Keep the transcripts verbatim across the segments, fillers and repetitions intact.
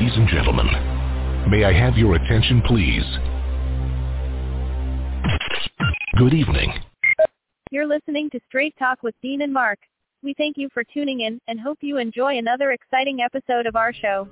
Ladies and gentlemen, may I have your attention, please? Good evening. You're listening to Straight Talk with Dean and Mark. We thank you for tuning in and hope you enjoy another exciting episode of our show.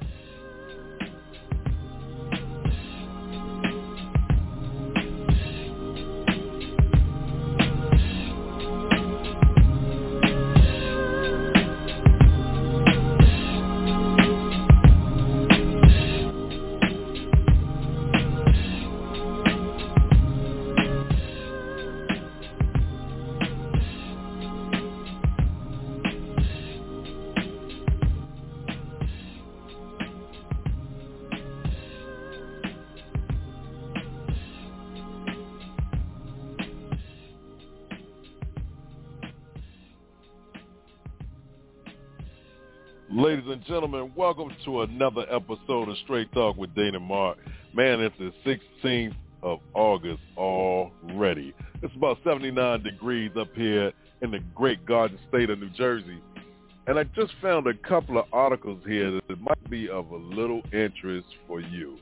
Ladies and gentlemen, welcome to another episode of Straight Talk with Dane and Mark. Man, it's the sixteenth of August already. It's about seventy-nine degrees up here in the great Garden State of New Jersey. And I just found a couple of articles here that might be of a little interest for you.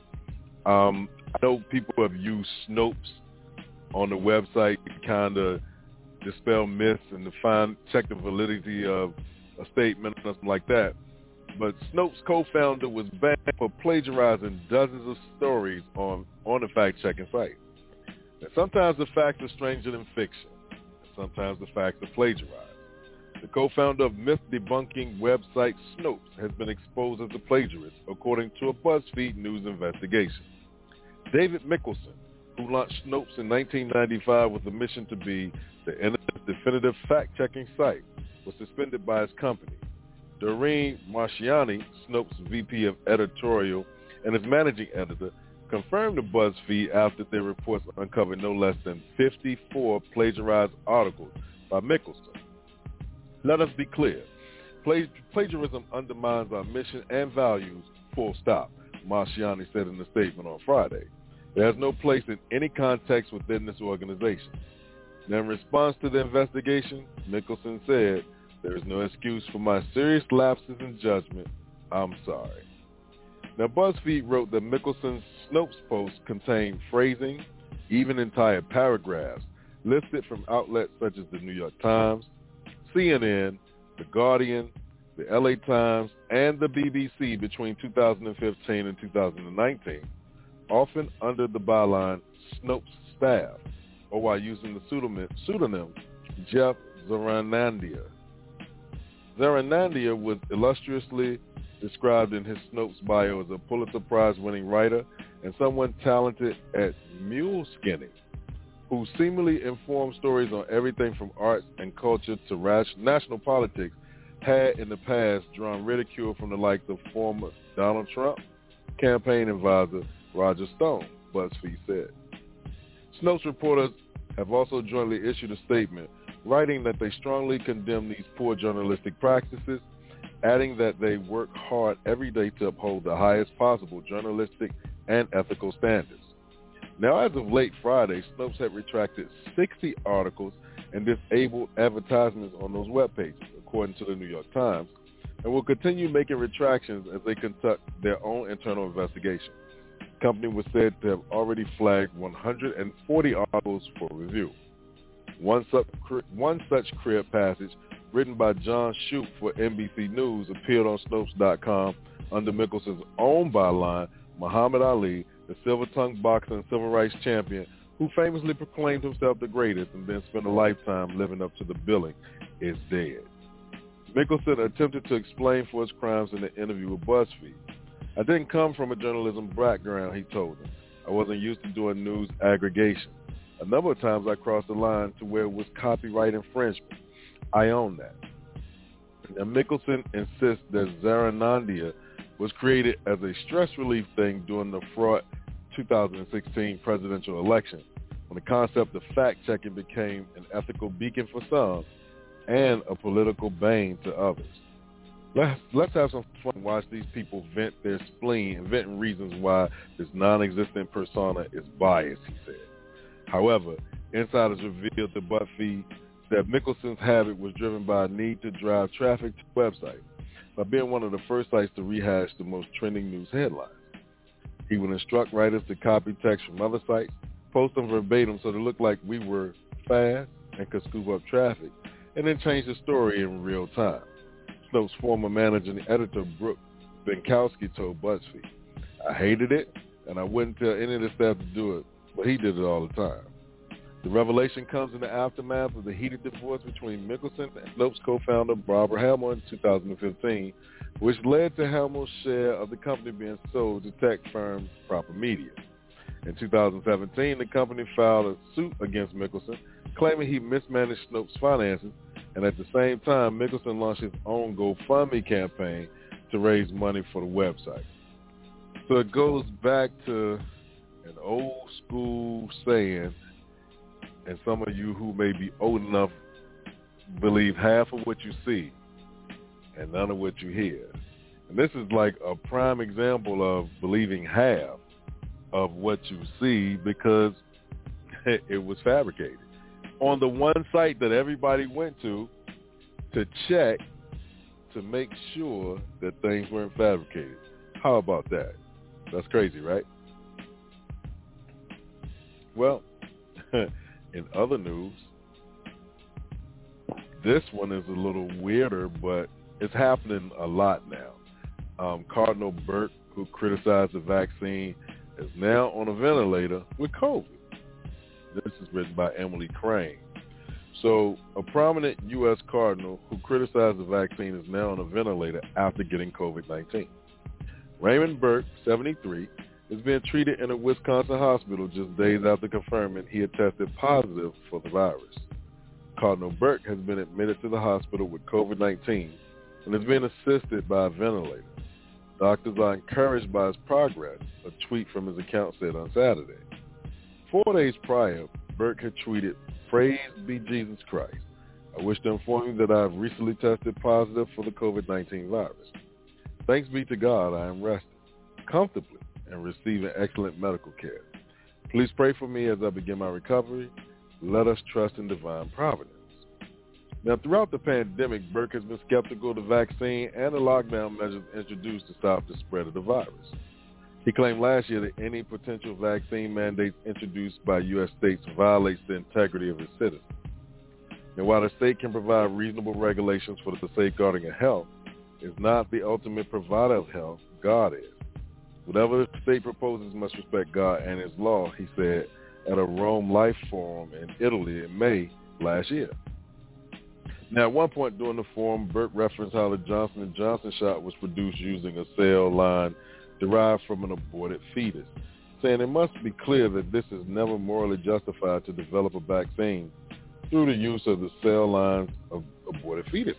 Um, I know people have used Snopes on the website to kind of dispel myths and to find, check the validity of a statement or something like that. But Snopes co-founder was banned for plagiarizing dozens of stories on, on the fact-checking site. And sometimes the facts are stranger than fiction. And sometimes the facts are plagiarized. The co-founder of myth-debunking website Snopes has been exposed as a plagiarist, according to a BuzzFeed News investigation. David Mikkelsen, who launched Snopes in nineteen ninety-five with a mission to be the internet's definitive fact-checking site, was suspended by his company. Doreen Marciani, Snopes' V P of editorial and his managing editor, confirmed to BuzzFeed after their reports uncovered no less than fifty-four plagiarized articles by Mikkelsen. Let us be clear. Plag- plagiarism undermines our mission and values, full stop, Marciani said in a statement on Friday. It has no place in any context within this organization. Now, in response to the investigation, Mikkelsen said, "There is no excuse for my serious lapses in judgment. I'm sorry." Now, BuzzFeed wrote that Mikkelsen's Snopes post contained phrasing, even entire paragraphs, listed from outlets such as the New York Times, C N N, The Guardian, the L A Times, and the B B C between two thousand fifteen and two thousand nineteen, often under the byline Snopes staff, or while using the pseudonym, pseudonym Jeff Zaranandia. Zaranandia was illustriously described in his Snopes bio as a Pulitzer Prize-winning writer and someone talented at mule skinning, who seemingly informed stories on everything from arts and culture to rash- national politics, had in the past drawn ridicule from the likes of former Donald Trump campaign advisor Roger Stone, BuzzFeed said. Snopes reporters have also jointly issued a statement writing that they strongly condemn these poor journalistic practices, adding that they work hard every day to uphold the highest possible journalistic and ethical standards. Now, as of late Friday, Snopes had retracted sixty articles and disabled advertisements on those web pages, according to the New York Times, and will continue making retractions as they conduct their own internal investigation. The company was said to have already flagged one hundred forty articles for review. One such, one such clear passage, written by John Shoup for N B C News, appeared on Snopes dot com under Mikkelsen's own byline, Muhammad Ali, the silver-tongued boxer and civil rights champion, who famously proclaimed himself the greatest and then spent a lifetime living up to the billing, is dead. Mikkelsen attempted to explain for his crimes in an interview with BuzzFeed. "I didn't come from a journalism background," he told them. "I wasn't used to doing news aggregation. A number of times I crossed the line to where it was copyright infringement. I own that." Now, Mikkelsen insists that Zaranandia was created as a stress relief thing during the fraught two thousand sixteen presidential election, when the concept of fact-checking became an ethical beacon for some and a political bane to others. Let's, let's have some fun and watch these people vent their spleen, inventing reasons why this non-existent persona is biased, he said. However, insiders revealed to BuzzFeed that Mikkelsen's habit was driven by a need to drive traffic to the website. by being one of the first sites to rehash the most trending news headlines. He would instruct writers to copy text from other sites, post them verbatim so they looked like we were fast and could scoop up traffic, and then change the story in real time. Snopes' former managing editor, Brooke Benkowski, told BuzzFeed, "I hated it, and I wouldn't tell any of the staff to do it, but he did it all the time." The revelation comes in the aftermath of the heated divorce between Mickelson and Snopes co-founder Barbara Hamill in two thousand fifteen, which led to Hamill's share of the company being sold to tech firm Proper Media. In two thousand seventeen, the company filed a suit against Mickelson, claiming he mismanaged Snopes' finances, and at the same time, Mickelson launched his own GoFundMe campaign to raise money for the website. So it goes back to an old school saying, and some of you who may be old enough believe half of what you see and none of what you hear. And this is like a prime example of believing half of what you see because it was fabricated. On the one site that everybody went to to check to make sure that things weren't fabricated. How about that? That's crazy, right? Well, in other news, this one is a little weirder, but it's happening a lot now. Um, Cardinal Burke, who criticized the vaccine, is now on a ventilator with COVID. This is written by Emily Crane. So a prominent U S cardinal who criticized the vaccine is now on a ventilator after getting COVID nineteen. Raymond Burke, seventy-three, is being treated in a Wisconsin hospital just days after confirming he had tested positive for the virus. Cardinal Burke has been admitted to the hospital with COVID nineteen and is being assisted by a ventilator. Doctors are encouraged by his progress, a tweet from his account said on Saturday. Four days prior, Burke had tweeted, "Praise be Jesus Christ. I wish to inform you that I have recently tested positive for the COVID nineteen virus. Thanks be to God, I am resting comfortably and receiving excellent medical care. Please pray for me as I begin my recovery. Let us trust in divine providence." Now, throughout the pandemic, Burke has been skeptical of the vaccine and the lockdown measures introduced to stop the spread of the virus. He claimed last year that any potential vaccine mandates introduced by U S states violates the integrity of its citizens. Now, while the state can provide reasonable regulations for the safeguarding of health, it's not the ultimate provider of health. God is. Whatever the state proposes must respect God and his law, he said at a Rome Life Forum in Italy in May last year. Now, at one point during the forum, Burke referenced how the Johnson and Johnson shot was produced using a cell line derived from an aborted fetus, saying it must be clear that this is never morally justified to develop a vaccine through the use of the cell lines of aborted fetuses.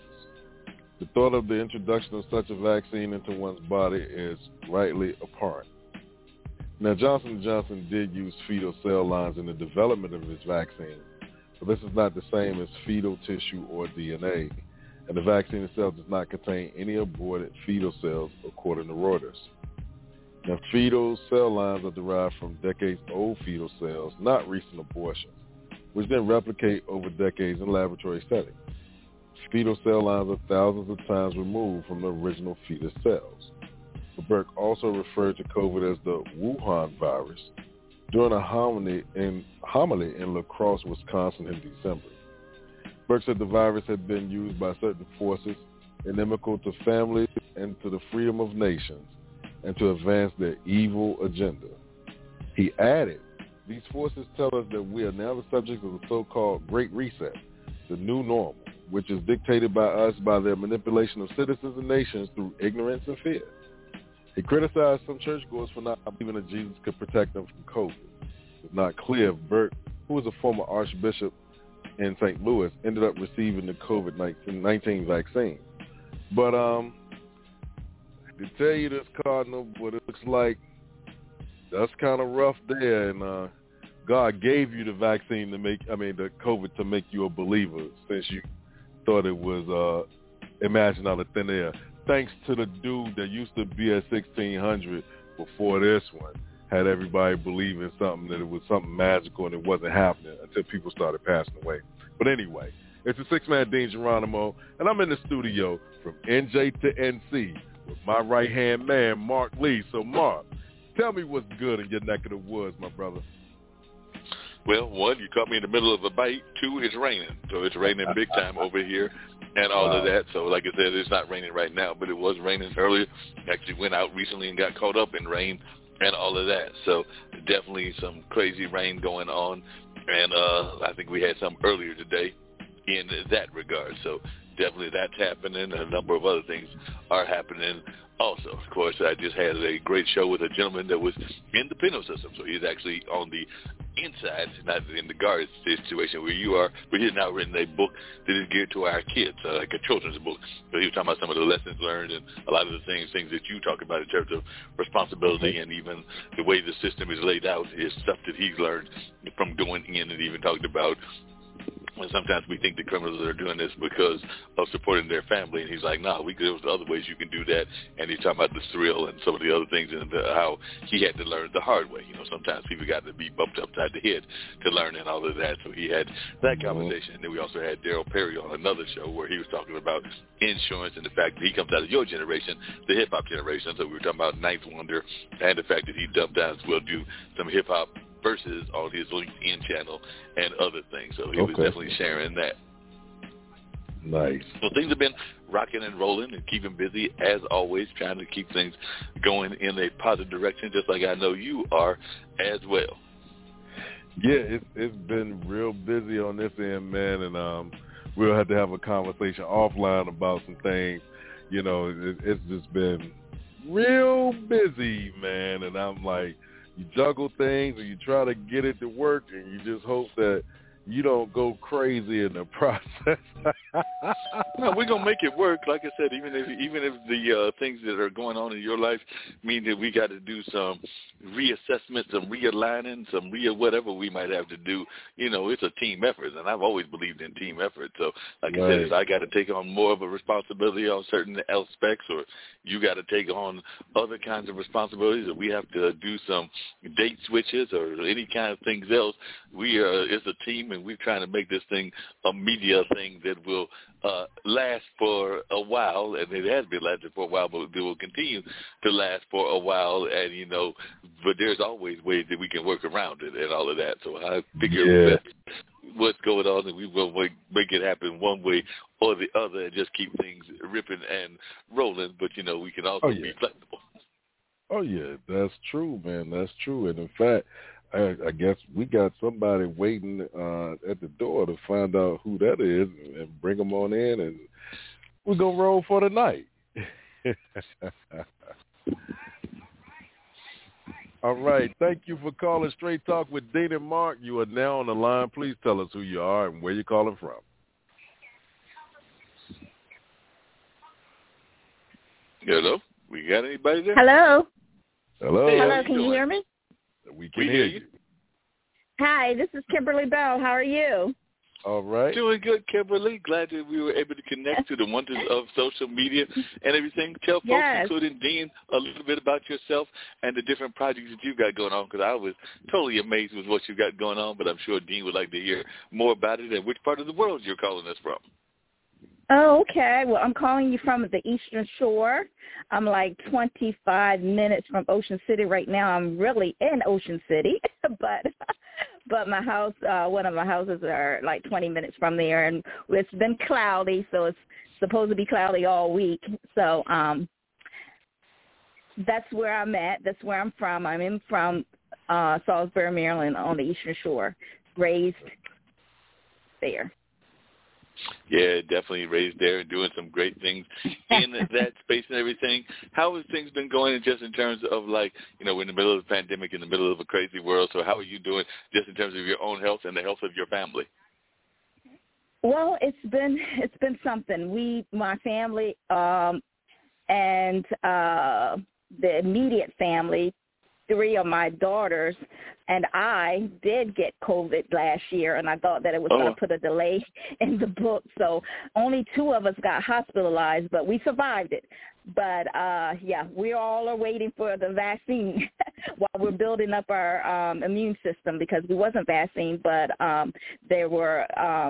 The thought of the introduction of such a vaccine into one's body is rightly abhorrent. Now, Johnson and Johnson did use fetal cell lines in the development of its vaccine, but this is not the same as fetal tissue or D N A, and the vaccine itself does not contain any aborted fetal cells, according to Reuters. Now, fetal cell lines are derived from decades-old fetal cells, not recent abortions, which then replicate over decades in laboratory settings. Fetal cell lines are thousands of times removed from the original fetus cells. Burke also referred to COVID as the Wuhan virus during a homily in, homily in La Crosse, Wisconsin in December. Burke said the virus had been used by certain forces inimical to families and to the freedom of nations and to advance their evil agenda. He added, "These forces tell us that we are now the subjects of the so-called Great Reset, the new normal, which is dictated by us by their manipulation of citizens and nations through ignorance and fear." He criticized some churchgoers for not believing that Jesus could protect them from COVID. It's not clear if Burke, who was a former archbishop in Saint Louis, ended up receiving the COVID nineteen vaccine. But um, to tell you this, Cardinal, what it looks like, that's kind of rough there. And uh, God gave you the vaccine to make, I mean, the COVID to make you a believer, since you thought it was uh, imagined out of thin air. Thanks to the dude that used to be at sixteen hundred before this one, had everybody believe in something, that it was something magical and it wasn't happening until people started passing away. But anyway, It's the Six Man Dean Geronimo, and I'm in the studio from N J to N C with my right-hand man, Mark Lee. So, Mark, tell me what's good in your neck of the woods, my brother. Well, one, you caught me in the middle of a bite. Two, it's raining. So it's raining big time over here and all wow. of that. So like I said, it's not raining right now, but it was raining earlier. Actually went out recently and got caught up in rain and all of that. So definitely some crazy rain going on. And uh, I think we had some earlier today in that regard. So definitely that's happening. A number of other things are happening also. Of course, I just had a great show with a gentleman that was in the penal system. So he's actually on the inside, not in the guard situation where you are, but he's now written a book that is geared to our kids, uh, like a children's book. So he was talking about some of the lessons learned and a lot of the things, things that you talk about in terms of responsibility and even the way the system is laid out is stuff that he's learned from going in and even talked about. And sometimes we think the criminals are doing this because of supporting their family, and he's like, no, nah, we there's other ways you can do that. And he's talking about the thrill and some of the other things and the, how he had to learn the hard way. You know, sometimes people got to be bumped upside the head to learn and all of that. So he had that conversation. And then we also had Daryl Perry on another show where he was talking about insurance and the fact that he comes out of your generation, the hip-hop generation. So we were talking about Ninth Wonder and the fact that he dumped down as well, do some hip-hop versus on his LinkedIn channel and other things. So he okay. was definitely sharing that. Nice. So things have been rocking and rolling and keeping busy, as always, trying to keep things going in a positive direction, just like I know you are as well. Yeah, it's, it's been real busy on this end, man, and um, we'll have to have a conversation offline about some things. You know, it, it's just been real busy, man, and I'm like, you juggle things and you try to get it to work and you just hope that you don't go crazy in the process. No, we're gonna make it work. Like I said, even if even if the uh, things that are going on in your life mean that we got to do some reassessment, some realigning, some re whatever we might have to do. You know, it's a team effort, and I've always believed in team effort. So, like right. I said, if I got to take on more of a responsibility on certain aspects, or you got to take on other kinds of responsibilities, or we have to do some date switches or any kind of things else, we are it's a team. And we're trying to make this thing a media thing that will uh, last for a while, and it has been lasting for a while, but it will continue to last for a while. And you know, but there's always ways that we can work around it and all of that. So I figure yeah. that's what's going on, and we will make, make it happen one way or the other, and just keep things ripping and rolling. But you know, we can also oh, yeah. be flexible. Oh yeah, that's true, man. That's true, and in fact, I, I guess we got somebody waiting uh, at the door to find out who that is and bring them on in, and we're going to roll for the night. All right. Thank you for calling Straight Talk with Dean and Mark. You are now on the line. Please tell us who you are and where you're calling from. Hello? We got anybody there? Hello? Hello? Hey, Hello, can you, you hear me? We can we hear you. you. Hi, this is Kimberly Bell. How are you? All right. Doing good, Kimberly. Glad that we were able to connect to the wonders of social media and everything. Tell folks, yes. including Dean, a little bit about yourself and the different projects that you've got going on, because I was totally amazed with what you got going on, but I'm sure Dean would like to hear more about it and which part of the world you're calling us from. Oh, okay. Well, I'm calling you from the Eastern Shore. I'm like twenty-five minutes from Ocean City right now. I'm really in Ocean City, but but my house, uh, one of my houses are like twenty minutes from there, and it's been cloudy, so it's supposed to be cloudy all week. So um, that's where I'm at. That's where I'm from. I'm in from uh, Salisbury, Maryland, on the Eastern Shore, raised there. Yeah, definitely raised there and doing some great things in that space and everything. How has things been going just in terms of, like, you know, we're in the middle of the pandemic, in the middle of a crazy world, so how are you doing just in terms of your own health and the health of your family? Well, it's been it's been something. We, my family um, and uh, the immediate family, three of my daughters and I did get COVID last year, and I thought that it was oh. going to put a delay in the book. So only two of us got hospitalized, but we survived it. But, uh, yeah, we all are waiting for the vaccine while we're building up our um, immune system, because we wasn't vaccinated, but um, there were um,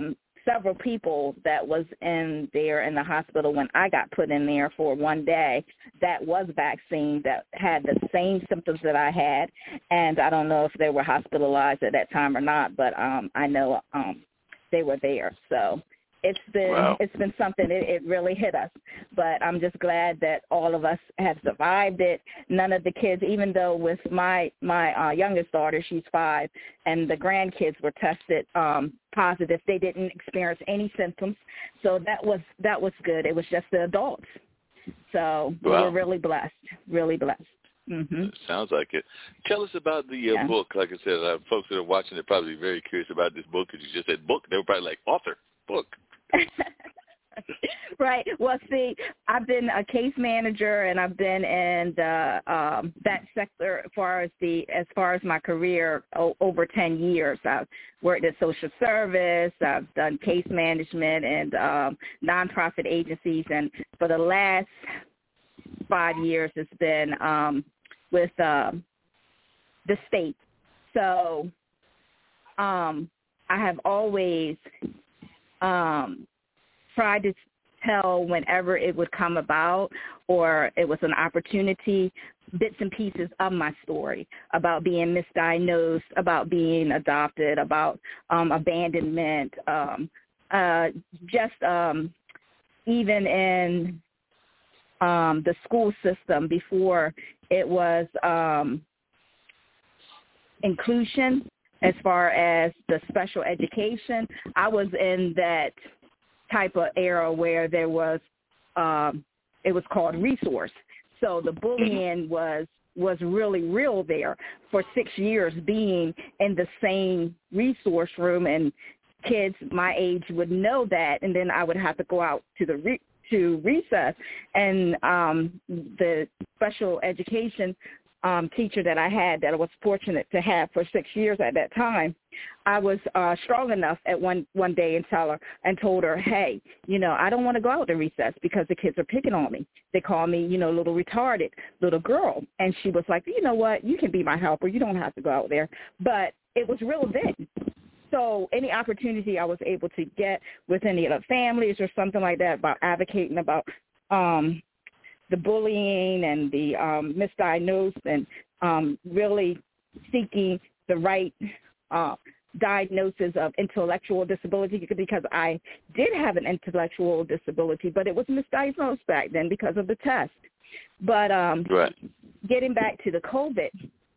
several people that was in there in the hospital when I got put in there for one day that was vaccinated that had the same symptoms that I had, and I don't know if they were hospitalized at that time or not, but um, I know um, they were there. So it's been wow. it's been something. It, it really hit us, but I'm just glad that all of us have survived it. None of the kids, even though with my my uh, youngest daughter, she's five, and the grandkids were tested um, positive. They didn't experience any symptoms, so that was that was good. It was just the adults. So wow. we're really blessed, really blessed. Mm-hmm. Sounds like it. Tell us about the uh, yeah. book. Like I said, uh, folks that are watching are probably very curious about this book because you just said book. They were probably like, author, book. Right. Well, see, I've been a case manager, and I've been in the, um, that sector as far as the as far as my career o- over ten years. I've worked at social service. I've done case management and um, nonprofit agencies, and for the last five years, it's been um, with um, the state. So um, I have always um, tried to tell whenever it would come about or it was an opportunity, bits and pieces of my story about being misdiagnosed, about being adopted, about um, abandonment, um, uh, just um, even in um, the school system before it was um, inclusion as far as the special education. I was in that type of era where there was, um, it was called resource. So the bullying was was really real there for six years being in the same resource room, and kids my age would know that, and then I would have to go out to the re- to recess, and um, the special education Um, teacher that I had that I was fortunate to have for six years at that time, I was uh, strong enough at one, one day and tell her and told her, hey, you know, I don't want to go out to recess because the kids are picking on me. They call me, you know, little retarded little girl. And she was like, you know what, you can be my helper. You don't have to go out there. But it was real then. So any opportunity I was able to get with any of the families or something like that about advocating about um the bullying and the um, misdiagnosed and um, really seeking the right uh, diagnosis of intellectual disability, because I did have an intellectual disability, but it was misdiagnosed back then because of the test. But um, right. getting back to the COVID,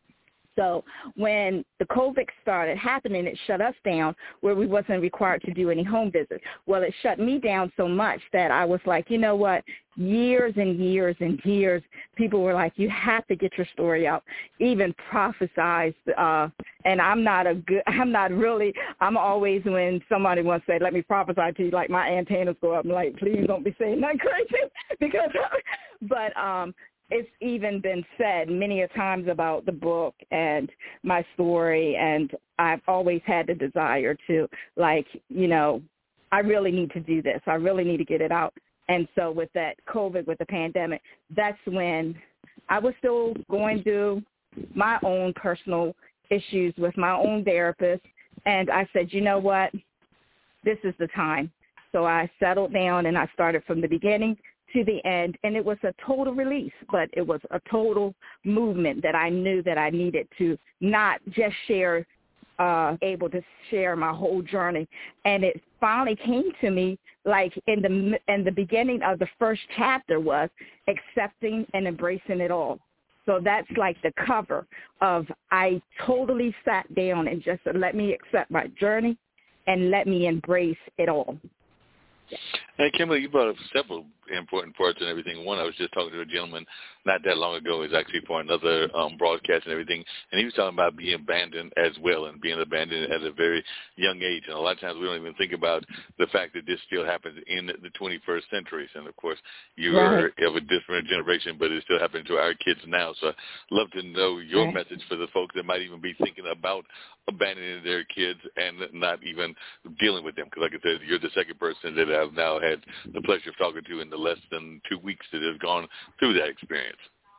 so when the COVID started happening, it shut us down where we wasn't required to do any home visits. Well, it shut me down so much that I was like, you know what, years and years and years, people were like, you have to get your story out, even prophesize. Uh, and I'm not a good, I'm not really, I'm always, when somebody wants to say, let me prophesy to you, like my antennas go up. I'm like, please don't be saying that crazy. because, but, um, it's even been said many a times about the book and my story, and I've always had the desire to, like, you know, I really need to do this. I really need to get it out. And so with that COVID, with the pandemic, that's when I was still going through my own personal issues with my own therapist, and I said, you know what, this is the time. So I settled down and I started from the beginning to the end, and it was a total release, but it was a total movement that I knew that I needed to not just share, uh, able to share my whole journey. And it finally came to me like in the in the beginning of the first chapter was accepting and embracing it all. So that's like the cover of I totally sat down and just said, let me accept my journey and let me embrace it all. Hey, Kimberly, you brought up several important parts and everything. One, I was just talking to a gentleman not that long ago. It was actually for another um, broadcast and everything, and he was talking about being abandoned as well and being abandoned at a very young age. And a lot of times we don't even think about the fact that this still happens in the twenty-first centuries. And, of course, you are right. of a different generation, but it's still happening to our kids now. So I'd love to know your right. message for the folks that might even be thinking about abandoning their kids and not even dealing with them. Because, like I said, you're the second person that I've now had the pleasure of talking to in the less than two weeks that has gone through that experience.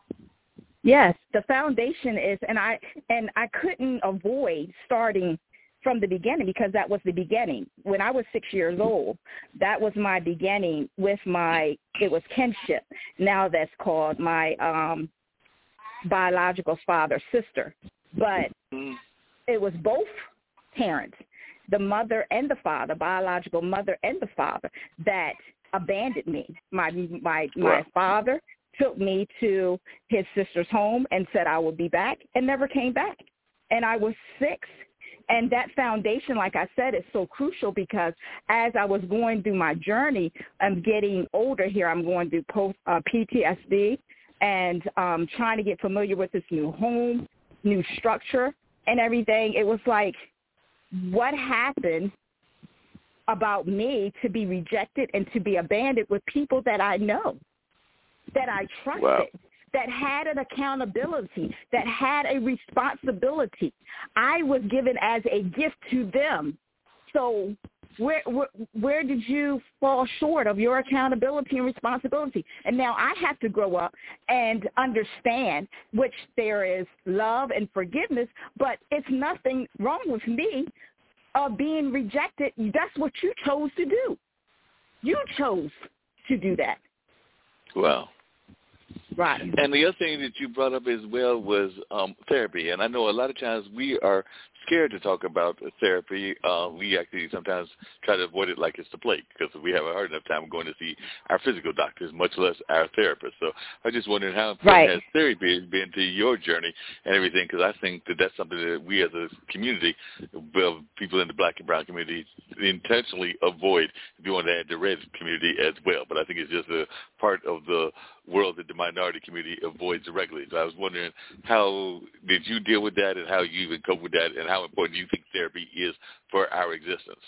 Yes, the foundation is, and I and I couldn't avoid starting from the beginning, because that was the beginning. When I was six years old, that was my beginning with my, it was kinship. Now that's called my um, biological father, sister. But it was both parents, the mother and the father, biological mother and the father, that abandoned me. My my my Wow. father took me to his sister's home and said I would be back, and never came back. And I was six. And that foundation, like I said, is so crucial, because as I was going through my journey, I'm getting older here. I'm going through post uh, P T S D and um, trying to get familiar with this new home, new structure and everything. It was like, what happened about me to be rejected and to be abandoned with people that I know, that I trusted? Wow. That had an accountability, that had a responsibility. I was given as a gift to them. So where, where where did you fall short of your accountability and responsibility? And now I have to grow up and understand, which there is love and forgiveness, but it's nothing wrong with me of being rejected. That's what you chose to do. You chose to do that. Wow. Right. And the other thing that you brought up as well was um, therapy. And I know a lot of times we are scared to talk about therapy. Uh, we actually sometimes try to avoid it like it's the plague, because we have a hard enough time going to see our physical doctors, much less our therapist. So I just wondering how important right. has therapy been to your journey and everything, because I think that that's something that we as a community, well, people in the black and brown community, intentionally avoid doing that in the red community as well. But I think it's just a part of the world that the minority community avoids regularly. So I was wondering, how did you deal with that, and how you even cope with that, and how important do you think therapy is for our existence?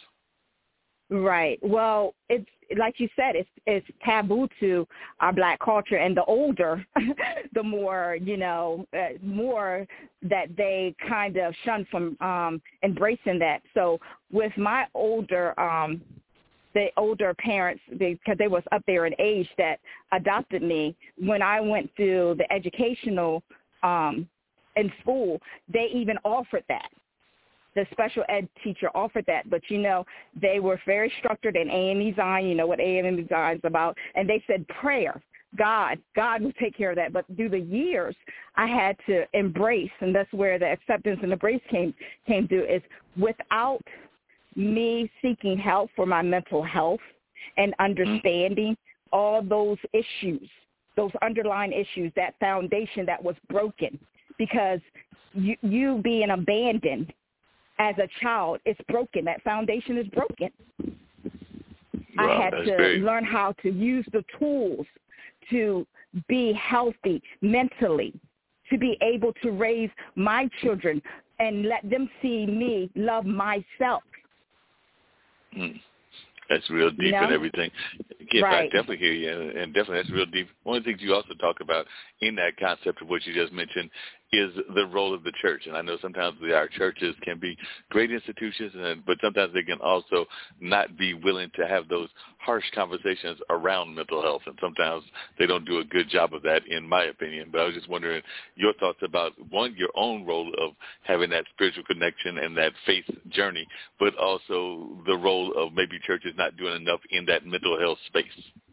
Right. Well, it's like you said, it's it's taboo to our black culture, and the older, the more, you know, uh, more that they kind of shun from um, embracing that. So with my older um the older parents, because they was up there in age, that adopted me, when I went through the educational um, in school, they even offered that. The special ed teacher offered that, but, you know, they were very structured in A M E Zion, you know what A M E Zion is about, and they said prayer. God, God will take care of that. But through the years, I had to embrace, and that's where the acceptance and embrace came came through, is without me seeking help for my mental health and understanding all those issues, those underlying issues, that foundation that was broken, because you, you being abandoned as a child is broken. That foundation is broken. Wow, I had to very... learn how to use the tools to be healthy mentally, to be able to raise my children and let them see me love myself. Mm. That's real deep you know? and everything. Yes, right. I definitely hear you, and, and definitely that's real deep. One of the things you also talk about in that concept of what you just mentioned is the role of the church. And I know sometimes our churches can be great institutions, and, but sometimes they can also not be willing to have those harsh conversations around mental health, and sometimes they don't do a good job of that, in my opinion. But I was just wondering your thoughts about, one, your own role of having that spiritual connection and that faith journey, but also the role of maybe churches not doing enough in that mental health space.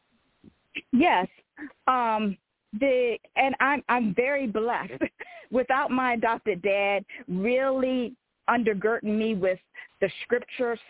Yes. Um, the and I'm I'm very blessed. Without my adopted dad really undergirding me with the scriptures,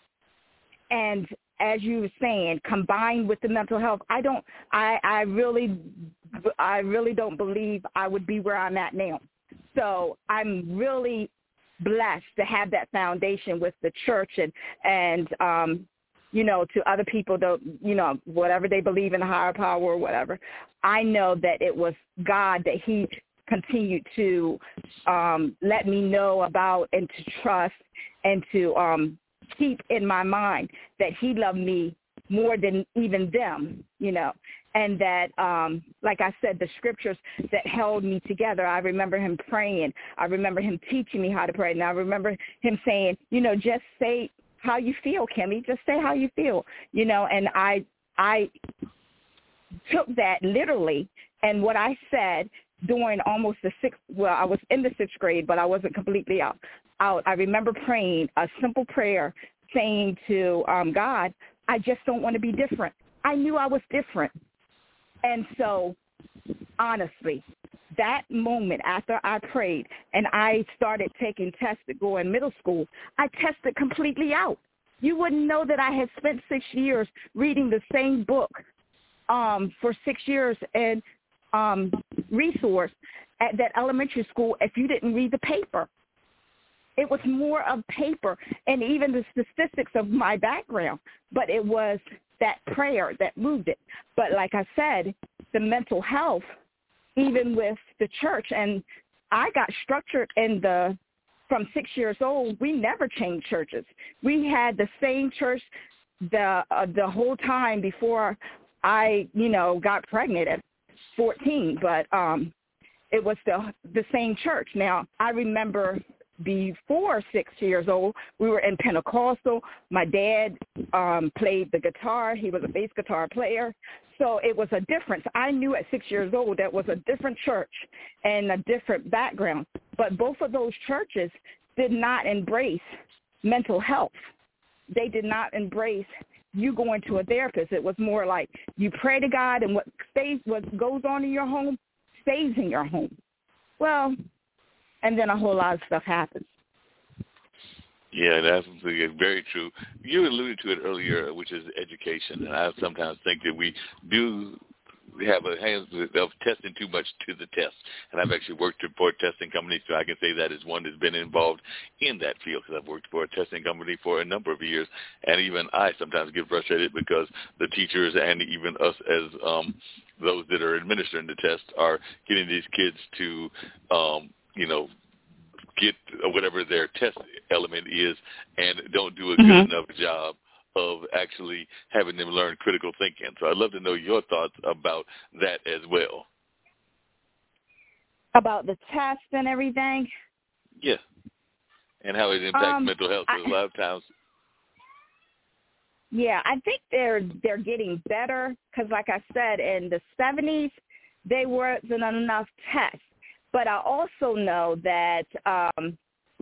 and as you were saying, combined with the mental health, I don't I, I really I really don't believe I would be where I'm at now. So I'm really blessed to have that foundation with the church, and and um you know, to other people, don't, you know, whatever they believe in a higher power or whatever. I know that it was God that he continued to um, let me know about, and to trust, and to um, keep in my mind that he loved me more than even them, you know, and that, um, like I said, the scriptures that held me together. I remember him praying. I remember him teaching me how to pray. And I remember him saying, you know, just say how you feel, Kimmy. Just say how you feel, you know, and I I took that literally, and what I said during almost the sixth, well, I was in the sixth grade, but I wasn't completely out. out. I remember praying a simple prayer saying to um, God, I just don't want to be different. I knew I was different. And so, honestly, that moment after I prayed and I started taking tests to go in middle school, I tested completely out. You wouldn't know that I had spent six years reading the same book um, for six years and um, resource at that elementary school if you didn't read the paper. It was more of paper and even the statistics of my background, but it was that prayer that moved it. But like I said, the mental health, even with the church, and I got structured in the, from six years old, we never changed churches. We had the same church the uh, the whole time before I, you know, got pregnant at fourteen, but um, it was the the same church. Now, I remember before six years old, we were in Pentecostal. My dad um, played the guitar. He was a bass guitar player. So it was a difference. I knew at six years old that was a different church and a different background. But both of those churches did not embrace mental health. They did not embrace you going to a therapist. It was more like you pray to God, and what stays, what goes on in your home stays in your home. Well, and then a whole lot of stuff happens. Yeah, that's very true. You alluded to it earlier, which is education, and I sometimes think that we do have a hands of testing too much to the test. And I've actually worked for a testing company, so I can say that is one that's been involved in that field, because I've worked for a testing company for a number of years, and even I sometimes get frustrated because the teachers and even us as um, those that are administering the test are getting these kids to, um, you know, get whatever their test element is and don't do a good mm-hmm. enough job of actually having them learn critical thinking. So I'd love to know your thoughts about that as well. About the test and everything? Yeah. And how it impacts um, mental health. Because a lot of times. Yeah, I think they're they're getting better because, like I said, in the seventies, there wasn't enough tests. But I also know that um,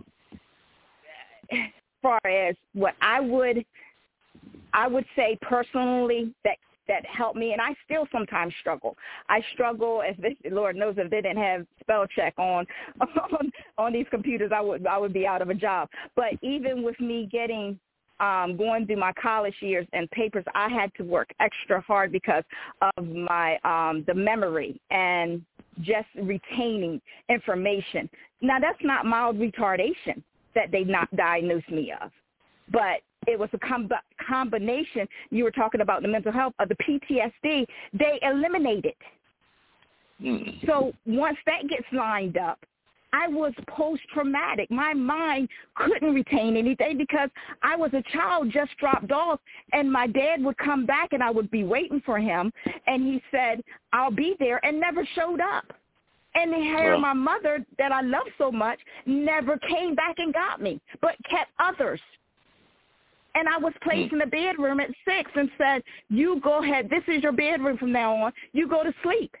as far as what I would I would say personally that that helped me, and I still sometimes struggle. I struggle, as this, Lord knows, if they didn't have spell check on, on on these computers, I would I would be out of a job. But even with me getting um, going through my college years and papers, I had to work extra hard because of my um, the memory and just retaining information. Now, that's not mild retardation that they not diagnosed me of, but it was a com- combination. You were talking about the mental health of the P T S D. They eliminated. Mm. So once that gets lined up, I was post-traumatic. My mind couldn't retain anything because I was a child just dropped off, and my dad would come back, and I would be waiting for him, and he said, I'll be there, and never showed up. And here, well, my mother that I love so much never came back and got me, but kept others. And I was placed in the bedroom at six and said, you go ahead. This is your bedroom from now on. You go to sleep.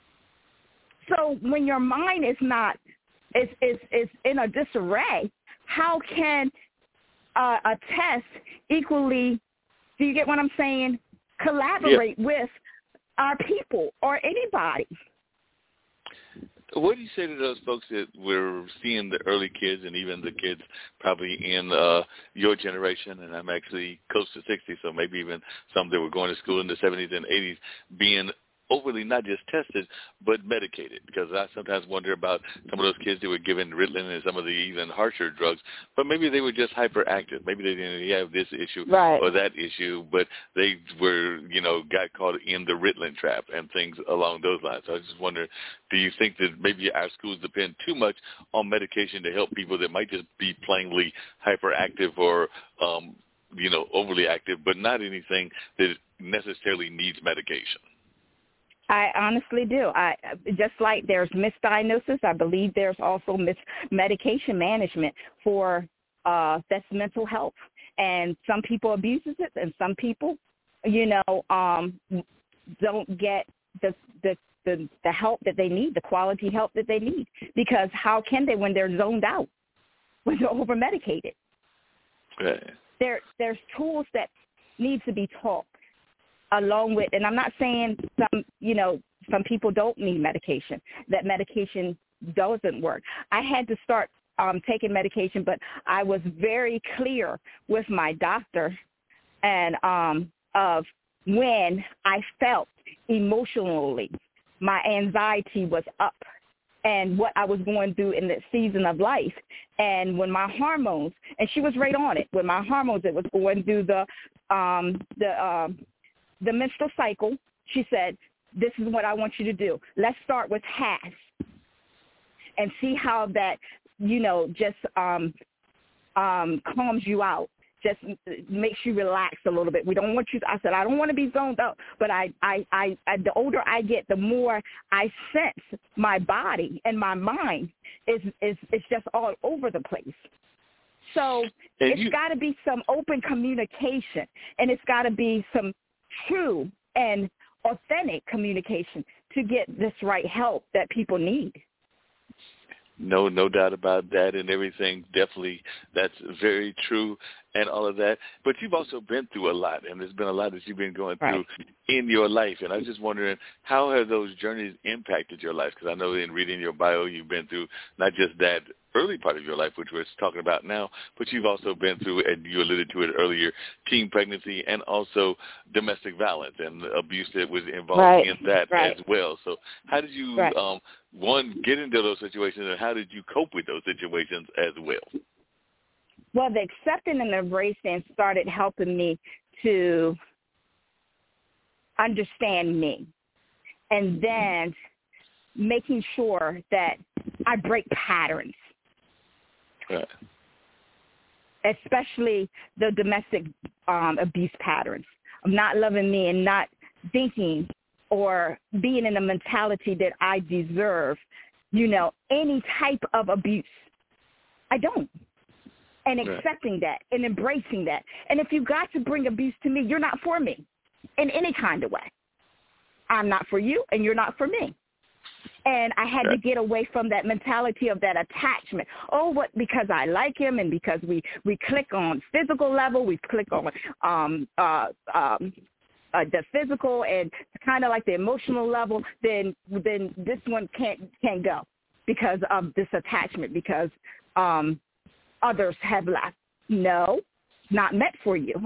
So when your mind is not, is is, is in a disarray, how can uh, a test equally, do you get what I'm saying, collaborate yeah. with our people or anybody? What do you say to those folks that we're seeing, the early kids and even the kids probably in uh, your generation, and I'm actually close to sixty, so maybe even some that were going to school in the seventies and eighties, being overly not just tested, but medicated? Because I sometimes wonder about some of those kids that were given Ritalin and some of the even harsher drugs, but maybe they were just hyperactive. Maybe they didn't have this issue right. or that issue, but they were, you know, got caught in the Ritalin trap and things along those lines. So I just wonder, do you think that maybe our schools depend too much on medication to help people that might just be plainly hyperactive or, um, you know, overly active, but not anything that necessarily needs medication? I honestly do. I just like there's misdiagnosis, I believe there's also mis- medication management for uh, that's mental health. And some people abuses it, and some people, you know, um, don't get the the the, the help that they need, the quality help that they need. Because how can they when they're zoned out, when they're over-medicated? Right. There, there's tools that need to be taught along with, and I'm not saying some, you know, some people don't need medication, that medication doesn't work. I had to start um, taking medication, but I was very clear with my doctor and um, of when I felt emotionally my anxiety was up and what I was going through in that season of life. And when my hormones, and she was right on it, when my hormones, it was going through the um, the um, the menstrual cycle, she said, this is what I want you to do. Let's start with H A S and see how that, you know, just um, um, calms you out. Just makes you relax a little bit. We don't want you to, I said, I don't want to be zoned out, but I, I, I, I, the older I get, the more I sense my body and my mind is, is, is just all over the place. So and it's you, got to be some open communication, and it's got to be some true and authentic communication to get this right help that people need. No, no doubt about that and everything. Definitely, that's very true and all of that. But you've also been through a lot, and there's been a lot that you've been going through right. in your life. And I was just wondering, how have those journeys impacted your life? Because I know in reading your bio, you've been through not just that early part of your life, which we're talking about now, but you've also been through, and you alluded to it earlier, teen pregnancy and also domestic violence and abuse that was involved right. in that right. as well. So how did you, right. um, one, get into those situations, and how did you cope with those situations as well? Well, the accepting and embracing started helping me to understand me, and then making sure that I break patterns. Right. Especially the domestic um, abuse patterns of not loving me and not thinking or being in a mentality that I deserve, you know, any type of abuse. I don't. And accepting right. that and embracing that. And if you got to bring abuse to me, you're not for me in any kind of way. I'm not for you, and you're not for me. And I had to get away from that mentality of that attachment. Oh, what, because I like him and because we, we click on physical level, we click on um, uh, um, uh, the physical and kind of like the emotional level, then then this one can't can't go because of this attachment, because um, others have left. No, not meant for you.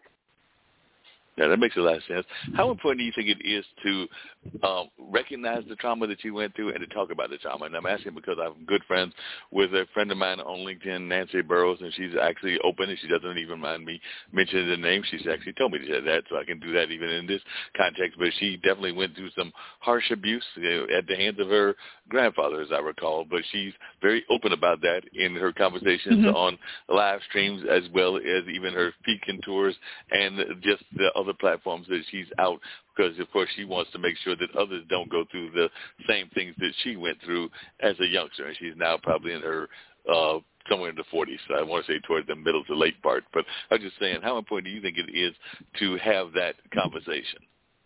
Yeah, that makes a lot of sense. How important do you think it is to um, recognize the trauma that you went through and to talk about the trauma? And I'm asking because I'm good friends with a friend of mine on LinkedIn, Nancy Burroughs, and she's actually open, and she doesn't even mind me mentioning the name. She's actually told me to say that, so I can do that even in this context. But she definitely went through some harsh abuse, you know, at the hands of her grandfather, as I recall. But she's very open about that in her conversations mm-hmm. on live streams, as well as even her speaking tours and just the other platforms that she's out, because of course she wants to make sure that others don't go through the same things that she went through as a youngster, and she's now probably in her uh somewhere in the forties, so I want to say toward the middle to late part. But I'm just saying, how important do you think it is to have that conversation?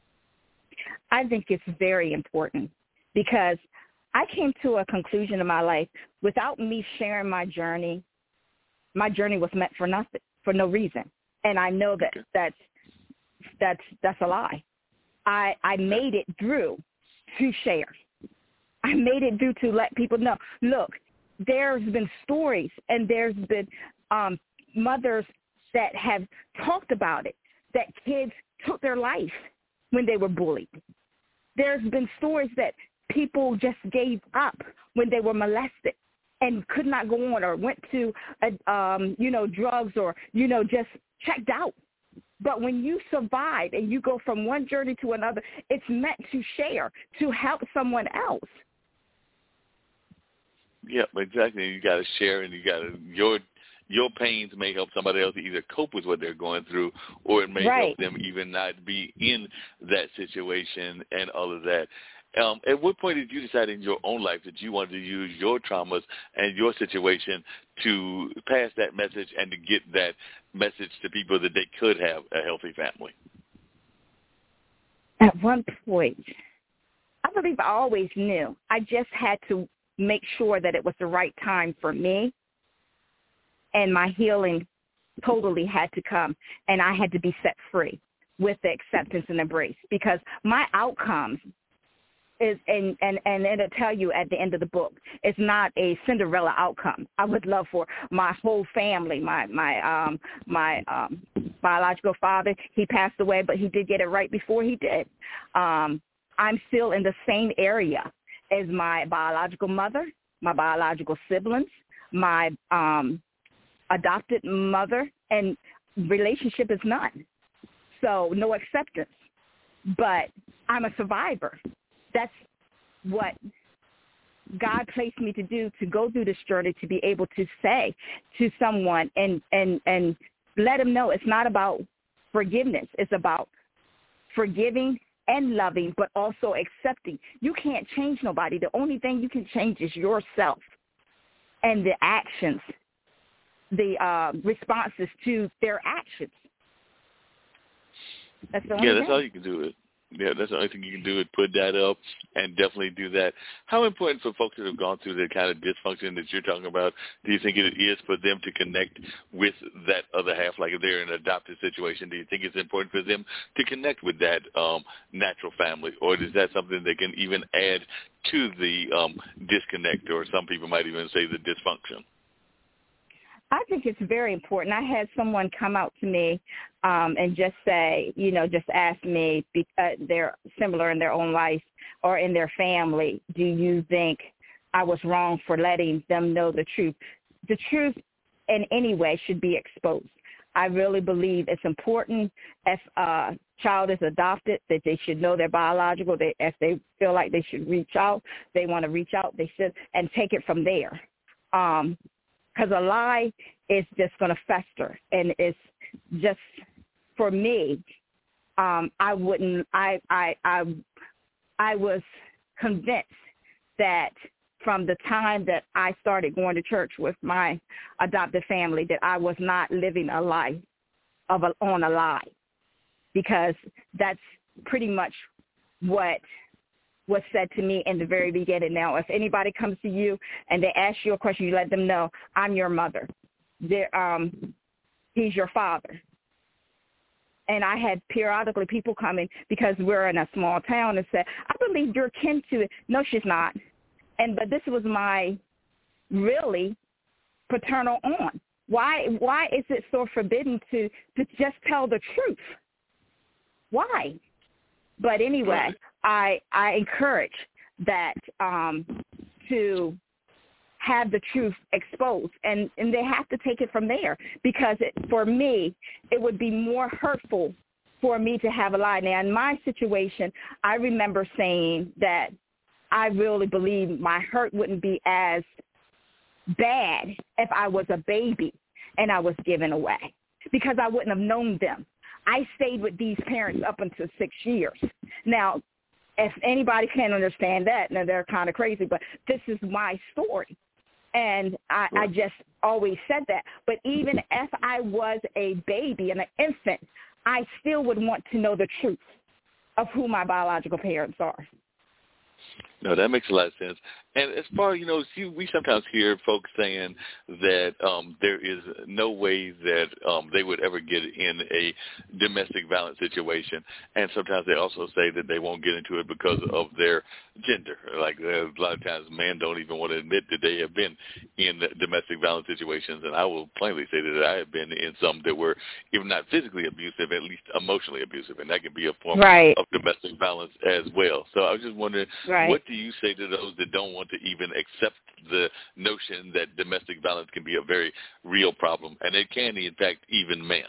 I think it's very important, because I came to a conclusion in my life without me sharing my journey. My journey was meant for nothing, for no reason, and I know that okay. that's That's that's a lie. I I made it through to share. I made it through to let people know. Look, there's been stories and there's been um, mothers that have talked about it, that kids took their life when they were bullied. There's been stories that people just gave up when they were molested and could not go on, or went to uh, um, you know drugs, or you know just checked out. But when you survive and you go from one journey to another, it's meant to share, to help someone else. Yeah, exactly. You got to share, and you got to your your pains may help somebody else either cope with what they're going through, or it may right. help them even not be in that situation and all of that. Um, at what point did you decide in your own life that you wanted to use your traumas and your situation to pass that message and to get that message to people that they could have a healthy family? At one point, I believe I always knew. I just had to make sure that it was the right time for me, and my healing totally had to come, and I had to be set free with the acceptance and embrace, because my outcomes is, and, and, and it'll tell you at the end of the book, it's not a Cinderella outcome. I would love for my whole family, my my um, my um, biological father, he passed away, but he did get it right before he did. Um, I'm still in the same area as my biological mother, my biological siblings, my um, adopted mother, and relationship is none. So no acceptance. But I'm a survivor. That's what God placed me to do, to go through this journey, to be able to say to someone and, and, and let them know it's not about forgiveness. It's about forgiving and loving, but also accepting. You can't change nobody. The only thing you can change is yourself and the actions, the uh, responses to their actions. That's the only yeah, that's thing. all you can do. It. Yeah, that's the only thing you can do is put that up and definitely do that. How important for folks that have gone through the kind of dysfunction that you're talking about, do you think it is for them to connect with that other half, like if they're in an adopted situation? Do you think it's important for them to connect with that um, natural family, or is that something that can even add to the um, disconnect, or some people might even say the dysfunction? I think it's very important. I had someone come out to me um, and just say, you know, just ask me, uh, they're similar in their own life or in their family, do you think I was wrong for letting them know the truth? The truth in any way should be exposed. I really believe it's important if a child is adopted that they should know their biological. They, if they feel like they should reach out, they want to reach out, they should, and take it from there. Um Because a lie is just going to fester, and it's just, for me, um, I wouldn't. I, I I I was convinced that from the time that I started going to church with my adopted family that I was not living a life of a, on a lie, because that's pretty much what was said to me in the very beginning. Now, if anybody comes to you and they ask you a question, you let them know, I'm your mother. Um, he's your father. And I had periodically people coming, because we're in a small town, and said, I believe you're kin to it. No, she's not. And but this was my really paternal aunt. Why why is it so forbidden to, to just tell the truth? Why? But anyway, I I encourage that um, to have the truth exposed, and, and they have to take it from there, because it, for me, it would be more hurtful for me to have a lie. Now, in my situation, I remember saying that I really believe my hurt wouldn't be as bad if I was a baby and I was given away, because I wouldn't have known them. I stayed with these parents up until six years. Now, if anybody can understand that, now they're kind of crazy, but this is my story. And I, I just always said that. But even if I was a baby and an infant, I still would want to know the truth of who my biological parents are. No, that makes a lot of sense. And as far, you know, see, we sometimes hear folks saying that um, there is no way that um, they would ever get in a domestic violence situation. And sometimes they also say that they won't get into it because of their gender. Like a lot of times men don't even want to admit that they have been in domestic violence situations. And I will plainly say that I have been in some that were, if not physically abusive, at least emotionally abusive. And that can be a form right. of domestic violence as well. So I was just wondering, right. what do you say to those that don't want to even accept the notion that domestic violence can be a very real problem, and it can, in fact, even men?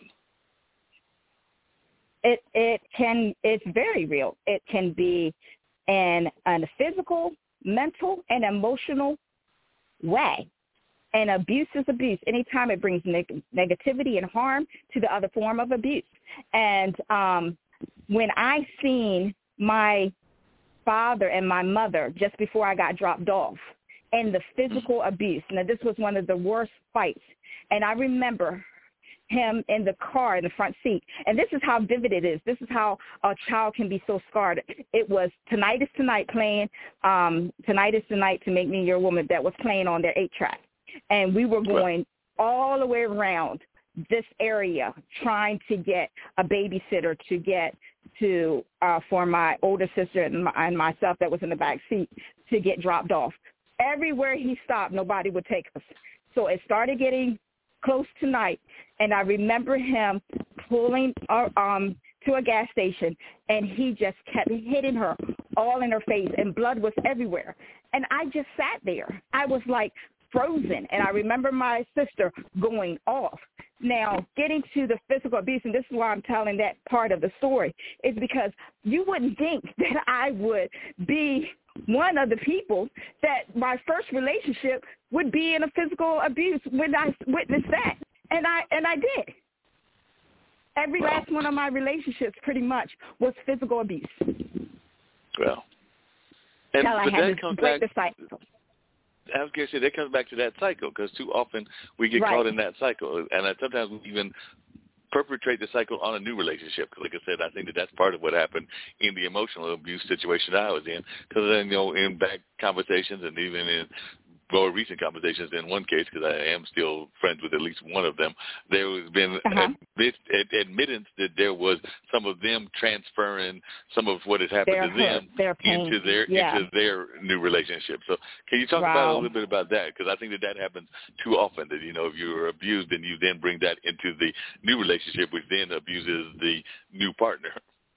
It it can. It's very real. It can be in a physical, mental, and emotional way. And abuse is abuse. Anytime it brings neg- negativity and harm to the other form of abuse. And um, when I seen my father and my mother just before I got dropped off, and the physical abuse. Now, this was one of the worst fights. And I remember him in the car in the front seat. And this is how vivid it is. This is how a child can be so scarred. It was Tonight Is Tonight playing, um, Tonight Is Tonight to Make Me Your Woman, that was playing on their eight track. And we were going all the way around this area trying to get a babysitter to get to uh, for my older sister and, my, and myself that was in the back seat to get dropped off. Everywhere he stopped, nobody would take us. So it started getting close to night, and I remember him pulling uh, um, to a gas station, and he just kept hitting her all in her face, and blood was everywhere. And I just sat there. I was like frozen, and I remember my sister going off. Now, getting to the physical abuse, and this is why I'm telling that part of the story, is because you wouldn't think that I would be one of the people that my first relationship would be in a physical abuse when I witnessed that. And I and I did. Every Well, last one of my relationships pretty much was physical abuse. Well, and Until I but had that to comes break back. the cycle. I was going to say that comes back to that cycle, because too often we get Right. caught in that cycle, and I, sometimes we even perpetrate the cycle on a new relationship. Like I said, I think that that's part of what happened in the emotional abuse situation I was in, because then, you know, in back conversations and even in more recent conversations in one case, because I am still friends with at least one of them, there has been Uh-huh. admit, ad, admittance that there was some of them transferring some of what has happened Their to hurt, them their pain. into their Yeah. into their new relationship. So can you talk about Wow. a little bit about that? Because I think that that happens too often, that, you know, if you're abused and you then bring that into the new relationship, which then abuses the new partner.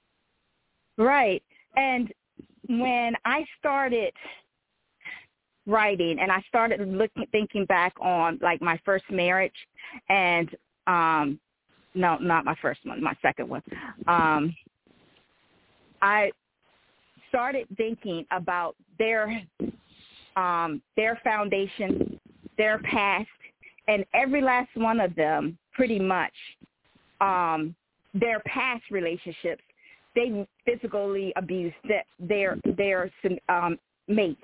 Right. And when I started writing and I started looking, thinking back on like my first marriage and, um, no, not my first one, my second one. Um, I started thinking about their, um, their foundation, their past, and every last one of them pretty much, um, their past relationships, they physically abused their, their, um, mate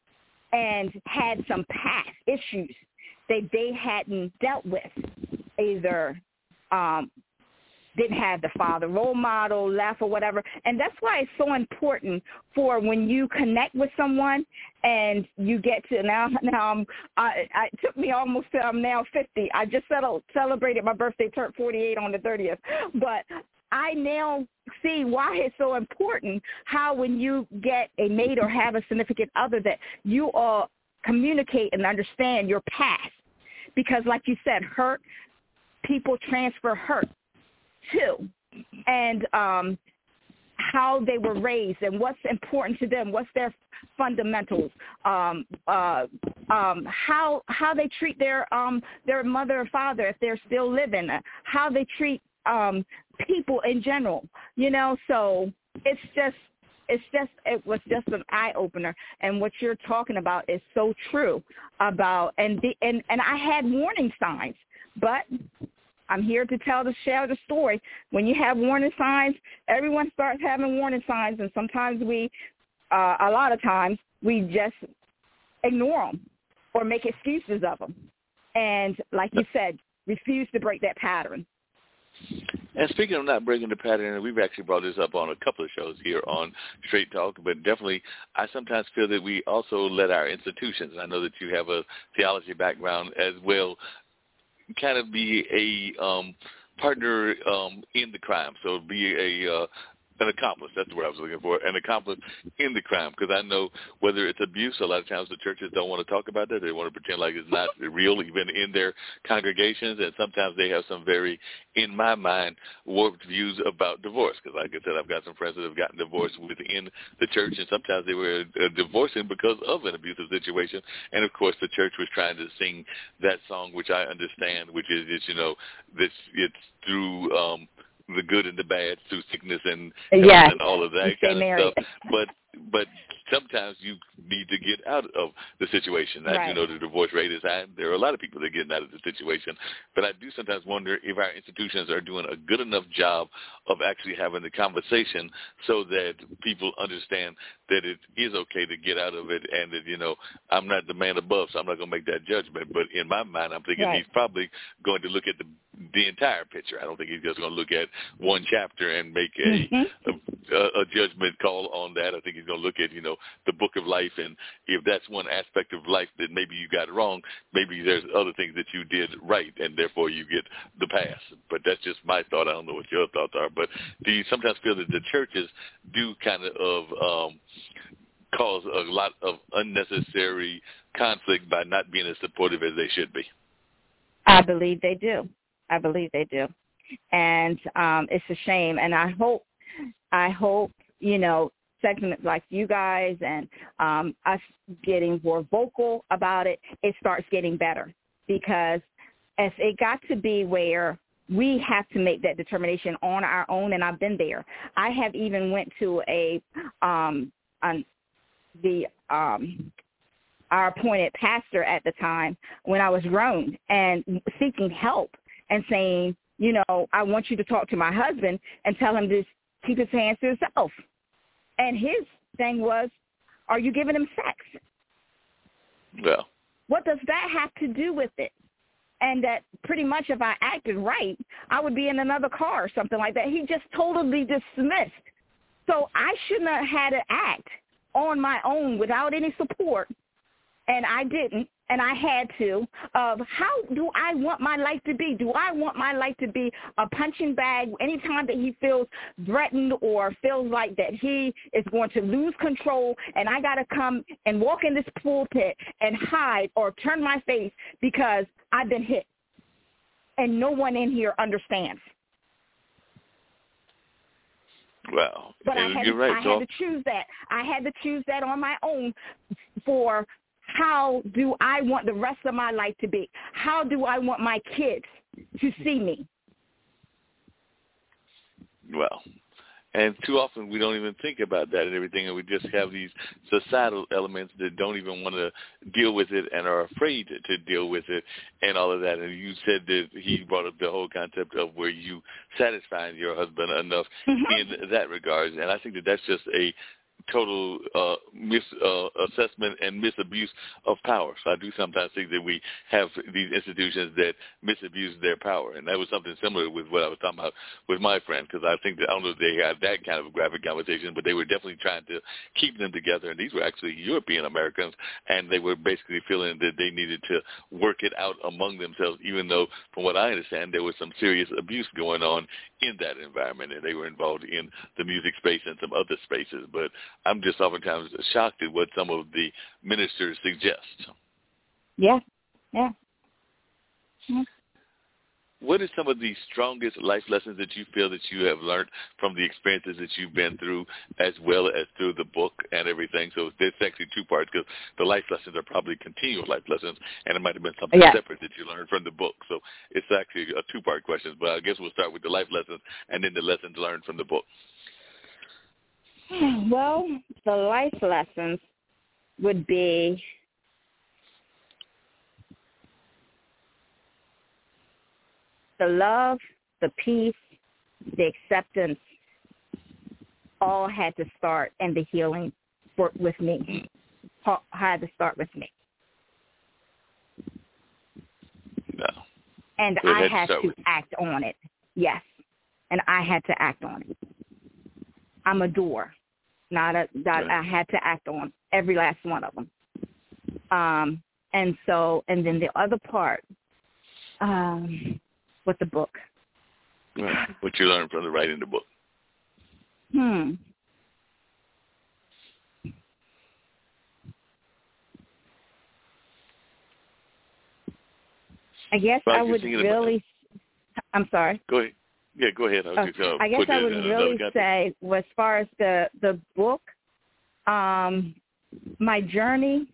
and had some past issues that they hadn't dealt with. Either um, didn't have the father role model left or whatever. And that's why it's so important for when you connect with someone and you get to now, now I'm, I, I, it took me almost to, I'm now fifty. I just settled, celebrated my birthday, turned forty-eight on the thirtieth. But I now see why it's so important how when you get a mate or have a significant other that you all communicate and understand your past. Because like you said, hurt, people transfer hurt too. And um, how they were raised and what's important to them, what's their fundamentals, um, uh, um, how how they treat their um, their mother or father if they're still living, how they treat um, people in general, you know. So it's just it's just it was just an eye opener, and what you're talking about is so true about and the, and and I had warning signs, but I'm here to tell the share the story. When you have warning signs, everyone starts having warning signs, and sometimes we, uh, a lot of times, we just ignore them or make excuses of them. And like you said, refuse to break that pattern. And speaking of not breaking the pattern, we've actually brought this up on a couple of shows here on Straight Talk, but definitely I sometimes feel that we also let our institutions, and I know that you have a theology background as well, kind of be a um, partner um, in the crime, so be a uh, an accomplice. That's the word I was looking for, an accomplice in the crime. Because I know whether it's abuse, a lot of times the churches don't want to talk about that. They want to pretend like it's not real, even in their congregations. And sometimes they have some very, in my mind, warped views about divorce. Because like I said, I've got some friends that have gotten divorced within the church, and sometimes they were uh, divorcing because of an abusive situation. And, of course, the church was trying to sing that song, which I understand, which is, it's, you know, this it's through um, – the good and the bad, through sickness and Yes. and all of that Stay kind married. of stuff. But but sometimes you need to get out of the situation. I right. do know the divorce rate is high. There are a lot of people that are getting out of the situation. But I do sometimes wonder if our institutions are doing a good enough job of actually having the conversation so that people understand that it is okay to get out of it, and that, you know, I'm not the man above, so I'm not going to make that judgment. But in my mind, I'm thinking right. he's probably going to look at the the entire picture. I don't think he's just going to look at one chapter and make a, mm-hmm. a, a judgment call on that. I think he's going to look at, you know, the book of life, and if that's one aspect of life that maybe you got wrong, maybe there's other things that you did right, and therefore you get the pass. But that's just my thought. I don't know what your thoughts are. But do you sometimes feel that the churches do kind of um, cause a lot of unnecessary conflict by not being as supportive as they should be? I believe they do. I believe they do. And um, it's a shame. And I hope, I hope, you know, segments like you guys and um, us getting more vocal about it, it starts getting better. Because as it got to be where we have to make that determination on our own, and I've been there. I have even went to a um, an, the um, our appointed pastor at the time when I was grown and seeking help and saying, you know, I want you to talk to my husband and tell him to keep his hands to himself. And his thing was, are you giving him sex? Well, what does that have to do with it? And that pretty much if I acted right, I would be in another car or something like that. He just totally dismissed. So I shouldn't have had to act on my own without any support, and I didn't, and I had to, of how do I want my life to be? Do I want my life to be a punching bag anytime that he feels threatened or feels like that he is going to lose control, and I got to come and walk in this pulpit and hide or turn my face because I've been hit, and no one in here understands. Well, but I had, you're to, right. I so. had to choose that. I had to choose that on my own for how do I want the rest of my life to be? How do I want my kids to see me? Well, and too often we don't even think about that and everything, and we just have these societal elements that don't even want to deal with it and are afraid to deal with it and all of that. And you said that he brought up the whole concept of where you satisfying your husband enough mm-hmm. in that regard, and I think that that's just a total uh, misassessment uh, and misabuse of power. So I do sometimes think that we have these institutions that misabuse their power, and that was something similar with what I was talking about with my friend, because I think that I don't know if they had that kind of a graphic conversation, but they were definitely trying to keep them together, and these were actually European Americans, and they were basically feeling that they needed to work it out among themselves, even though, from what I understand, there was some serious abuse going on in that environment, and they were involved in the music space and some other spaces. But I'm just oftentimes shocked at what some of the ministers suggest. Yeah, yeah. Mm-hmm. What are some of the strongest life lessons that you feel that you have learned from the experiences that you've been through, as well as through the book and everything? So there's actually two parts, because the life lessons are probably continual life lessons, and it might have been something yeah. separate that you learned from the book. So it's actually a two-part question, but I guess we'll start with the life lessons and then the lessons learned from the book. Well, the life lessons would be the love, the peace, the acceptance, all had to start, and the healing for, with me, had to start with me. No. And so I had had to, to act on it. Yes. And I had to act on it. I'm a doer, not a, that I had to act on every last one of them. Um, and so, and then the other part, um, with the book. Right. What you learned from the writing the book. Hmm. I guess well, I would really, I'm sorry. Go ahead. Yeah, go ahead. I, was uh, just, uh, I guess I would really say, well, as far as the, the book, um, my journey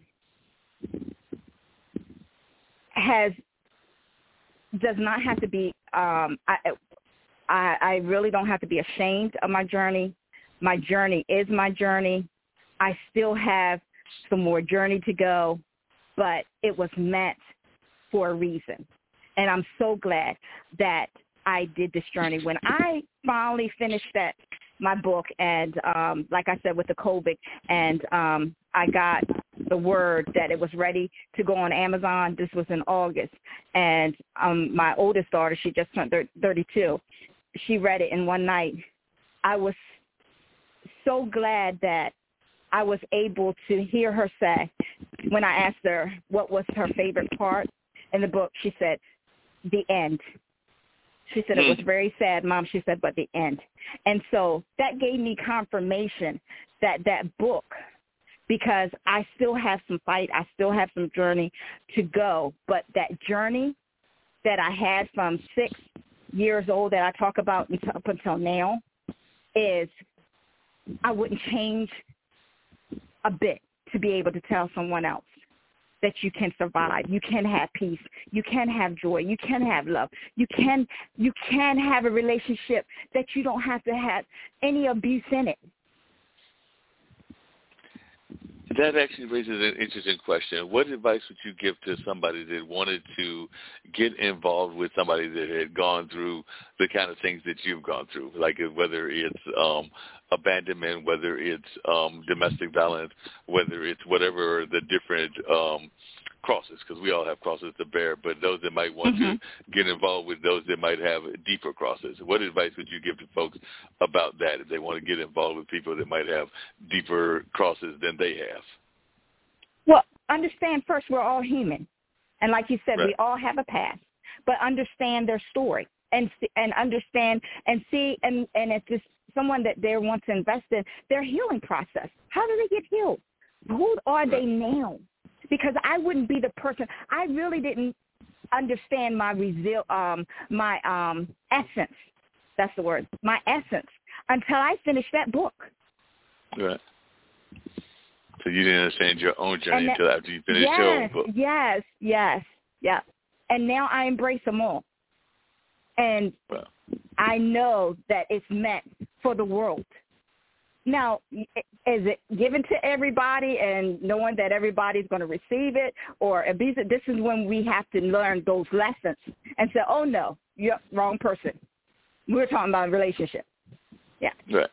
has, does not have to be, um, I, I, I really don't have to be ashamed of my journey. My journey is my journey. I still have some more journey to go, but it was meant for a reason. And I'm so glad that I did this journey. When I finally finished that, my book, and um, like I said, with the COVID, and um, I got the word that it was ready to go on Amazon. This was in August. And um, my oldest daughter, she just turned thirty-two. She read it in one night. I was so glad that I was able to hear her say, when I asked her what was her favorite part in the book, she said, the end. She said, it was very sad, Mom. She said, but the end. And so that gave me confirmation that that book, because I still have some fight, I still have some journey to go, but that journey that I had from six years old that I talk about up until now is, I wouldn't change a bit to be able to tell someone else that you can survive, you can have peace, you can have joy, you can have love, you can you can have a relationship that you don't have to have any abuse in it. That actually raises an interesting question. What advice would you give to somebody that wanted to get involved with somebody that had gone through the kind of things that you've gone through, like whether it's um, abandonment, whether it's um, domestic violence, whether it's whatever the different um, crosses, because we all have crosses to bear, but those that might want mm-hmm. to get involved with those that might have deeper crosses. What advice would you give to folks about that if they want to get involved with people that might have deeper crosses than they have? Well, understand first we're all human. And like you said, right. we all have a past, but understand their story and and understand and see, and, and if it's someone that they want to invest in, their healing process. How do they get healed? Who are right. they now? Because I wouldn't be the person. I really didn't understand my resil- um, my um, essence. That's the word. My essence until I finished that book. Right. So you didn't understand your own journey that, until after you finished yes, your own book. Yes, yes, yeah. And now I embrace them all. And well. I know that it's meant for the world. Now, is it given to everybody and knowing that everybody's going to receive it or abuse it? This is when we have to learn those lessons and say, oh, no, you're wrong person. We're talking about a relationship. Yeah. Right.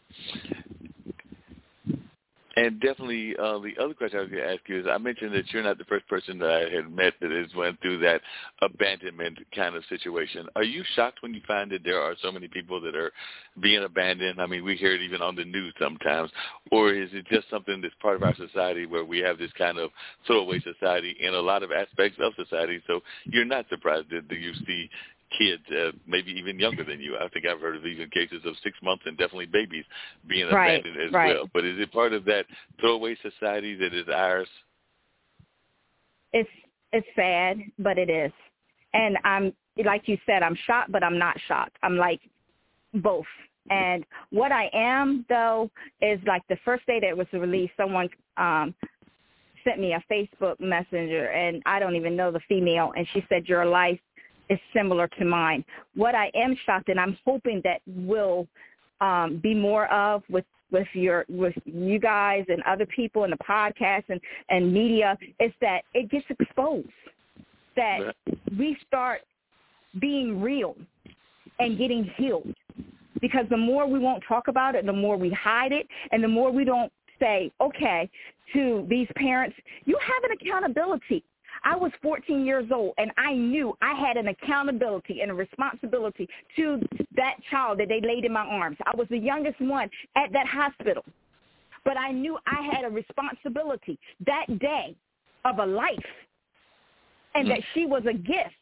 And definitely uh, the other question I was going to ask you is, I mentioned that you're not the first person that I had met that has went through that abandonment kind of situation. Are you shocked when you find that there are so many people that are being abandoned? I mean, we hear it even on the news sometimes. Or is it just something that's part of our society where we have this kind of throwaway society in a lot of aspects of society? So you're not surprised that you see kids, uh, maybe even younger than you. I think I've heard of even cases of six months and definitely babies being right, abandoned as right. well. But is it part of that throwaway society that is ours? It's it's sad, but it is. And I'm, like you said, I'm shocked, but I'm not shocked. I'm like both. And what I am, though, is like the first day that it was released, someone um, sent me a Facebook messenger, and I don't even know the female, and she said, your life is similar to mine. What I am shocked, and I'm hoping that will um, be more of with with your with you guys and other people in the podcast and, and media, is that it gets exposed, that we start being real and getting healed. Because the more we won't talk about it, the more we hide it, and the more we don't say, okay, to these parents, you have an accountability. I was fourteen years old, and I knew I had an accountability and a responsibility to that child that they laid in my arms. I was the youngest one at that hospital, but I knew I had a responsibility that day of a life, and that she was a gift.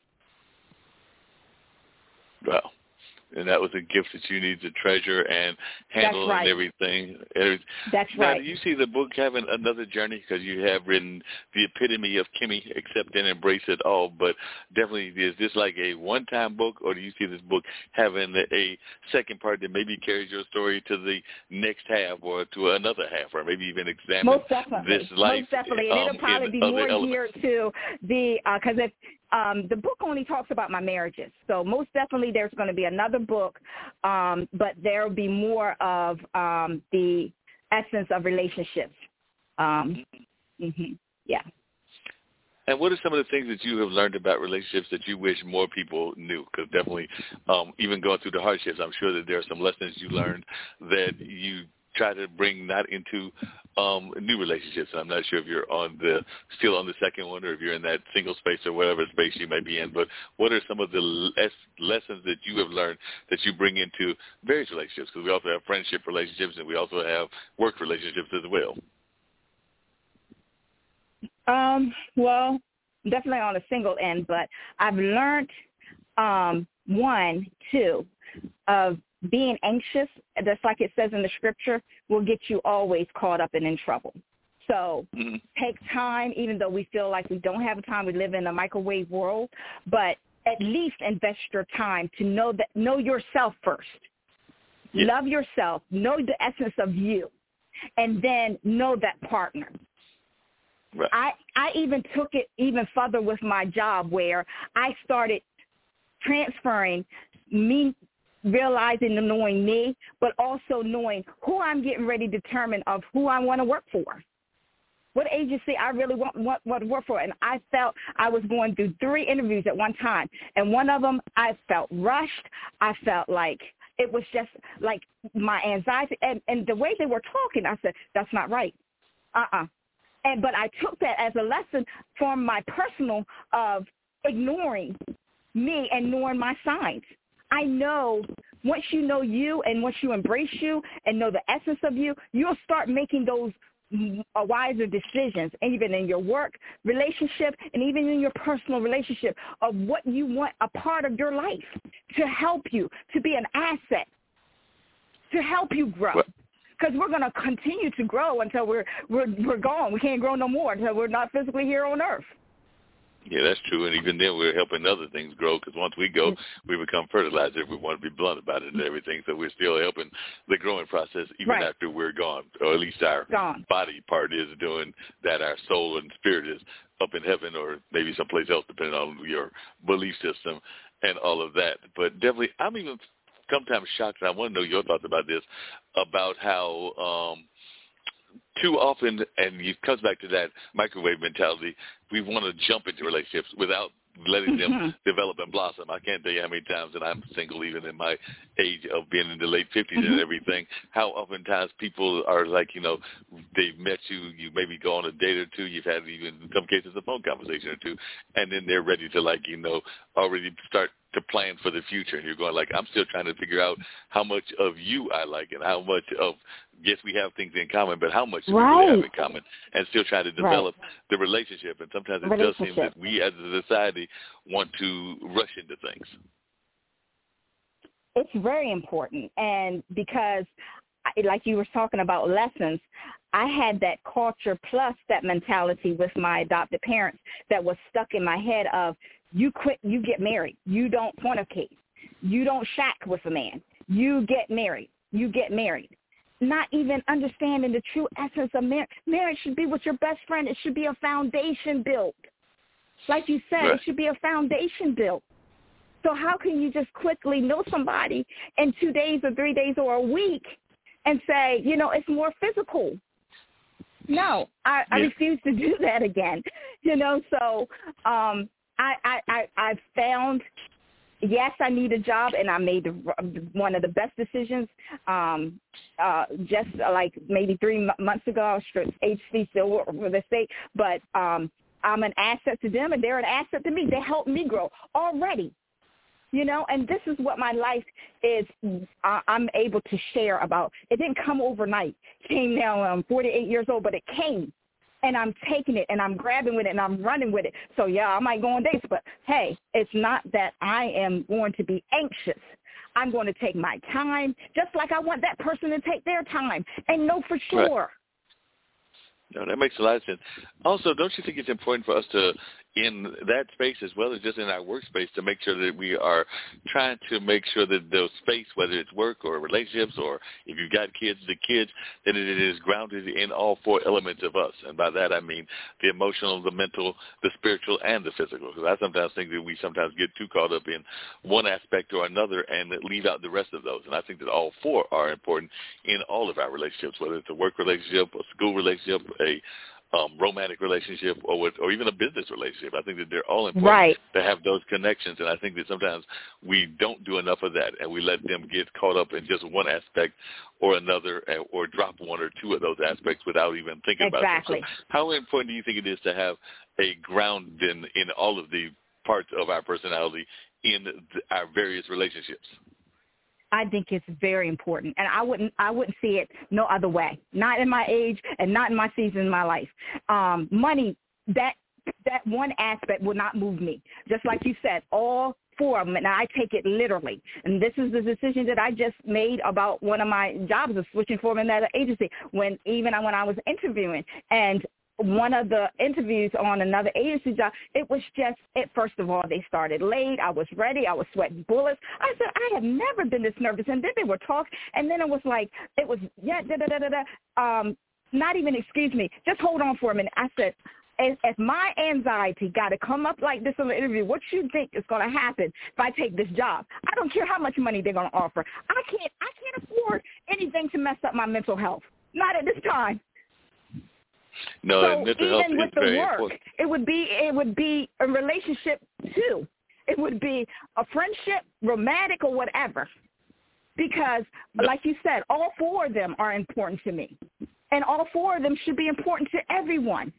Wow. And that was a gift that you need to treasure and handle That's right. and everything. That's now, right. do you see the book having another journey? Because you have written the epitome of Kimmy, accept and embrace it all. But definitely, is this like a one-time book, or do you see this book having a second part that maybe carries your story to the next half or to another half, or maybe even examine Most definitely. this life? Most definitely. And um, it'll probably be more geared to the, because uh, if Um, the book only talks about my marriages. So most definitely there's going to be another book, um, but there will be more of um, the essence of relationships. Um, Mm-hmm. Yeah. And what are some of the things that you have learned about relationships that you wish more people knew? Because definitely, um, even going through the hardships, I'm sure that there are some lessons you learned that you try to bring not into um, new relationships. And I'm not sure if you're on the still on the second one or if you're in that single space or whatever space you may be in. But what are some of the les- lessons that you have learned that you bring into various relationships? Because we also have friendship relationships and we also have work relationships as well. Um, well, definitely on a single end, but I've learned, um, one, two, of being anxious, just like it says in the scripture, will get you always caught up and in trouble. So mm-hmm. take time, even though we feel like we don't have time. We live in a microwave world, but at least invest your time to know that know yourself first. Yeah. Love yourself, know the essence of you, and then know that partner. Right. I, I even took it even further with my job where I started transferring me realizing and knowing me, but also knowing who I'm getting ready to determine of who I want to work for. What agency I really want, want, want to work for. And I felt I was going through three interviews at one time. And one of them, I felt rushed. I felt like it was just like my anxiety. And, and the way they were talking, I said, that's not right. Uh-uh. And but I took that as a lesson from my personal of ignoring me and knowing my signs. I know once you know you and once you embrace you and know the essence of you, you'll start making those wiser decisions, even in your work relationship and even in your personal relationship of what you want a part of your life to help you, to be an asset, to help you grow. Because we're going to continue to grow until we're, we're we're gone. We can't grow no more until we're not physically here on earth. Yeah, that's true. And even then, we're helping other things grow because once we go, we become fertilizer. We want to be blunt about it and everything. So we're still helping the growing process even right. after we're gone, or at least our gone. body part is doing that. Our soul and spirit is up in heaven or maybe someplace else, depending on your belief system and all of that. But definitely, I'm even sometimes shocked, and I want to know your thoughts about this, about how um, too often, and it comes back to that microwave mentality, we want to jump into relationships without letting them mm-hmm. develop and blossom. I can't tell you how many times that I'm single, even in my age of being in the late fifties mm-hmm. and everything, how oftentimes people are like, you know, they've met you, you maybe go on a date or two, you've had even in some cases a phone conversation or two, and then they're ready to, like, you know, already start to plan for the future. And you're going like, I'm still trying to figure out how much of you I like and how much of, yes, we have things in common, but how much do right. we really have in common, and still trying to develop right. the relationship. And sometimes it does seem that we as a society want to rush into things. It's very important. And because, like you were talking about lessons, I had that culture plus that mentality with my adopted parents that was stuck in my head of, you quit, you get married. You don't fornicate. You don't shack with a man. You get married. You get married. Not even understanding the true essence of marriage. Marriage should be with your best friend. It should be a foundation built. Like you said, right. it should be a foundation built. So how can you just quickly know somebody in two days or three days or a week and say, you know, it's more physical? No, I, I yeah. refuse to do that again. You know, so um, I, I, I, I found, yes, I need a job, and I made the, one of the best decisions. Um, uh, just like maybe three m- months ago, I was H C still with the state, but um, I'm an asset to them, and they're an asset to me. They helped me grow already. You know, and this is what my life is uh, I'm able to share about. It didn't come overnight. It came now, I'm forty-eight years old, but it came. And I'm taking it, and I'm grabbing with it, and I'm running with it. So, yeah, I might go on dates, but, hey, it's not that I am going to be anxious. I'm going to take my time, just like I want that person to take their time and know for sure. Right. No, that makes a lot of sense. Also, don't you think it's important for us to, in that space as well as just in our workspace, to make sure that we are trying to make sure that the space, whether it's work or relationships or if you've got kids, the kids, that it is grounded in all four elements of us. And by that I mean the emotional, the mental, the spiritual, and the physical. Because I sometimes think that we sometimes get too caught up in one aspect or another and leave out the rest of those. And I think that all four are important in all of our relationships, whether it's a work relationship, a school relationship, a um, romantic relationship or with, or even a business relationship. I think that they're all important right. to have those connections, and I think that sometimes we don't do enough of that, and we let them get caught up in just one aspect or another, or drop one or two of those aspects without even thinking exactly. about them. So how important do you think it is to have a ground in, in all of the parts of our personality in the, our various relationships? I think it's very important, and I wouldn't I wouldn't see it no other way. Not in my age and not in my season in my life. Um, money, that that one aspect will not move me. Just like you said, all four of them, and I take it literally. And this is the decision that I just made about one of my jobs of switching from another agency. When even when I was interviewing, and one of the interviews on another agency job, it was just, it, first of all, they started late. I was ready. I was sweating bullets. I said, I have never been this nervous. And then they were talking, and then it was like, it was, yeah, da-da-da-da-da, um, not even excuse me, just hold on for a minute. I said, if, if my anxiety got to come up like this in the interview, what you think is going to happen if I take this job? I don't care how much money they're going to offer. I can't, I can't afford anything to mess up my mental health. Not at this time. No, so mental health even with is the very work, important. it would be it would be a relationship too. It would be a friendship, romantic, or whatever. Because, no. like you said, all four of them are important to me, and all four of them should be important to everyone.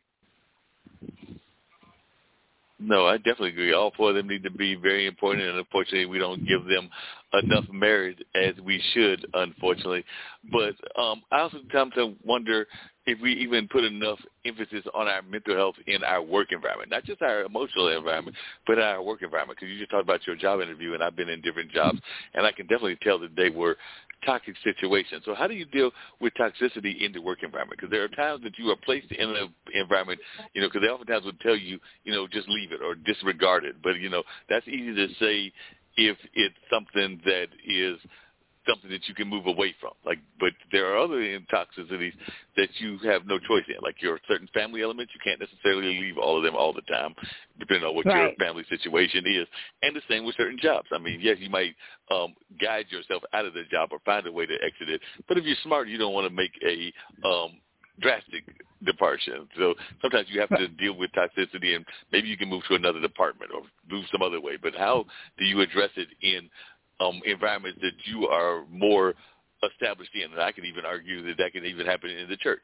No, I definitely agree. All four of them need to be very important, and unfortunately, we don't give them enough merit as we should, unfortunately. But um, I also come to wonder if we even put enough emphasis on our mental health in our work environment, not just our emotional environment, but our work environment. Because you just talked about your job interview, and I've been in different jobs, and I can definitely tell that they were toxic situations. So how do you deal with toxicity in the work environment? Because there are times that you are placed in an environment, you know, because they oftentimes would tell you, you know, just leave it or disregard it. But, you know, that's easy to say if it's something that is something that you can move away from. Like, but there are other toxicities that you have no choice in. Like your certain family elements, you can't necessarily leave all of them all the time, depending on what right. your family situation is. And the same with certain jobs. I mean, yes, you might um, guide yourself out of the job or find a way to exit it. But if you're smart, you don't want to make a um, drastic departure. So sometimes you have to deal with toxicity, and maybe you can move to another department or move some other way. But how do you address it in Um, environments that you are more established in? And I can even argue that that can even happen in the church.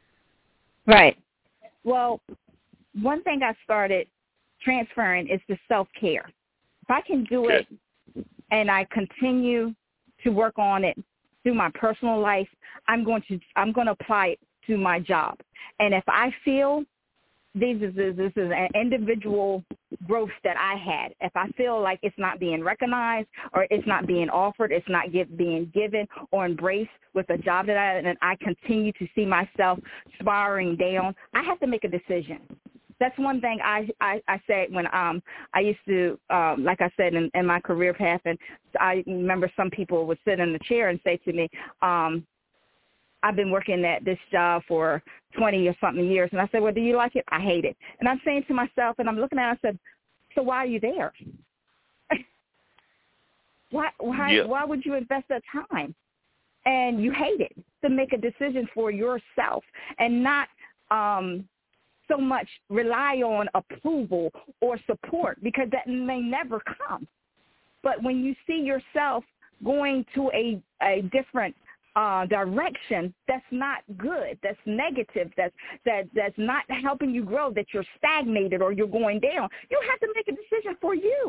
Right. Well, one thing I started transferring is the self-care. If I can do okay. it and I continue to work on it through my personal life, I'm going to I'm going to apply it to my job. And if I feel this is this is an individual growth that I had. If I feel like it's not being recognized or it's not being offered, it's not get, being given or embraced with a job that I and I continue to see myself spiraling down, I have to make a decision. That's one thing I, I, I said when um I used to, um, like I said, in, in my career path, and I remember some people would sit in the chair and say to me, um, I've been working at this job for twenty or something years. And I said, well, do you like it? I hate it. And I'm saying to myself, and I'm looking at it, I said, so why are you there? why why yeah. why would you invest that time? And you hate it, to make a decision for yourself and not um, so much rely on approval or support, because that may never come. But when you see yourself going to a, a different Uh, direction, that's not good, that's negative, that's that that's not helping you grow, that you're stagnated or you're going down, you have to make a decision for you.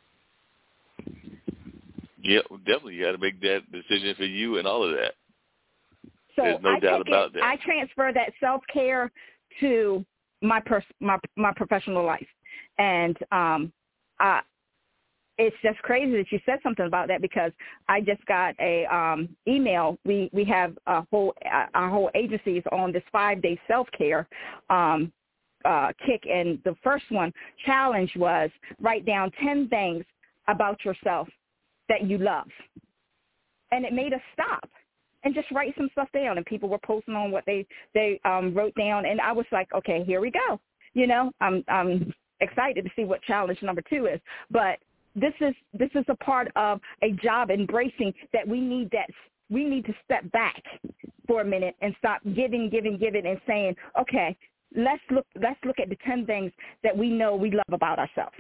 Yeah, definitely. You got to make that decision for you and all of that. So There's no I doubt take about it, that. I transfer that self-care to my pers- my my professional life, and um, I. It's just crazy that you said something about that, because I just got a um, email. We we have a whole uh, our whole agency is on this five day self care um, uh, kick, and the first one challenge was write down ten things about yourself that you love, and it made us stop and just write some stuff down. And people were posting on what they they um, wrote down, and I was like, okay, here we go. You know, I'm I'm excited to see what challenge number two is, but. This is this is a part of a job embracing that we need that we need to step back for a minute and stop giving, giving, giving and saying, okay, let's look let's look at the ten things that we know we love about ourselves.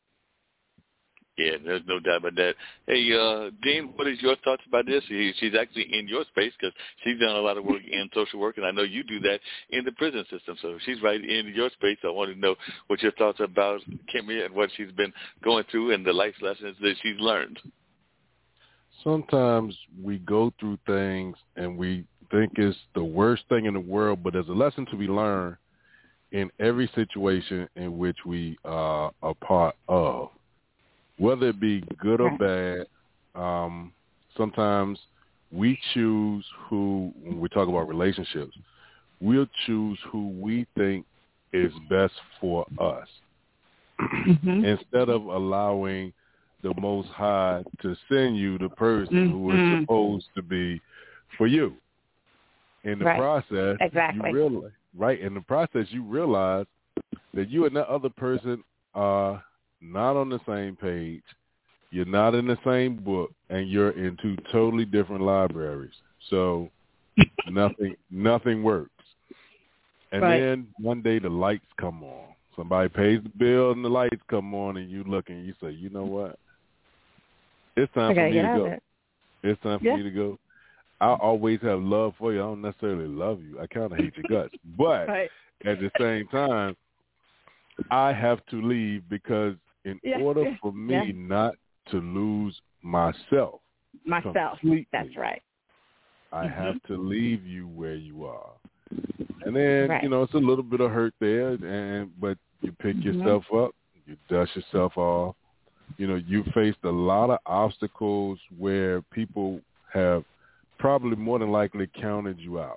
Yeah, there's no doubt about that. Hey, uh, Dean, what is your thoughts about this? She, she's actually in your space because she's done a lot of work in social work, and I know you do that in the prison system. So she's right in your space. I want to know what your thoughts are about Kimmy and what she's been going through and the life lessons that she's learned. Sometimes we go through things and we think it's the worst thing in the world, but there's a lesson to be learned in every situation in which we are a part of. Whether it be good or bad, um, sometimes we choose who, when we talk about relationships, we'll choose who we think is best for us mm-hmm. instead of allowing the Most High to send you the person mm-hmm. who is supposed to be for you. In the right. process, exactly. you realize, right, in the process, you realize that you and that other person are not on the same page, you're not in the same book, and you're in two totally different libraries. So nothing nothing works. And right. then one day the lights come on. Somebody pays the bill and the lights come on, and you look and you say, you know what? It's time for me to go. It. It's time for yeah. me to go. I always have love for you. I don't necessarily love you. I kind of hate your guts. But right. at the same time, I have to leave because in yeah, order yeah, for me yeah. not to lose myself, myself, that's right. I mm-hmm. have to leave you where you are, and then right. you know it's a little bit of hurt there, and but you pick mm-hmm. yourself up, you dust yourself off. You know, you faced a lot of obstacles where people have probably more than likely counted you out,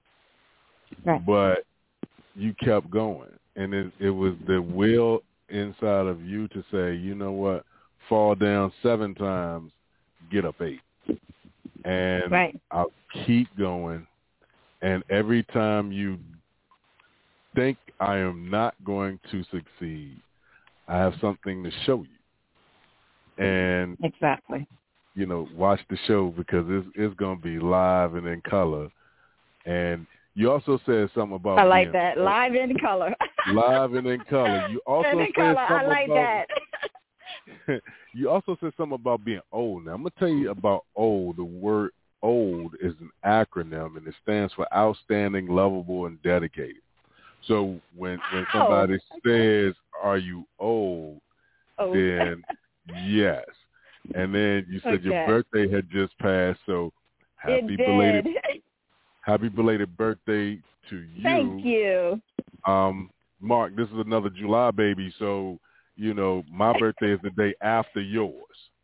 right. but you kept going, and it, it was the will inside of you to say, you know what, fall down seven times, get up eight. And right. I'll keep going. And every time you think I am not going to succeed, I have something to show you. And exactly. You know, watch the show because it's, it's going to be live and in color. And you also said something about I like being, that. Live in color. Live and in color. You also in said color. something I like about, that. You also said something about being old. Now, I'm going to tell you about old. The word old is an acronym, and it stands for outstanding, lovable, and dedicated. So when, when somebody okay. says, are you old, old. then yes. And then you said okay. your birthday had just passed, so happy belated happy belated birthday to you. Thank you. Um, Mark, this is another July baby, so you know my birthday is the day after yours.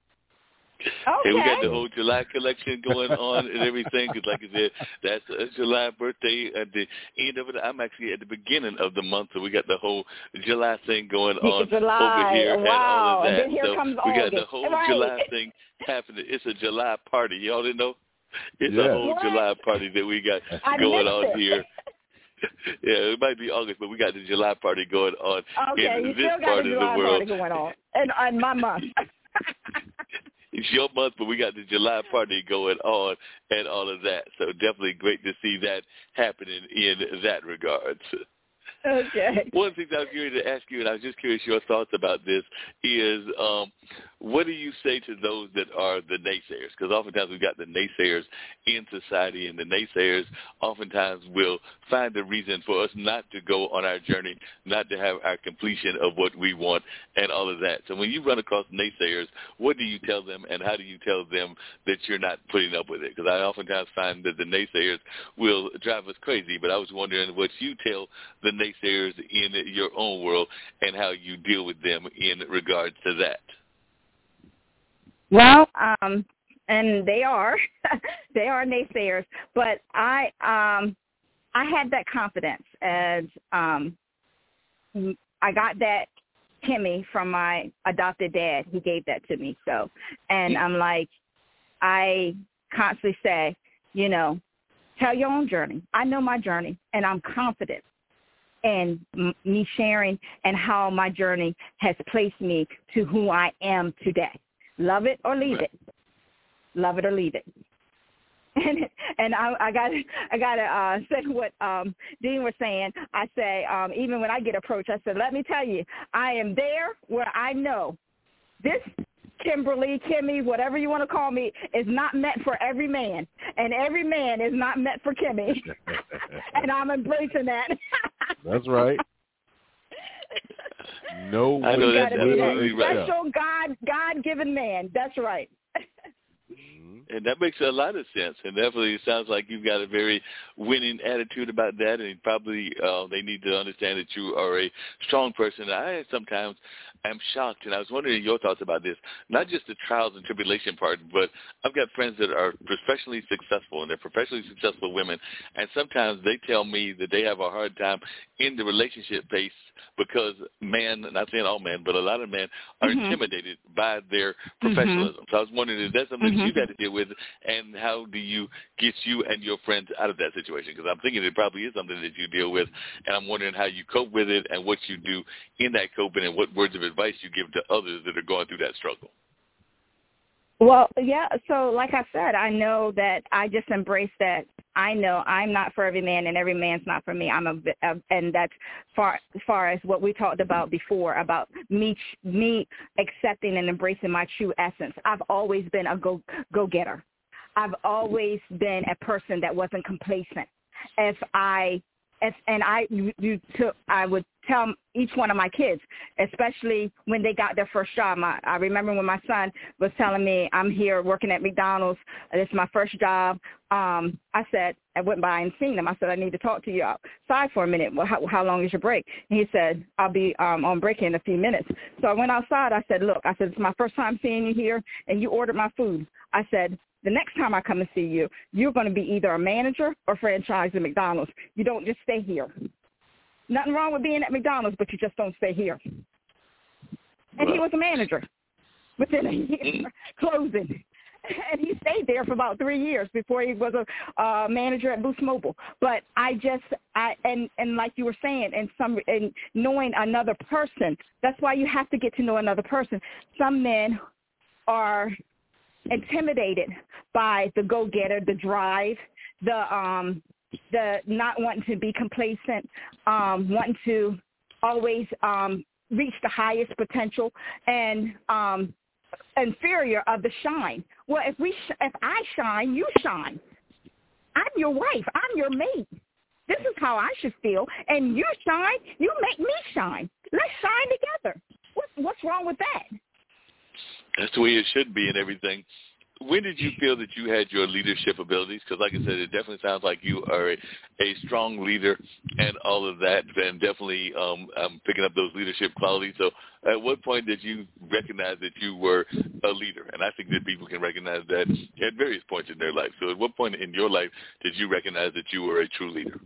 Okay. Hey, we got the whole July collection going on and everything. Because, like I said, that's a July birthday at the end of it. I'm actually at the beginning of the month, so we got the whole July thing going on July. over here wow. and all of that. And then here so comes we got August. the whole right. July thing happening. It's a July party. Y'all didn't know? It's yeah. a whole what? July party that we got I going on it. here. Yeah, it might be August, but we got the July party going on okay, in you this still got part the of July the world. Party going on, and on my month. It's your month, but we got the July party going on and all of that. So definitely great to see that happening in that regard. Okay. One thing that I was curious to ask you, and I was just curious your thoughts about this, is um, what do you say to those that are the naysayers? Because oftentimes we've got the naysayers in society, and the naysayers oftentimes will find a reason for us not to go on our journey, not to have our completion of what we want and all of that. So when you run across naysayers, what do you tell them, and how do you tell them that you're not putting up with it? Because I oftentimes find that the naysayers will drive us crazy, but I was wondering what you tell the naysayers in your own world and how you deal with them in regards to that. Well, um, and they are, they are naysayers, but I, um, I had that confidence as um, I got that Kimmy from my adopted dad. He gave that to me. So, and I'm like, I constantly say, you know, tell your own journey. I know my journey, and I'm confident in m- me sharing and how my journey has placed me to who I am today. Love it or leave it. Love it or leave it. And and I, I got I got to uh, say what um, Dean was saying. I say um, even when I get approached, I said, let me tell you, I am there where I know this Kimberly, Kimmy, whatever you want to call me, is not meant for every man, and every man is not meant for Kimmy. And I'm embracing that. That's right. No, I know that's absolutely right. Special God, God-given man. That's right. And that makes a lot of sense. And definitely it sounds like you've got a very winning attitude about that. And probably uh, they need to understand that you are a strong person. I sometimes am shocked, and I was wondering your thoughts about this, not just the trials and tribulation part, but I've got friends that are professionally successful, and they're professionally successful women, and sometimes they tell me that they have a hard time in the relationship phase because men, not saying all men, but a lot of men are mm-hmm. intimidated by their professionalism. Mm-hmm. So I was wondering, is that something mm-hmm. that you've had to deal with, and how do you get you and your friends out of that situation? Because I'm thinking it probably is something that you deal with, and I'm wondering how you cope with it and what you do in that coping and what words of advice you give to others that are going through that struggle. Well, yeah, so like I said, I know that I just embrace that. I know I'm not for every man and every man's not for me. I'm a, a and that's far as far as what we talked about before about me me accepting and embracing my true essence. I've always been a go go getter. I've always been a person that wasn't complacent. If I if, and I you, you took I would tell each one of my kids, especially when they got their first job. My, I remember when my son was telling me, I'm here working at McDonald's. This is my first job. Um, I said, I went by and seen him. I said, I need to talk to you outside for a minute. Well, how, how long is your break? And he said, I'll be um, on break in a few minutes. So I went outside. I said, look, I said, it's my first time seeing you here, and you ordered my food. I said, the next time I come and see you, you're going to be either a manager or franchise at McDonald's. You don't just stay here. Nothing wrong with being at McDonald's, but you just don't stay here. And he was a manager within a year, closing. And he stayed there for about three years before he was a uh, manager at Boost Mobile. But I just, I and, and like you were saying, and some and knowing another person, that's why you have to get to know another person. Some men are intimidated by the go-getter, the drive, the um, the not wanting to be complacent, um, wanting to always um, reach the highest potential, and um, inferior of the shine. Well, if we, sh- if I shine, you shine. I'm your wife. I'm your mate. This is how I should feel. And you shine, you make me shine. Let's shine together. What's what's wrong with that? That's the way it should be and everything. When did you feel that you had your leadership abilities? Because like I said, it definitely sounds like you are a, a strong leader and all of that, and definitely um, um, picking up those leadership qualities. So at what point did you recognize that you were a leader? And I think that people can recognize that at various points in their life. So at what point in your life did you recognize that you were a true leader?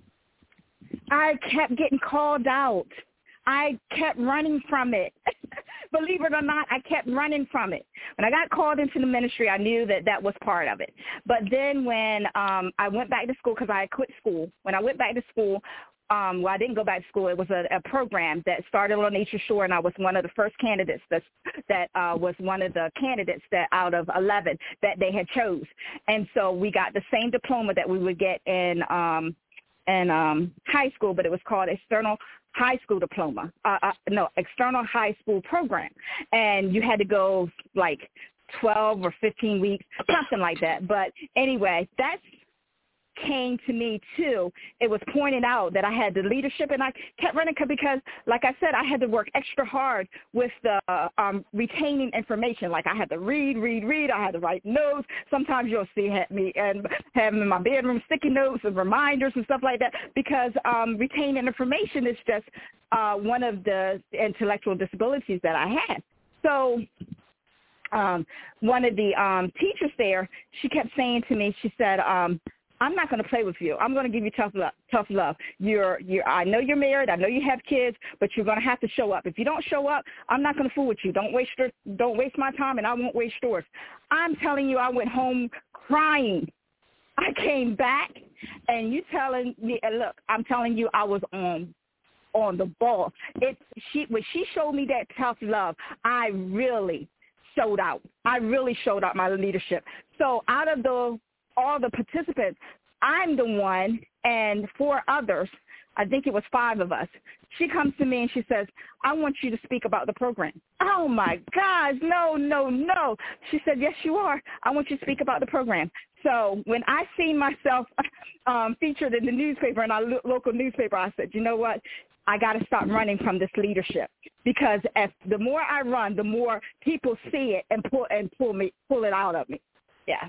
I kept getting called out. I kept running from it. Believe it or not, I kept running from it. When I got called into the ministry, I knew that that was part of it. But then when um, I went back to school, because I had quit school, when I went back to school, um, well, I didn't go back to school. It was a, a program that started on Eastern Shore, and I was one of the first candidates that, that uh, was one of the candidates that out of eleven that they had chose. And so we got the same diploma that we would get in um, in um, high school, but it was called External High School Diploma, uh, uh, no, External High School Program. And you had to go like twelve or fifteen weeks, something like that. But anyway, that's came to me too. It was pointed out that I had the leadership, and I kept running because, like I said, I had to work extra hard with the uh, um, retaining information. Like I had to read, read, read. I had to write notes. Sometimes you'll see me and have them in my bedroom sticky notes and reminders and stuff like that because um, retaining information is just uh, one of the intellectual disabilities that I had. So um, one of the um, teachers there, she kept saying to me, she said, um, I'm not going to play with you. I'm going to give you tough love. Tough love. You're, you're. I know you're married. I know you have kids, but you're going to have to show up. If you don't show up, I'm not going to fool with you. Don't waste your, don't waste my time, and I won't waste yours. I'm telling you, I went home crying. I came back, and you telling me, and look, I'm telling you, I was on, on the ball. It. She when she showed me that tough love, I really showed out. I really showed out my leadership. So out of the all the participants, I'm the one and four others, I think it was five of us. She comes to me and she says, I want you to speak about the program. Oh, my gosh, no, no, no. She said, yes, you are. I want you to speak about the program. So when I see myself um, featured in the newspaper, in our lo- local newspaper, I said, you know what? I got to stop running from this leadership, because as the more I run, the more people see it and pull and pull me, pull it out of me. Yeah.